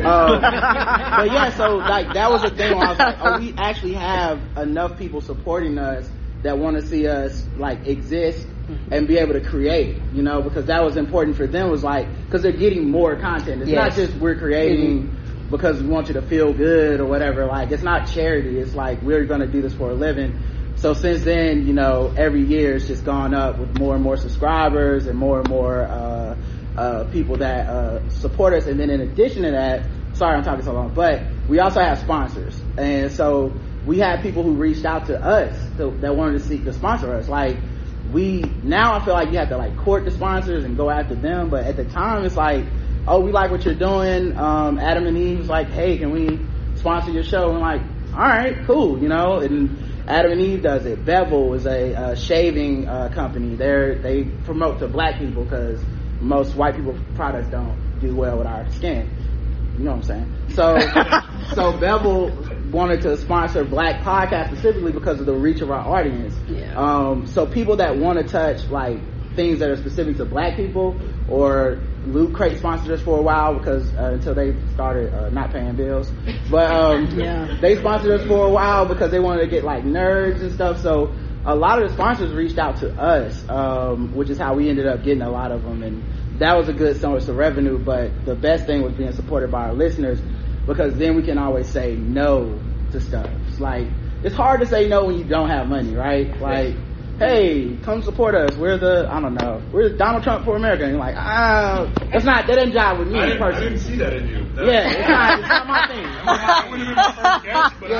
so like that was the thing where I was like, oh, we actually have enough people supporting us that want to see us like exist and be able to create, because that was important for them, was like, because they're getting more content. It's not just we're creating because we want you to feel good or whatever. Like, it's not charity. It's like, we're going to do this for a living. So since then, every year it's just gone up with more and more subscribers and more people that support us. And then in addition to that, sorry I'm talking so long, but we also have sponsors. And so we have people who reached out to us that wanted to sponsor us. Like, now I feel like you have to like court the sponsors and go after them. But at the time, it's like, oh, we like what you're doing. Adam and Eve was like, hey, can we sponsor your show? And I'm like, all right, cool, And Adam and Eve does it. Bevel is a shaving company. They promote to black people because most white people products don't do well with our skin. You know what I'm saying? So Bevel wanted to sponsor black podcasts specifically because of the reach of our audience. So people that want to touch like things that are specific to black people, or Loot Crate sponsored us for a while because until they started not paying bills, but they sponsored us for a while because they wanted to get like nerds and stuff. So a lot of the sponsors reached out to us, which is how we ended up getting a lot of them, and that was a good source of revenue. But the best thing was being supported by our listeners. because then we can always say no to stuff. It's like, it's hard to say no when you don't have money, right? Like, hey, come support us. We're Donald Trump for America. And you're like, that didn't jive with me personally. I didn't see that in you. It's not my thing. I wouldn't have been my first guess, but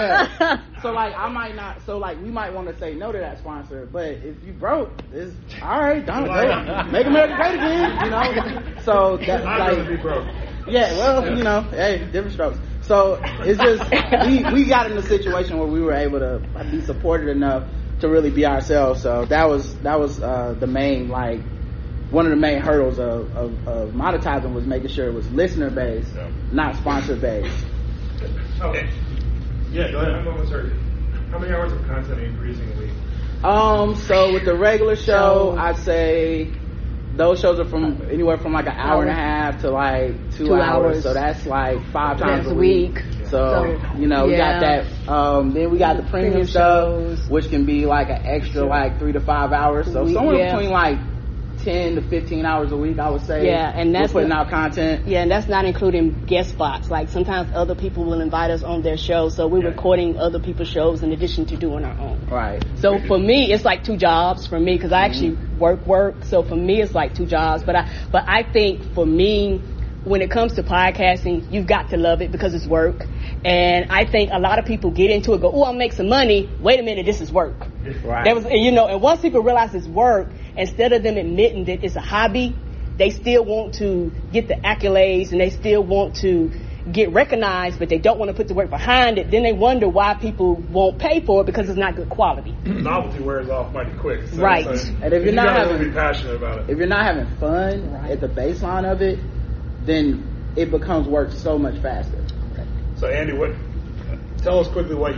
so we might want to say no to that sponsor, but if you broke, it's alright, Donald, make America great again, so that's like, be broke. Yeah, well, hey, different strokes. So it's just, we got in a situation where we were able to be supported enough to really be ourselves. So that was the main, like, one of the main hurdles of monetizing was making sure it was listener based, not sponsor based. Okay. Yeah, go ahead. How many hours of content are you producing a week? So with the regular show, I'd say those shows are from anywhere from like an hour and a half to like 2 hours. So that's like 5 times a week. So we got that. Then we got the premium shows, which can be like an extra like 3 to 5 hours. So somewhere between like 10 to 15 hours a week, I would say. Yeah, and that's putting out content. Yeah, and that's not including guest spots. Like sometimes other people will invite us on their shows, so we're recording other people's shows in addition to doing our own. Right. So for me, it's like 2 jobs for me because I actually work. So for me, it's like 2 jobs. But I think for me, when it comes to podcasting, you've got to love it because it's work. And I think a lot of people get into it, go, oh, I'll make some money. Wait a minute, this is work. Right. And once people realize it's work, instead of them admitting that it's a hobby, they still want to get the accolades and they still want to get recognized, but they don't want to put the work behind it. Then they wonder why people won't pay for it because it's not good quality. Novelty wears off mighty quick. So right. And if you're not be passionate about it. If you're not having fun at the baseline of it, then it becomes work so much faster. So Andy, tell us quickly what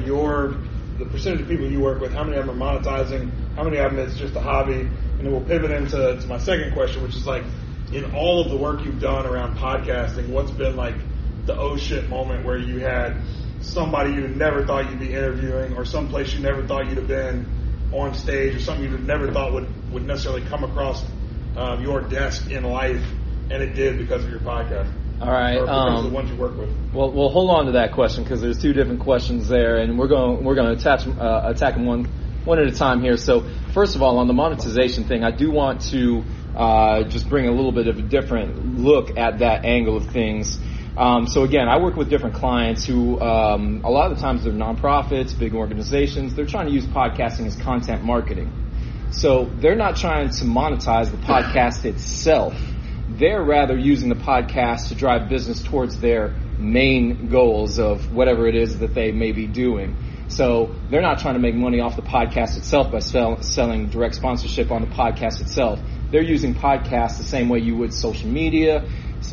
the percentage of people you work with, how many of them are monetizing, how many of them is just a hobby, and then we'll pivot into my second question, which is like, in all of the work you've done around podcasting, what's been like the oh shit moment where you had somebody you never thought you'd be interviewing, or some place you never thought you'd have been on stage, or something you never thought would necessarily come across your desk in life, and it did because of your podcast? All right. Or because of the ones you work with. Well, hold on to that question because there's 2 different questions there, and we're going to attack them one at a time here. So first of all, on the monetization thing, I do want to just bring a little bit of a different look at that angle of things. So again, I work with different clients who a lot of the times they're nonprofits, big organizations. They're trying to use podcasting as content marketing. So they're not trying to monetize the podcast itself. They're rather using the podcast to drive business towards their main goals of whatever it is that they may be doing. So they're not trying to make money off the podcast itself by selling direct sponsorship on the podcast itself. They're using podcasts the same way you would social media,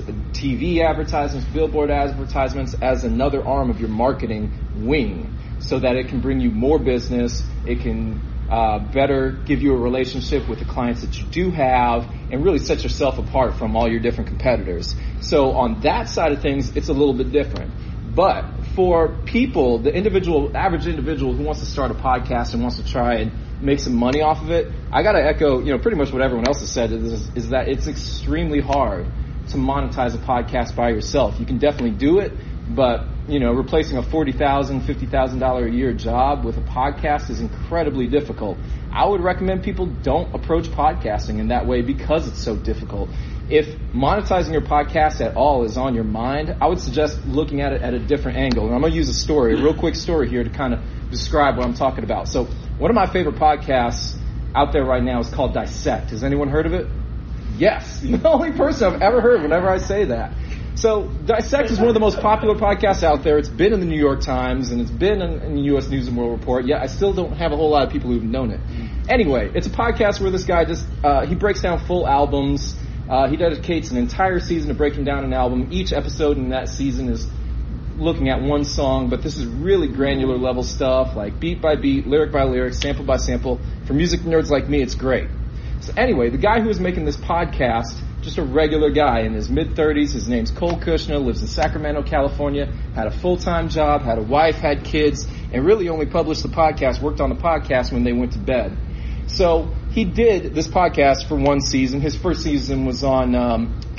TV advertisements, billboard advertisements as another arm of your marketing wing so that it can bring you more business. It can better give you a relationship with the clients that you do have and really set yourself apart from all your different competitors. So on that side of things, it's a little bit different. But for people, the average individual who wants to start a podcast and wants to try and make some money off of it, I got to echo, pretty much what everyone else has said is that it's extremely hard to monetize a podcast by yourself. You can definitely do it, but replacing a $40,000, $50,000 a year job with a podcast is incredibly difficult. I would recommend people don't approach podcasting in that way because it's so difficult. If monetizing your podcast at all is on your mind, I would suggest looking at it at a different angle. And I'm going to use a real quick story here to kind of describe what I'm talking about. So one of my favorite podcasts out there right now is called Dissect. Has anyone heard of it? Yes. You're the only person I've ever heard whenever I say that. So Dissect is one of the most popular podcasts out there. It's been in the New York Times and it's been in the U.S. News and World Report, yet I still don't have a whole lot of people who've known it. Anyway, it's a podcast where this guy he breaks down full albums. He dedicates an entire season to breaking down an album. Each episode in that season is looking at one song, but this is really granular level stuff, like beat by beat, lyric by lyric, sample by sample. For music nerds like me, it's great. So anyway, the guy who was making this podcast, just a regular guy in his mid-30s. His name's Cole Kushner, lives in Sacramento, California, had a full-time job, had a wife, had kids, and really only published the podcast, worked on the podcast when they went to bed. So he did this podcast for one season. His first season was on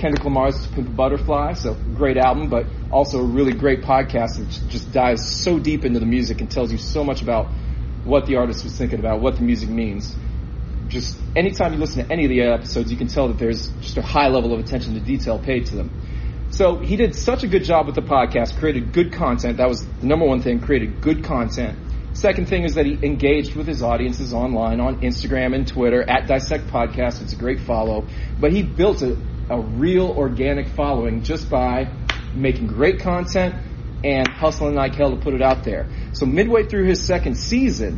Kendrick Lamar's To Pimp a Butterfly, so great album, but also a really great podcast that just dives so deep into the music and tells you so much about what the artist was thinking about, what the music means. Just anytime you listen to any of the episodes, you can tell that there's just a high level of attention to detail paid to them. So he did such a good job with the podcast, created good content. That was the number one thing, created good content. Second thing is that he engaged with his audiences online on Instagram and Twitter at Dissect Podcast. It's a great follow. But he built a real organic following just by making great content and hustling like hell to put it out there. So midway through his second season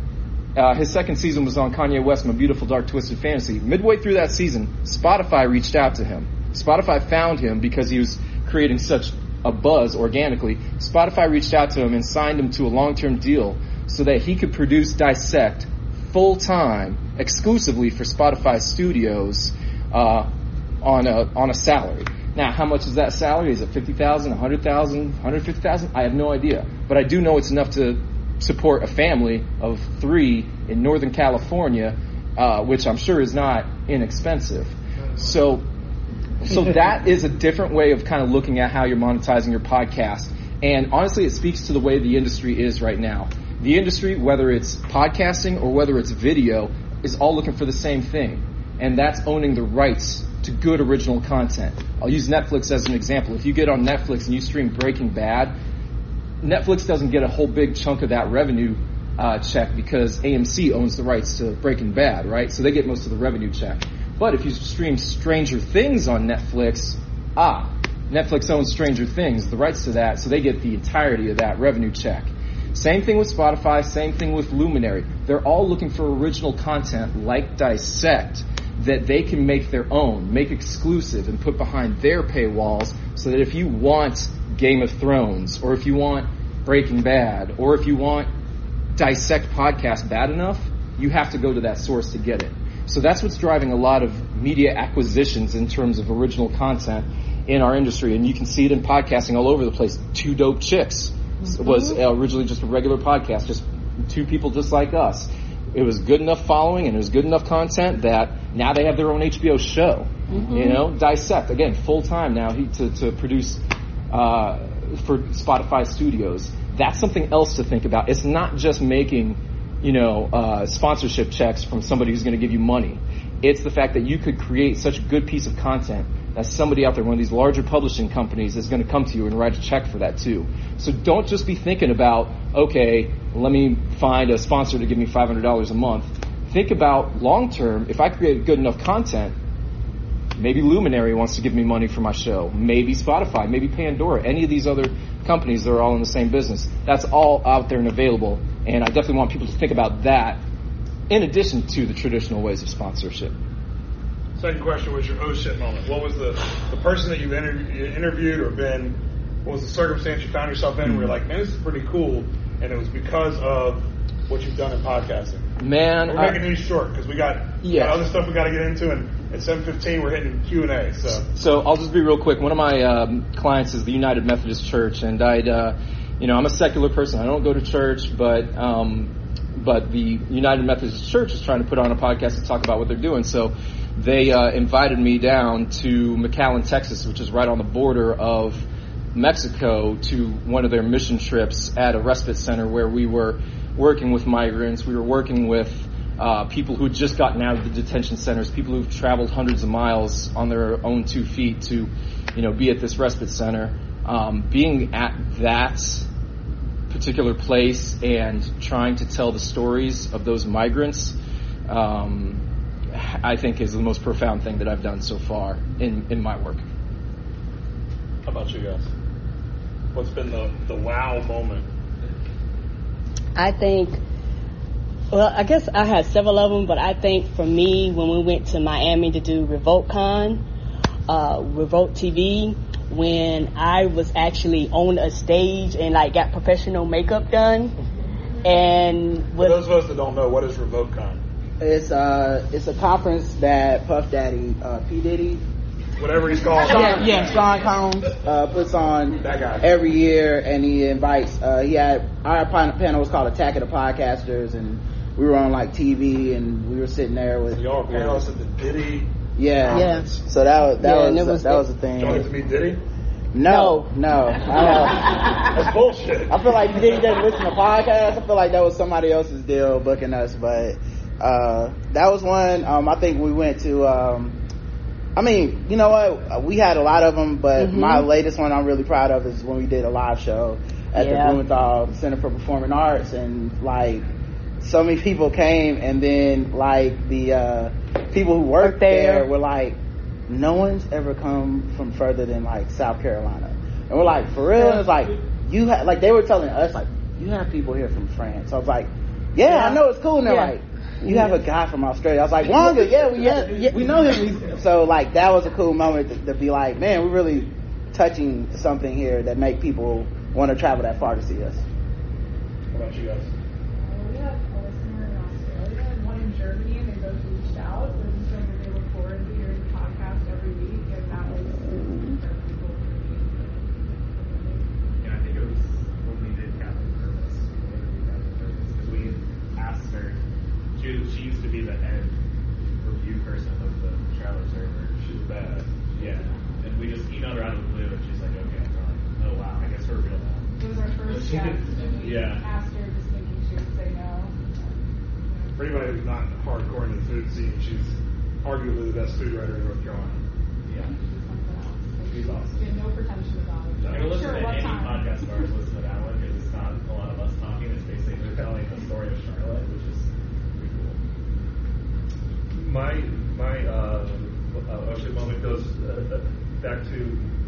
was on Kanye West, My Beautiful Dark Twisted Fantasy. Midway through that season, Spotify reached out to him. Spotify found him because he was creating such a buzz organically. Spotify reached out to him and signed him to a long-term deal so that he could produce Dissect full-time, exclusively for Spotify Studios on a salary. Now, how much is that salary? Is it $50,000, $100,000, $150,000? I have no idea. But I do know it's enough to support a family of 3 in Northern California, which I'm sure is not inexpensive. So that is a different way of kind of looking at how you're monetizing your podcast. And honestly, it speaks to the way the industry is right now. The industry, whether it's podcasting or whether it's video, is all looking for the same thing. And that's owning the rights to good original content. I'll use Netflix as an example. If you get on Netflix and you stream Breaking Bad, Netflix doesn't get a whole big chunk of that revenue check because AMC owns the rights to Breaking Bad, right? So they get most of the revenue check. But if you stream Stranger Things on Netflix, Netflix owns Stranger Things, the rights to that, so they get the entirety of that revenue check. Same thing with Spotify, same thing with Luminary. They're all looking for original content like Dissect that they can make their own, make exclusive, and put behind their paywalls so that if you want Game of Thrones, or if you want Breaking Bad, or if you want Dissect Podcast bad enough, you have to go to that source to get it. So that's what's driving a lot of media acquisitions in terms of original content in our industry. And you can see it in podcasting all over the place. Two Dope Chicks was originally just a regular podcast, just 2 people just like us. It was good enough following and it was good enough content that now they have their own HBO show. You know, Dissect, again, full-time now to produce for Spotify Studios. That's something else to think about. It's not just making sponsorship checks from somebody who's going to give you money. It's the fact that you could create such a good piece of content that somebody out there, one of these larger publishing companies, is going to come to you and write a check for that too. So don't just be thinking about, okay, let me find a sponsor to give me $500 a month. Think about long term, if I create good enough content, maybe Luminary wants to give me money for my show. Maybe Spotify, maybe Pandora, any of these other companies that are all in the same business. That's all out there and available. And I definitely want people to think about that in addition to the traditional ways of sponsorship. Second question was your oh shit moment. What was the person that you interviewed or been, what was the circumstance you found yourself in where you're like, man, this is pretty cool, and it was because of what you've done in podcasting? Man, we're making these short because we got other stuff we got to get into, and at 7:15 we're hitting Q&A. So I'll just be real quick. One of my clients is the United Methodist Church, and I'm a secular person. I don't go to church, but the United Methodist Church is trying to put on a podcast to talk about what they're doing. So they invited me down to McAllen, Texas, which is right on the border of Mexico, to one of their mission trips at a respite center where we were working with migrants. We were working with people who'd just gotten out of the detention centers, people who've traveled hundreds of miles on their own 2 feet to, be at this respite center. Being at that particular place and trying to tell the stories of those migrants, I think is the most profound thing that I've done so far in my work. How about you guys? What's been the wow moment? I think, well, I guess I had several of them, but I think for me, when we went to Miami to do RevoltCon, Revolt TV, when I was actually on a stage and got professional makeup done, and for those of us that don't know, what is RevoltCon? It's a conference that Puff Daddy, P. Diddy, whatever he's called, Sean Combs puts on that guy every year, and he invites. He had our panel was called Attack of the Podcasters, and we were on TV, and we were sitting there with y'all panelists at the Diddy Yeah. So that was the thing. Did you get to meet Diddy? No. That's bullshit. I feel like Diddy doesn't listen to podcasts. I feel like that was somebody else's deal booking us, but that was one. I think we went to. I mean, you know what? We had a lot of them, but my latest one I'm really proud of is when we did a live show at the Blumenthal Center for Performing Arts, and like so many people came, and then like the people who worked there were like, no one's ever come from further than like South Carolina, and we're like, for real? And it's like, you have, like, they were telling us like, you have people here from France. I was like, I know, it's cool. And they're like, you have a guy from Australia. I was like, Wonga, we know him. So like, that was a cool moment to be like, man, we're really touching something here that make people want to travel that far to see us. What about you guys? We have a listener in Australia and one in Germany, and they both reached out. They're just saying that they look forward to hearing the podcast every week, and that was their people. Yeah, I think it was when we did Captain Purpose, because we asked her. She used to be the head review person of the Traveler server. She's bad. Yeah, and we just emailed her out of the blue, and she's like, "Okay, I'm on." Oh wow, I guess we're real now. It was our first guest, and we asked her just thinking she would say no. For anybody who's not hardcore in the food scene, she's arguably the best food writer in North Carolina. Yeah. She's awesome. We had no pretension about it. I mean, listen to any podcast stars, listen to that one, because it's not a lot of us talking. It's basically they're telling the story of Charlotte, which is pretty cool. My Ocean moment goes back to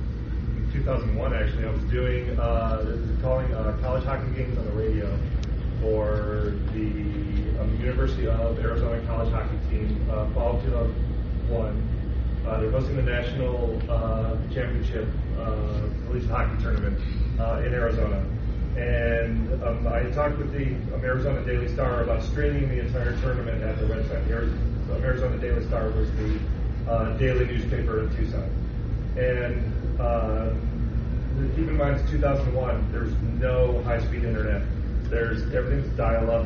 2001. Actually, I was doing calling college hockey games on the radio for the University of Arizona college hockey team. Fall of 2001. They're hosting the national championship collegiate hockey tournament in Arizona. And I talked with the Arizona Daily Star about streaming the entire tournament at their website. The Arizona Daily Star was the daily newspaper in Tucson. And keep in mind, it's 2001. There's no high-speed internet. Everything's dial-up.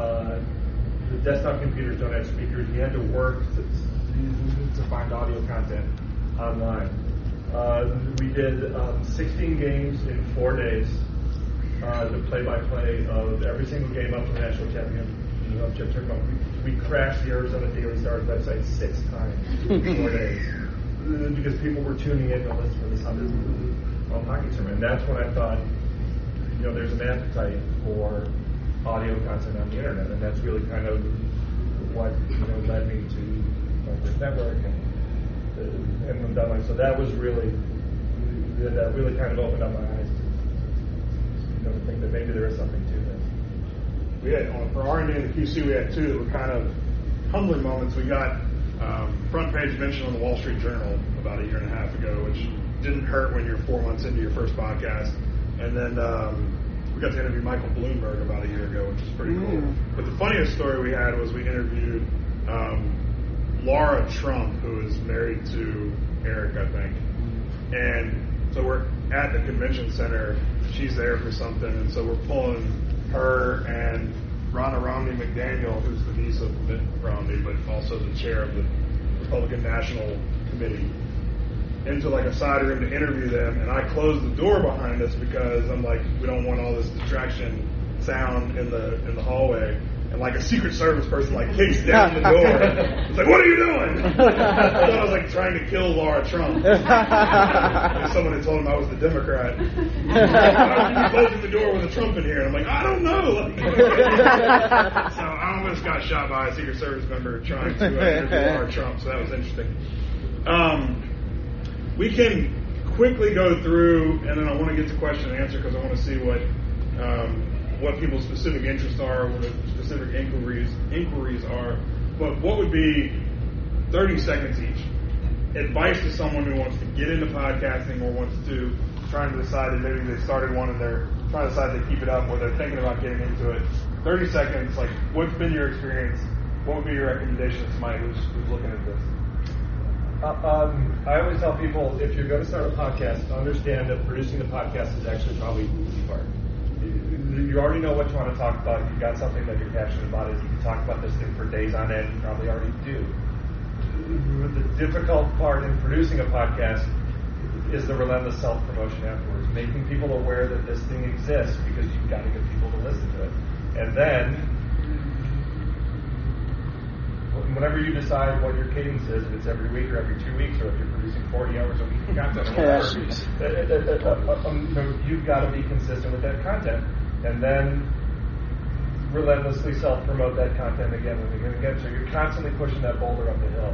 The desktop computers don't have speakers. You had to work to find audio content online. We did 16 games in 4 days. The play-by-play of every single game up to the national championship tournament. We crashed the Arizona Daily Star's website 6 times in 4 days because people were tuning in to listen to this hockey tournament. And that's when I thought, there's an appetite for audio content on the internet, and that's really kind of what led me to my first network and Dunline. So that was really kind of opened up my eyes to think that maybe there is something to this. We had for R&D and the QC, we had 2 that were kind of humbling moments. We got front page mention on the Wall Street Journal about 1.5 years ago, which didn't hurt when you're 4 months into your first podcast. And then we got to interview Michael Bloomberg about 1 year ago, which is pretty cool. But the funniest story we had was we interviewed Laura Trump, who is married to Eric, I think. And so we're at the convention center. She's there for something, and so we're pulling her and Ronna Romney McDaniel, who's the niece of Mitt Romney, but also the chair of the Republican National Committee, into like a side room to interview them. And I closed the door behind us because I'm like, we don't want all this distraction sound in the hallway. And like a Secret Service person like kicks down the door. It's like, what are you doing? I thought I was like trying to kill Laura Trump. And someone had told him I was the Democrat. Why would you be closing the door with a Trump in here? And I'm like, I don't know. So I almost got shot by a Secret Service member trying to interview Laura Trump. So that was interesting. We can quickly go through, and then I want to get to question and answer because I want to see what people's specific interests are, what the specific inquiries are. But what would be 30 seconds each? Advice to someone who wants to get into podcasting or wants to trying to decide that maybe they started one and they're trying to decide to keep it up or they're thinking about getting into it. 30 seconds, like what's been your experience? What would be your recommendation to somebody who's looking at this? I always tell people, if you're going to start a podcast, understand that producing the podcast is actually probably the easy part. You already know what you want to talk about. You've got something that you're passionate about. If you can talk about this thing for days on end, you probably already do. the difficult part in producing a podcast is the relentless self-promotion afterwards, making people aware that this thing exists, because you've got to get people to listen to it. And then, whenever you decide what your cadence is, if it's every week or every 2 weeks, or if you're producing 40 hours a week of content, or whatever, you've got to be consistent with that content, and then relentlessly self-promote that content again and again. So you're constantly pushing that boulder up the hill.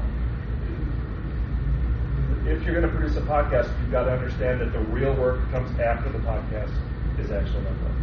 If you're going to produce a podcast, you've got to understand that the real work that comes after the podcast is actual work.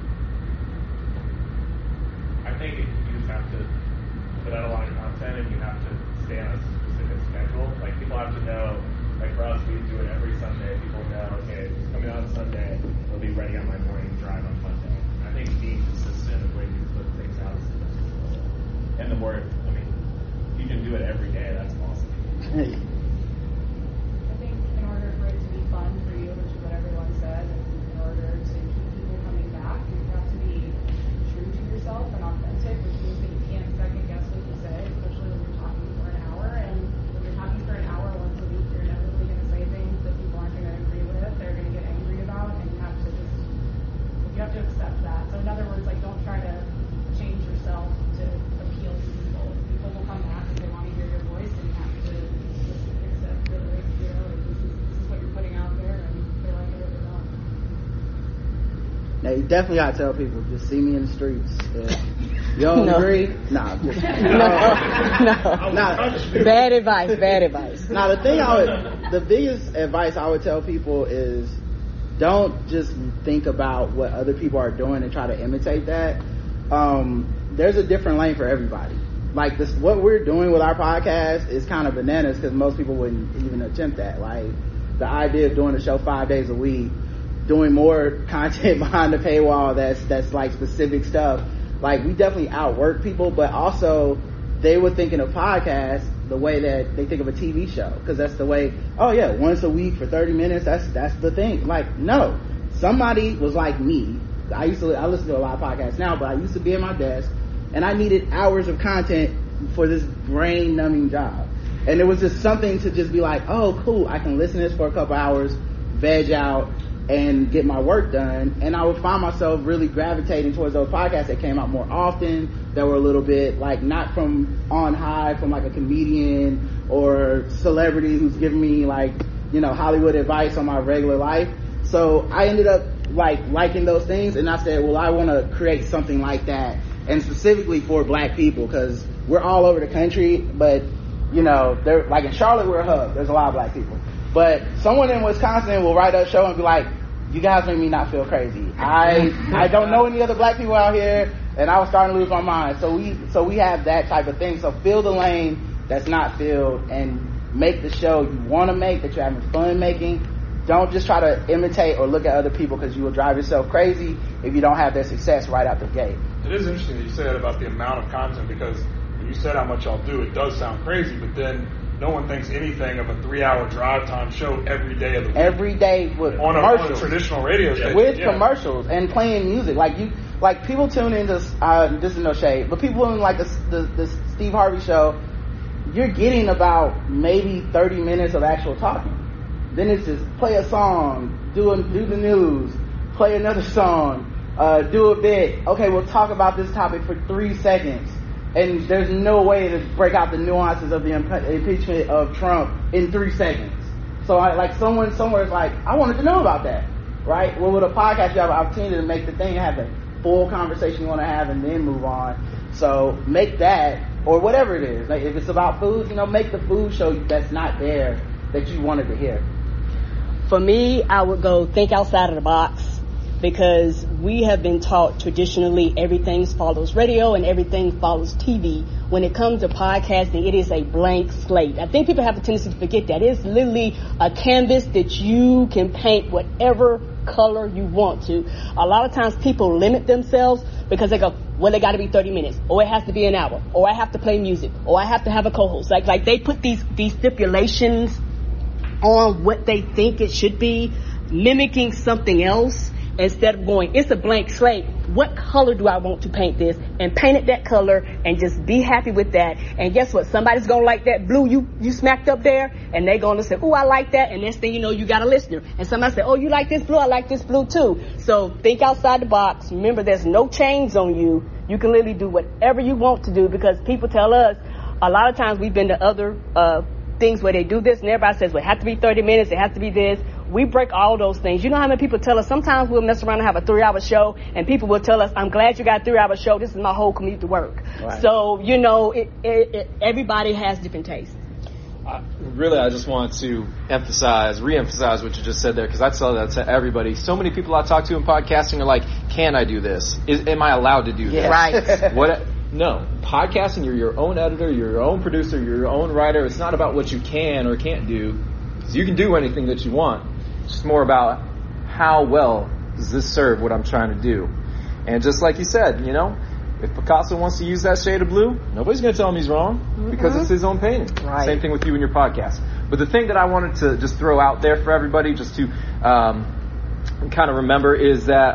I think you just have to put out a lot of content, and you have to stay on a specific schedule. Like, people have to know, like for us, we do it every Sunday. People know, okay, it's coming out on Sunday, it'll be ready on my morning drive on Monday. I think being consistent with the way you put things out is the best way. And the more, I mean, you can do it every day, that's awesome. I think in order for it to be fun for you, which is what everyone said, and in order to keep people coming back, you have to be true to yourself and authentic, which means that you can't second guess what you say, especially when you're talking for an hour. And when you're talking for an hour once a week, you're inevitably going to say things that people aren't going to agree with, they're going to get angry about, and you have to accept that. So in other words, like, don't try to change yourself to appeal to people. People will come back if they want to hear your voice, and you have to just accept that, like, you know, like, this is what you're putting out there, and they like it or they don't. Now, you definitely gotta tell people, just see me in the streets. You don't agree? Nah, just no. Bad advice. Now, the biggest advice I would tell people is, don't just think about what other people are doing and try to imitate that. There's a different lane for everybody. Like, this, what we're doing with our podcast is kind of bananas, because most people wouldn't even attempt that. Like, the idea of doing a show 5 days a week, doing more content behind the paywall that's like specific stuff. Like, we definitely outwork people, but also they were thinking of podcasts the way that they think of a TV show, because that's the way, oh yeah, once a week for 30 minutes, that's the thing. Like, no, somebody was like me. I listen to a lot of podcasts now, but I used to be at my desk and I needed hours of content for this brain numbing job, and it was just something to just be like, oh cool, I can listen to this for a couple hours, veg out, and get my work done. And I would find myself really gravitating towards those podcasts that came out more often, that were a little bit like not from on high, from like a comedian or celebrity who's giving me like, you know, Hollywood advice on my regular life. So I ended up like liking those things, and I said, well, I want to create something like that, and specifically for black people, because we're all over the country, but you know, they're like in Charlotte, we're a hub, there's a lot of black people, but someone in Wisconsin will write a show and be like, you guys make me not feel crazy. I don't know any other black people out here, and I was starting to lose my mind. So we have that type of thing. So fill the lane that's not filled, and make the show you want to make, that you're having fun making. Don't just try to imitate or look at other people, because you will drive yourself crazy if you don't have their success right out the gate. It is interesting that you say that about the amount of content, because when you said how much y'all do, it does sound crazy, but then no one thinks anything of a 3-hour drive time show every day of the week. Every day with commercials. On a traditional radio station. With commercials and playing music. Like people tune into, this is no shade, but people in like the Steve Harvey show, you're getting about maybe 30 minutes of actual talking. Then it's just play a song, do the news, play another song, do a bit. Okay, we'll talk about this topic for 3 seconds. And there's no way to break out the nuances of the impeachment of Trump in 3 seconds. So someone somewhere is like, I wanted to know about that, right? Well, with a podcast, you have an opportunity to make the thing, have the full conversation you want to have, and then move on. So make that, or whatever it is. Like if it's about food, make the food show that's not there that you wanted to hear. For me, I would go think outside of the box, because we have been taught traditionally everything follows radio and everything follows TV. When it comes to podcasting, it is a blank slate. I think people have a tendency to forget that. It's literally a canvas that you can paint whatever color you want to. A lot of times people limit themselves because they go, well, it got to be 30 minutes, or it has to be an hour, or I have to play music, or I have to have a co-host. Like they put these stipulations on what they think it should be, mimicking something else, instead of going, it's a blank slate. what color do I want to paint this, and paint it that color, and just be happy with that. And guess what? Somebody's gonna like that blue you smacked up there, and they're gonna say, oh, I like that. And next thing you know, you got a listener. And somebody say, oh, you like this blue? I like this blue too. So think outside the box. Remember, there's no chains on you. You can literally do whatever you want to do, because people tell us, a lot of times we've been to other things where they do this, and everybody says, well, it has to be 30 minutes, it has to be this. We break all those things. You know how many people tell us, sometimes we'll mess around and have a 3-hour show, and people will tell us, I'm glad you got a 3-hour show. This is my whole commute to work. Right. So, you know, everybody has different tastes. Really, I just want to re-emphasize what you just said there, because I tell that to everybody. So many people I talk to in podcasting are like, can I do this? Am I allowed to do this? Right. No. Podcasting, you're your own editor, you're your own producer, you're your own writer. It's not about what you can or can't do, because you can do anything that you want. It's just more about how well does this serve what I'm trying to do. And just like you said, you know, if Picasso wants to use that shade of blue, nobody's going to tell him he's wrong, because it's his own painting. Right. Same thing with you and your podcast. But the thing that I wanted to just throw out there for everybody, just to kind of remember, is that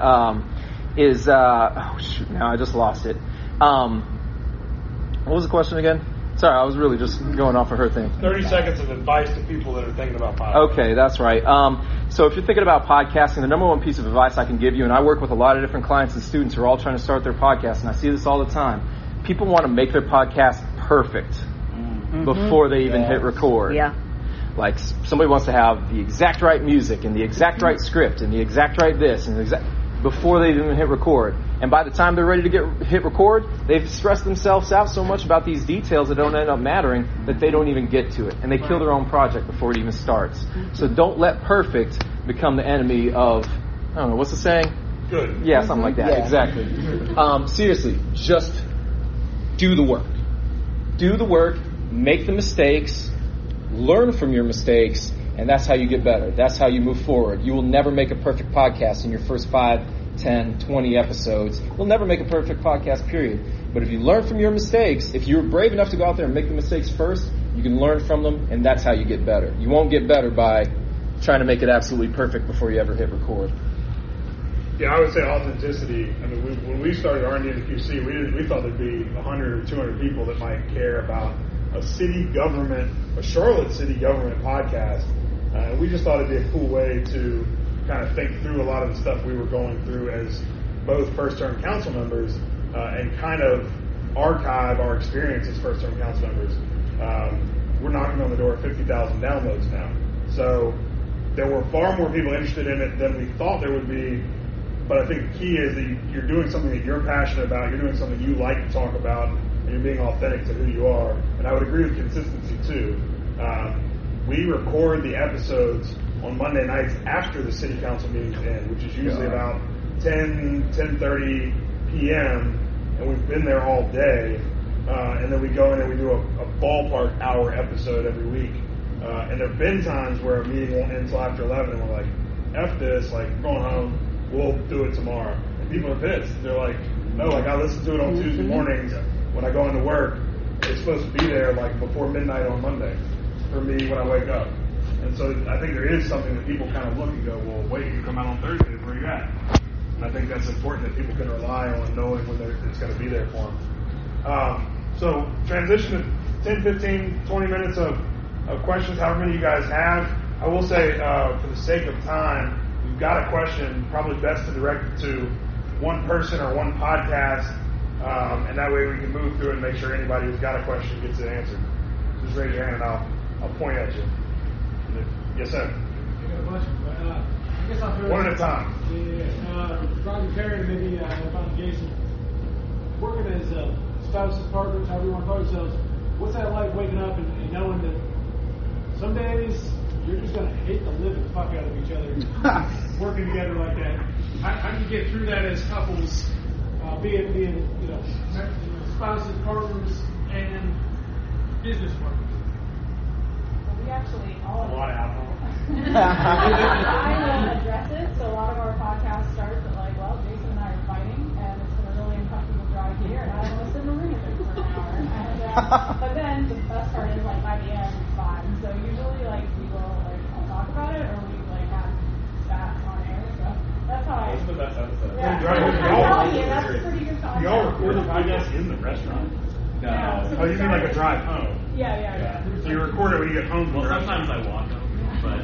oh shoot, now I just lost it. What was the question again? Sorry, I was really just going off of her thing. 30 seconds of advice to people that are thinking about podcasting. Okay, that's right. So if you're thinking about podcasting, the number one piece of advice I can give you, and I work with a lot of different clients and students who are all trying to start their podcast, and I see this all the time. People want to make their podcast perfect before they even hit record. Yeah. Like somebody wants to have the exact right music and the exact right script and the exact right this and the exact before they even hit record. And by the time they're ready to hit record, they've stressed themselves out so much about these details that don't end up mattering that they don't even get to it. And they kill their own project before it even starts. So don't let perfect become the enemy of, I don't know, what's the saying? Good. Yeah, something like that. Yeah. Exactly. Seriously, just do the work. Do the work, make the mistakes, learn from your mistakes, and that's how you get better. That's how you move forward. You will never make a perfect podcast in your first 5, 10, 20 episodes. You'll never make a perfect podcast, period. But if you learn from your mistakes, if you're brave enough to go out there and make the mistakes first, you can learn from them, and that's how you get better. You won't get better by trying to make it absolutely perfect before you ever hit record. Yeah, I would say authenticity. I mean, when we started R&D in the QC, we thought there'd be 100 or 200 people that might care about a Charlotte city government podcast. We just thought it'd be a cool way to kind of think through a lot of the stuff we were going through as both first-term council members and kind of archive our experience as first-term council members. We're knocking on the door of 50,000 downloads now. So there were far more people interested in it than we thought there would be. But I think the key is that you're doing something that you're passionate about, you're doing something you like to talk about, and you're being authentic to who you are. And I would agree with consistency too. We record the episodes on Monday nights after the city council meetings end, which is usually about 10:30 p.m., and we've been there all day. And then we go in and we do a ballpark hour episode every week. And there have been times where a meeting won't end until after 11, and we're like, F this, like, we're going home, we'll do it tomorrow. And people are pissed. They're like, no, like, I listen to it on Tuesday mornings when I go into work. It's supposed to be there, like, before midnight on Monday for me when I wake up. And so I think there is something that people kind of look and go, well, wait, you come out on Thursday, where are you at? And I think that's important that people can rely on knowing when it's going to be there for them. So transition to 10, 15, 20 minutes of questions, however many you guys have. I will say, for the sake of time, if you've got a question, probably best to direct it to one person or one podcast, and that way we can move through it and make sure anybody who's got a question gets it answered. Just raise your hand and I'll point at you. Yes, sir. I got a question, but I guess I'll one at a time. Yeah, Roger Terry, maybe about Jason. Working as spouses, partners, however you want to call yourselves, what's that like waking up and knowing that some days you're just going to hate the living fuck out of each other working together like that? How do you get through that as couples, being spouses, partners, and business partners? We actually all a lot of alcohol. I don't address it, so a lot of our podcast starts at like, well, Jason and I are fighting, and it's been a really uncomfortable drive here, and I don't want to sit in the room with him for an hour. And, but then the best part is like by the end it's fine. So usually like we will like talk about it, or we like have spats on air. So That's how I. Those are the best episodes. Yeah. I'm telling you, that's a pretty good concept. Y'all record the podcast in the restaurant? No. Yeah, Oh, you mean like a drive home? Yeah. So you record it when you get home from Well, the sometimes I walk home, but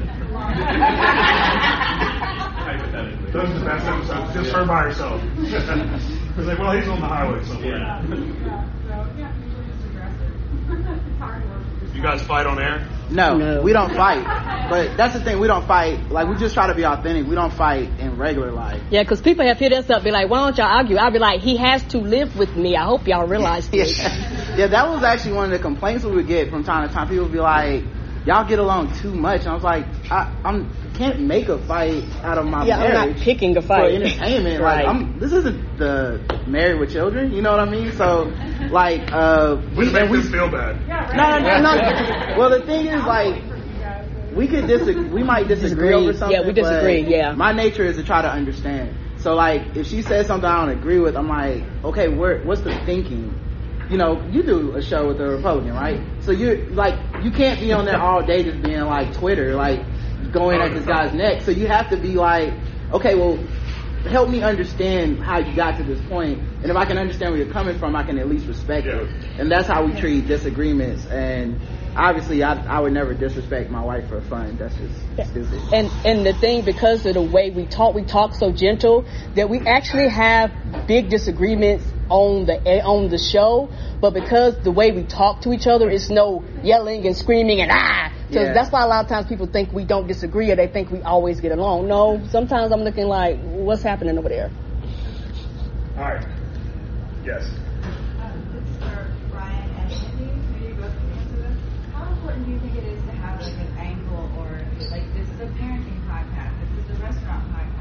hypothetically. Those are the best episodes. Just her by herself. It's like, well, he's on the highway somewhere. Yeah. So, yeah, usually just aggressive. It's hard work. You guys fight on air? No, we don't fight. But that's the thing, we don't fight. Like, we just try to be authentic. We don't fight in regular life. Yeah, because people have hit us up, be like, why don't y'all argue? I'll be like, he has to live with me. I hope y'all realize this. Yeah, that was actually one of the complaints we would get from time to time. People would be like, y'all get along too much. And I was like, I can't make a fight out of my marriage. I'm not picking a fight. For entertainment. Right. Like, this isn't the Married with Children, you know what I mean? So, like, we make this feel bad. No. Well, the thing is, like, we might disagree over something. Yeah, we disagree, yeah. My nature is to try to understand. So, like, if she says something I don't agree with, I'm like, okay, what's the thinking? You know, you do a show with a Republican, right? So you're like, you can't be on there all day just being like Twitter, like going at this guy's neck. So you have to be like, okay, well, help me understand how you got to this point. And if I can understand where you're coming from, I can at least respect it. And that's how we treat disagreements. And obviously, I would never disrespect my wife for fun. That's just stupid. And the thing, because of the way we talk so gentle, that we actually have big disagreements on the show, but because the way we talk to each other is no yelling and screaming and because that's why a lot of times people think we don't disagree or they think we always get along. No, sometimes I'm looking like, what's happening over there? All right. Yes. This is for Ryan and Andy. Maybe you both can answer this. How important do you think it is to have like an angle, or like this is a parenting podcast, this is a restaurant podcast?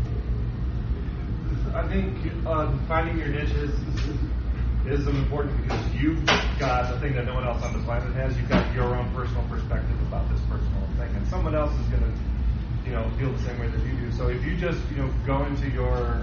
I think finding your niches is important because you've got a thing that no one else on the planet has. You've got your own personal perspective about this personal thing, and someone else is going to, feel the same way that you do. So if you just, go into your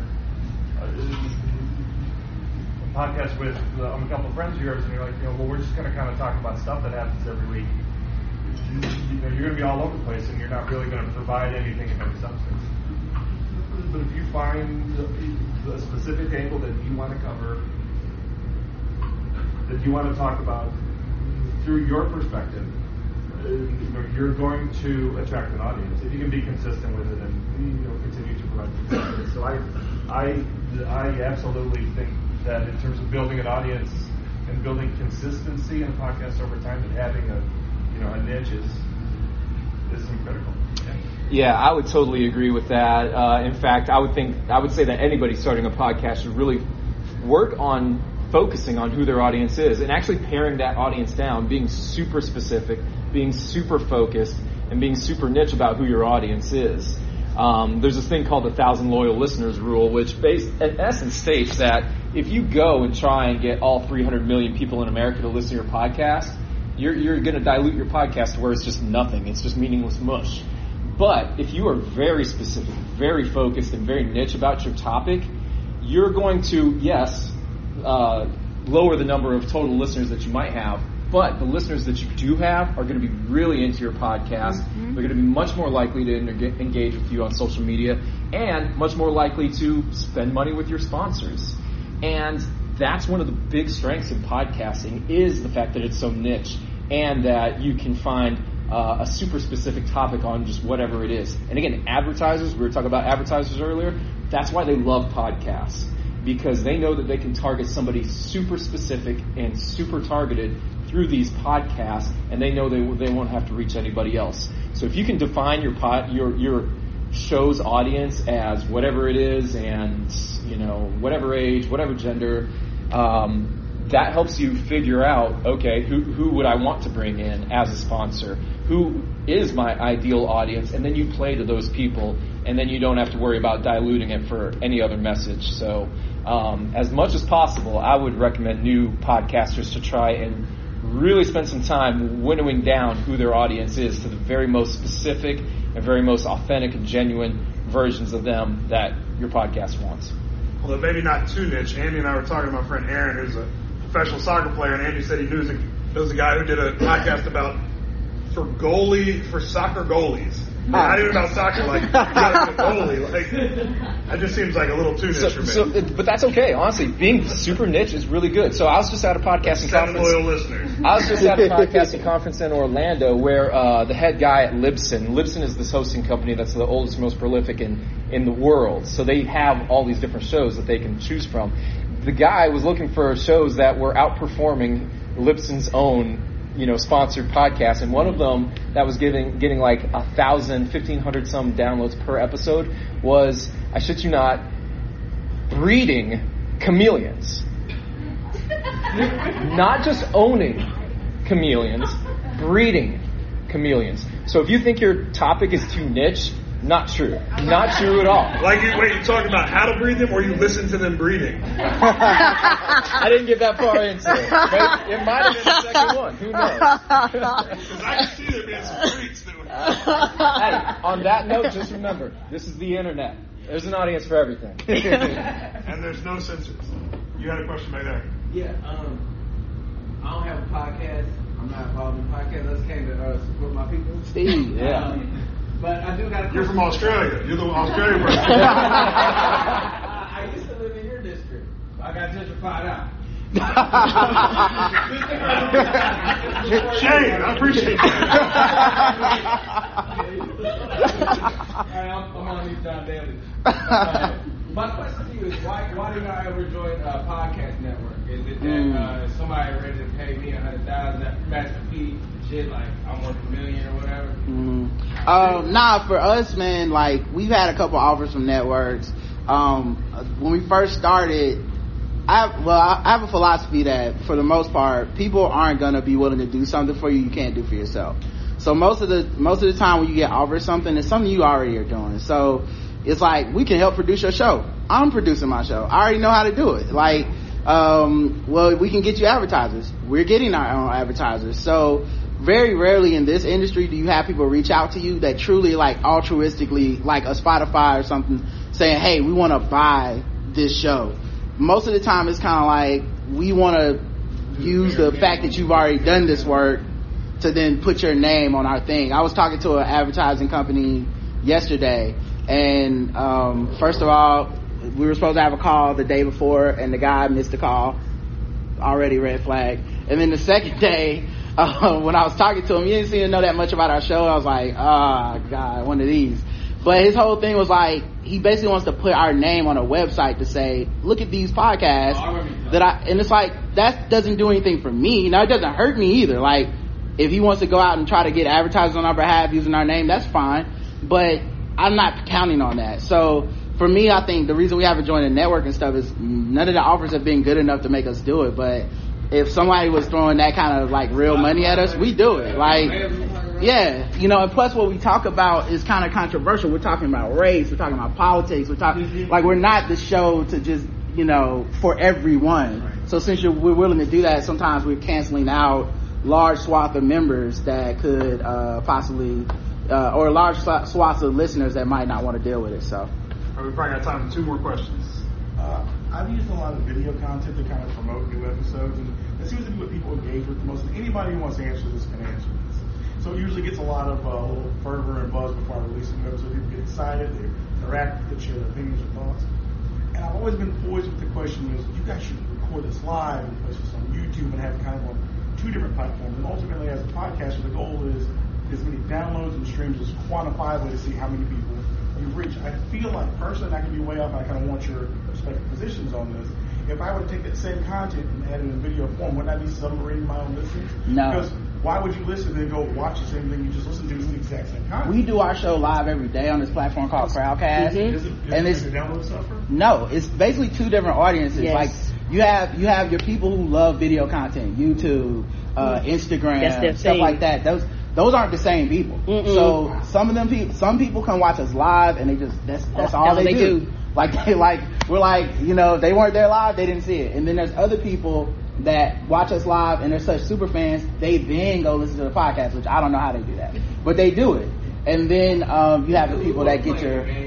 podcast with a couple of friends of yours, and you're like, well, we're just going to kind of talk about stuff that happens every week. You're going to be all over the place, and you're not really going to provide anything of any substance. But if you find a specific angle that you want to cover, that you want to talk about through your perspective, you're going to attract an audience if you can be consistent with it and continue to provide content. So I absolutely think that in terms of building an audience and building consistency in a podcast over time, and having a niche is critical. Yeah, I would totally agree with that. In fact, I would say that anybody starting a podcast should really work on focusing on who their audience is and actually paring that audience down, being super specific, being super focused, and being super niche about who your audience is. There's this thing called the 1,000 Loyal Listeners Rule, which in essence states that if you go and try and get all 300 million people in America to listen to your podcast, you're going to dilute your podcast to where it's just nothing. It's just meaningless mush. But if you are very specific, very focused, and very niche about your topic, you're going to, lower the number of total listeners that you might have, but the listeners that you do have are going to be really into your podcast. Mm-hmm. They're going to be much more likely to engage with you on social media and much more likely to spend money with your sponsors. And that's one of the big strengths of podcasting, is the fact that it's so niche and that you can find a super specific topic on just whatever it is. And again, advertisers, we were talking about advertisers earlier, that's why they love podcasts, because they know that they can target somebody super specific and super targeted through these podcasts, and they know they won't have to reach anybody else. So if you can define your show's audience as whatever it is, and whatever age, whatever gender, that helps you figure out, okay, who would I want to bring in as a sponsor? Who is my ideal audience? And then you play to those people, and then you don't have to worry about diluting it for any other message. So as much as possible, I would recommend new podcasters to try and really spend some time winnowing down who their audience is to the very most specific and very most authentic and genuine versions of them that your podcast wants. Although maybe not too niche. Andy and I were talking to my friend Aaron, who's a professional soccer player, and Andy said he knew there was a guy who did a podcast about for soccer goalies. Not even about soccer. Like, you gotta be a goalie. Like, that just seems like a little too niche for me. But that's okay. Honestly, being super niche is really good. So I was just at a podcasting conference. Loyal listeners. I was just at a podcasting conference in Orlando where the head guy at Libsyn is this hosting company that's the oldest, most prolific in the world. So they have all these different shows that they can choose from. The guy was looking for shows that were outperforming Libsyn's own, sponsored podcast, and one of them that was getting like 1,000, 1,500 some downloads per episode was, I shit you not, breeding chameleons. Not just owning chameleons, breeding chameleons. So if you think your topic is too niche, not true. Not true at all. Like, you're talking about how to breed them, or you listen to them breeding? I didn't get that far into it. But it might have been the second one. Who knows? Because I can see there being some freaks doing it. Hey, on that note, just remember, this is the internet. There's an audience for everything. And there's no censors. You had a question back there. Yeah, I don't have a podcast. I'm not involved in podcasts. I just came to support my people. Steve, yeah. But I do got a question. You're from Australia. You're the Australian person. I used to live in your district. I got gentrified out. Shane, I appreciate that. Alright, I'm on these John Daly. My question to you is, why do you not ever join a podcast network? Is it that somebody ready to pay me $100,000 that Master P shit, like I'm worth $1 million or whatever? Nah, for us, man, like we've had a couple offers from networks. When we first started, I have a philosophy that for the most part, people aren't gonna be willing to do something for you you can't do for yourself. So most of the time when you get offered something, it's something you already are doing. So it's like, we can help produce your show. I'm producing my show. I already know how to do it. Like, we can get you advertisers. We're getting our own advertisers. So very rarely in this industry do you have people reach out to you that truly, like, altruistically, like a Spotify or something, saying, hey, we want to buy this show. Most of the time it's kind of like, we want to use the fact that you've already done this work to then put your name on our thing. I was talking to an advertising company yesterday, and first of all, we were supposed to have a call the day before, and the guy missed the call. Already red flag. And then the second day, when I was talking to him, he didn't seem to know that much about our show. I was like, God, one of these. But his whole thing was like, he basically wants to put our name on a website to say, look at these podcasts and it's like, that doesn't do anything for me. Now, it doesn't hurt me either. Like, if he wants to go out and try to get advertisers on our behalf using our name, that's fine. But I'm not counting on that. So for me, I think the reason we haven't joined a network and stuff is none of the offers have been good enough to make us do it. But if somebody was throwing that kind of like real money at us, we do it. Like, yeah, and plus what we talk about is kind of controversial. We're talking about race, we're talking about politics, we're not the show to just, for everyone. So since we're willing to do that, sometimes we're canceling out large swath of members that could possibly or large swaths of listeners that might not want to deal with it. So we probably got time for 2 more questions. I've used a lot of video content to kind of promote new episodes, and that seems to be what people engage with the most. Anybody who wants to answer this can answer this. So it usually gets a lot of little fervor and buzz before I release an episode. People get excited, they interact, they share their opinions or thoughts. And I've always been poised with the question is, you guys should record this live and post this on YouTube and have it kind of on 2 different platforms. And ultimately, as a podcaster, the goal is as many downloads and streams as quantifiably to see how many people you've reached. I feel like personally, I can be way off, and I kind of want your respective positions on this. If I were to take that same content and add it in video form, wouldn't I be submarine my own listens? No. Because why would you listen and go watch the same thing you just listened to? It's the exact same content. We do our show live every day on this platform called Crowdcast. Mm-hmm. And it's download suffer? No, it's basically 2 different audiences. Yes. Like you have your people who love video content, YouTube, Instagram, stuff like that. Those aren't the same people. Mm-mm. So some people come watch us live and they just that's all they do. Like we're like, if they weren't there live, they didn't see it. And then there's other people that watch us live and they're such super fans, they then go listen to the podcast, which I don't know how they do that, but they do it. And then you have the people that get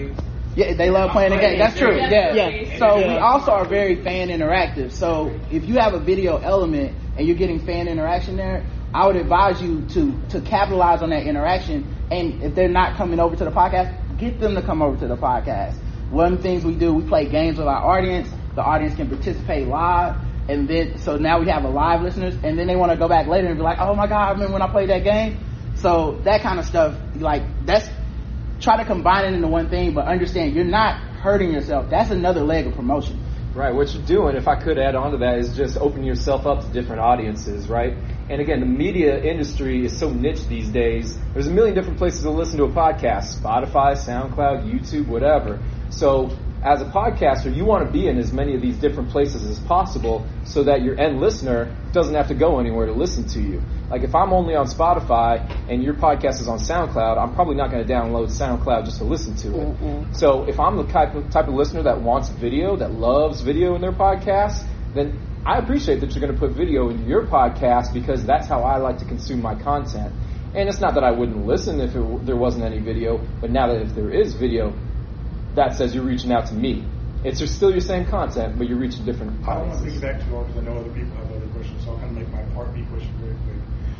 they love playing the game. That's true. Yeah. So we also are very fan interactive. So if you have a video element and you're getting fan interaction there, I would advise you to capitalize on that interaction. And if they're not coming over to the podcast, get them to come over to the podcast. One of the things we do, we play games with our audience. The audience can participate live. And then, so now we have a live listeners, and then they want to go back later and be like, oh my God, I remember when I played that game. So that kind of stuff, like, that's, try to combine it into one thing, but understand you're not hurting yourself. That's another leg of promotion. Right, what you're doing, if I could add on to that, is just opening yourself up to different audiences, right? And again, the media industry is so niche these days. There's a million different places to listen to a podcast: Spotify, SoundCloud, YouTube, whatever. So as a podcaster, you want to be in as many of these different places as possible so that your end listener doesn't have to go anywhere to listen to you. Like if I'm only on Spotify and your podcast is on SoundCloud, I'm probably not going to download SoundCloud just to listen to it. Mm-hmm. So if I'm the type of listener that wants video, that loves video in their podcast, then I appreciate that you're going to put video in your podcast, because that's how I like to consume my content. And it's not that I wouldn't listen if there wasn't any video, but now that if there is video, that says you're reaching out to me. It's still your same content, but you're reaching different audiences. I don't want to piggyback too long because I know other people have other questions, so I'll kind of make my part B question very quick.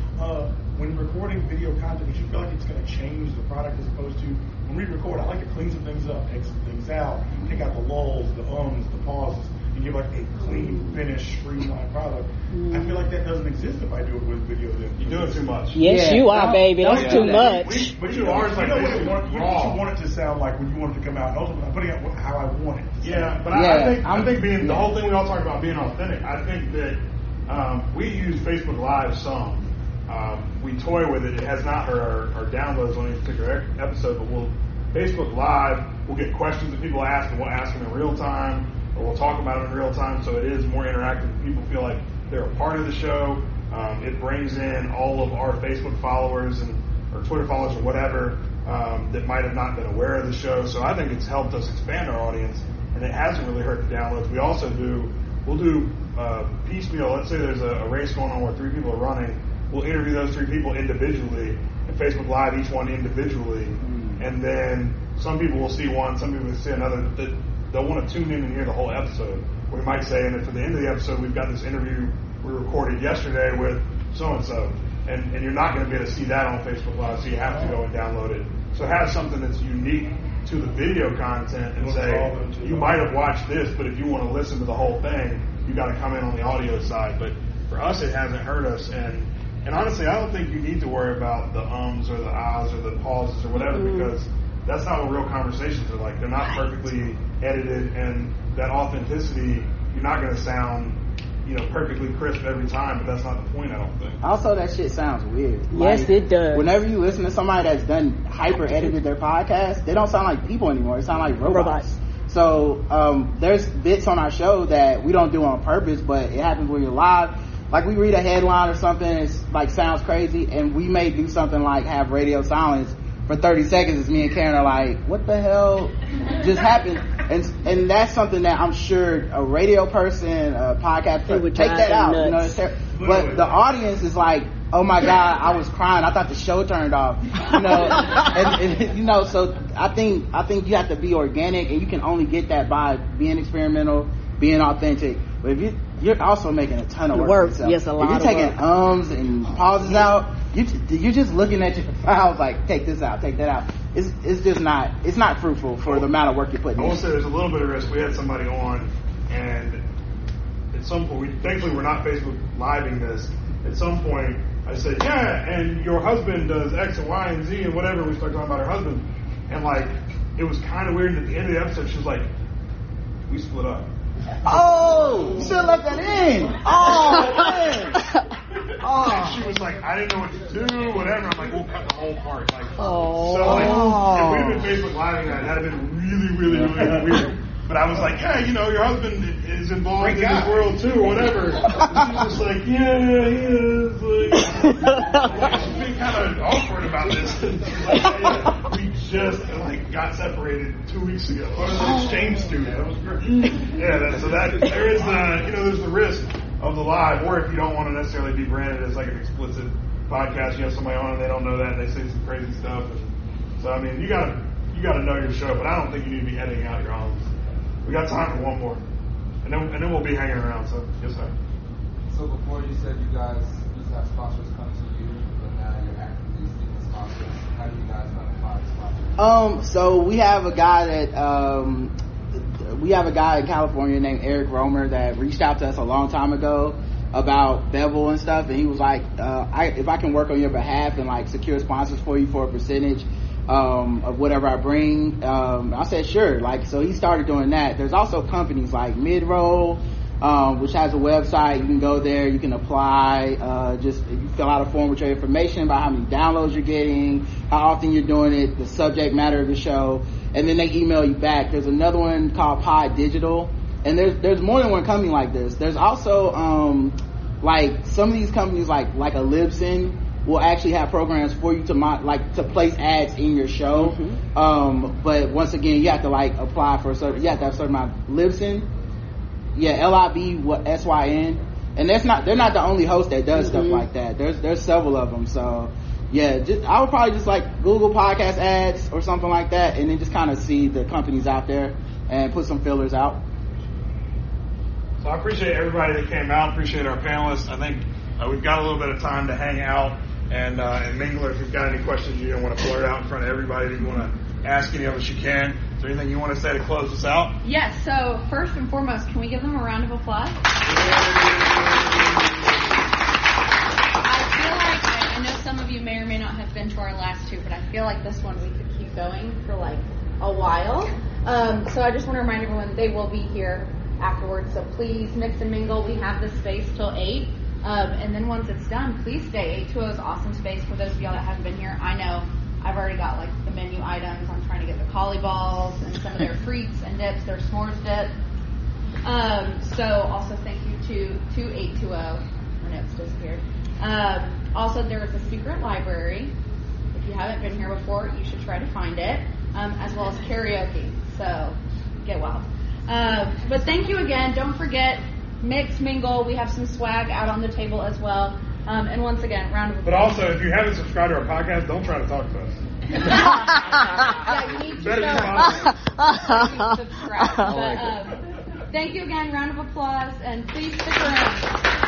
When recording video content, do you feel like it's going to change the product as opposed to when we record? I like to clean some things up, exit things out, take out the lulls, the ums, the pauses, and give like a clean, finished, streamlined product. I feel like that doesn't exist if I do it with video. Then you're doing too much. Yes, you are, baby. That's too much. But you are like you want it to sound like when you want it to come out. And also, I'm putting out how I want it. Yeah, but I think being the whole thing we all talk about being authentic. I think that we use Facebook Live some. We toy with it. It has not hurt our downloads on any particular episode, but Facebook Live, we'll get questions that people ask, and we'll ask them in real time, or we'll talk about it in real time, so it is more interactive. People feel like they're a part of the show. It brings in all of our Facebook followers or Twitter followers or whatever that might have not been aware of the show. So I think it's helped us expand our audience, and it hasn't really hurt the downloads. We also we'll do piecemeal. Let's say there's a race going on where 3 people are running. We'll interview those 3 people individually and Facebook Live each one individually. And then some people will see one, some people will see another. They'll want to tune in and hear the whole episode. We might say, and at the end of the episode, we've got this interview we recorded yesterday with so-and-so. And you're not going to be able to see that on Facebook Live, so you have to go and download it. So have something that's unique to the video content and say, you might have watched this, but if you want to listen to the whole thing, you got to come in on the audio side. But for us, it hasn't hurt us. And honestly, I don't think you need to worry about the ums or the ahs or the pauses or whatever, because that's not what real conversations are like. They're not perfectly edited, and that authenticity, you're not going to sound, perfectly crisp every time, but that's not the point, I don't think. Also, that shit sounds weird. Yes, it does. Whenever you listen to somebody that's done hyper-edited their podcast, they don't sound like people anymore. They sound like robots. So, there's bits on our show that we don't do on purpose, but it happens when you're live. Like, we read a headline or something, it's like sounds crazy, and we may do something like have radio silence for 30 seconds as me and Karen are like, what the hell just happened? And that's something that I'm sure a radio person, a podcast person, would take that out. But the audience is like, oh my God, I was crying. I thought the show turned off. So I think you have to be organic, and you can only get that by being experimental, being authentic. But if you're also making a ton of work. Yes, a lot of work. If you're taking ums and pauses out, you're just looking at your files like, take this out, take that out. It's just not, it's not fruitful for the amount of work you're putting in. I will say there's a little bit of risk. We had somebody on, and at some point, thankfully we're not Facebook Living this. At some point, I said, yeah, and your husband does X and Y and Z and whatever. We started talking about her husband. And it was kind of weird. And at the end of the episode, she was like, we split up. Oh, you should have left that in. Oh, man. And she was like, I didn't know what to do, whatever. I'm like, we'll cut the whole part. If we'd been Facebook Living that'd have been really, really, really weird. But I was like, hey, your husband is involved in this world too, or whatever. And she was just like, yeah, he is. She's been kind of awkward about this. We just got separated 2 weeks ago. I was an exchange student. That was great. Yeah, so there is there's the risk of the live, or if you don't want to necessarily be branded as like an explicit podcast, you have somebody on and they don't know that and they say some crazy stuff. And so I mean, you gotta know your show, but I don't think you need to be editing out your own. We got time for one more, and then we'll be hanging around. So yes, sir. So before you said you guys just have sponsors come to So we have a guy in California named Eric Romer that reached out to us a long time ago about Bevel and stuff, and he was like, if I can work on your behalf and like secure sponsors for you for a percentage of whatever I bring, I said sure. Like, so he started doing that. There's also companies like Midroll, which has a website. You can go there, you can apply, just you fill out a form with your information about how many downloads you're getting, how often you're doing it, the subject matter of the show, and then they email you back. There's another one called Pod Digital, and there's more than one company like this. There's also like some of these companies like a Libsyn will actually have programs for you to place ads in your show. But once again, you have to like apply for you have to have a certain amount. Libsyn, LIBSYN, and they're not the only host that does stuff like that. There's several of them. So yeah, I would probably just like Google podcast ads or something like that, and then just kind of see the companies out there and put some fillers out. So I appreciate everybody that came out. Appreciate our panelists. I think we've got a little bit of time to hang out and mingle. If you've got any questions you don't want to blurt out in front of everybody that you want to ask any of us, you can. Is there anything you want to say to close us out? Yes. So first and foremost, can we give them a round of applause? I know some of you may or may not have been to our last two, but I feel like this one we could keep going for like a while. So I just want to remind everyone they will be here afterwards, so please mix and mingle. We have this space till 8, and then once it's done, please stay. 820 is an awesome space for those of y'all that haven't been here. I know I've already got like the menu items. I'm trying to get the collie balls and some of their treats and dips, their s'mores dip. So also thank you to 820. My notes disappeared. Also, there is a secret library. If you haven't been here before, you should try to find it, as well as karaoke. So get wild. But thank you again. Don't forget, mix, mingle. We have some swag out on the table as well. And once again, round of applause. But also, if you haven't subscribed to our podcast, don't try to talk to us. Yeah, you need to subscribe. But, thank you again. Round of applause. And please stick around.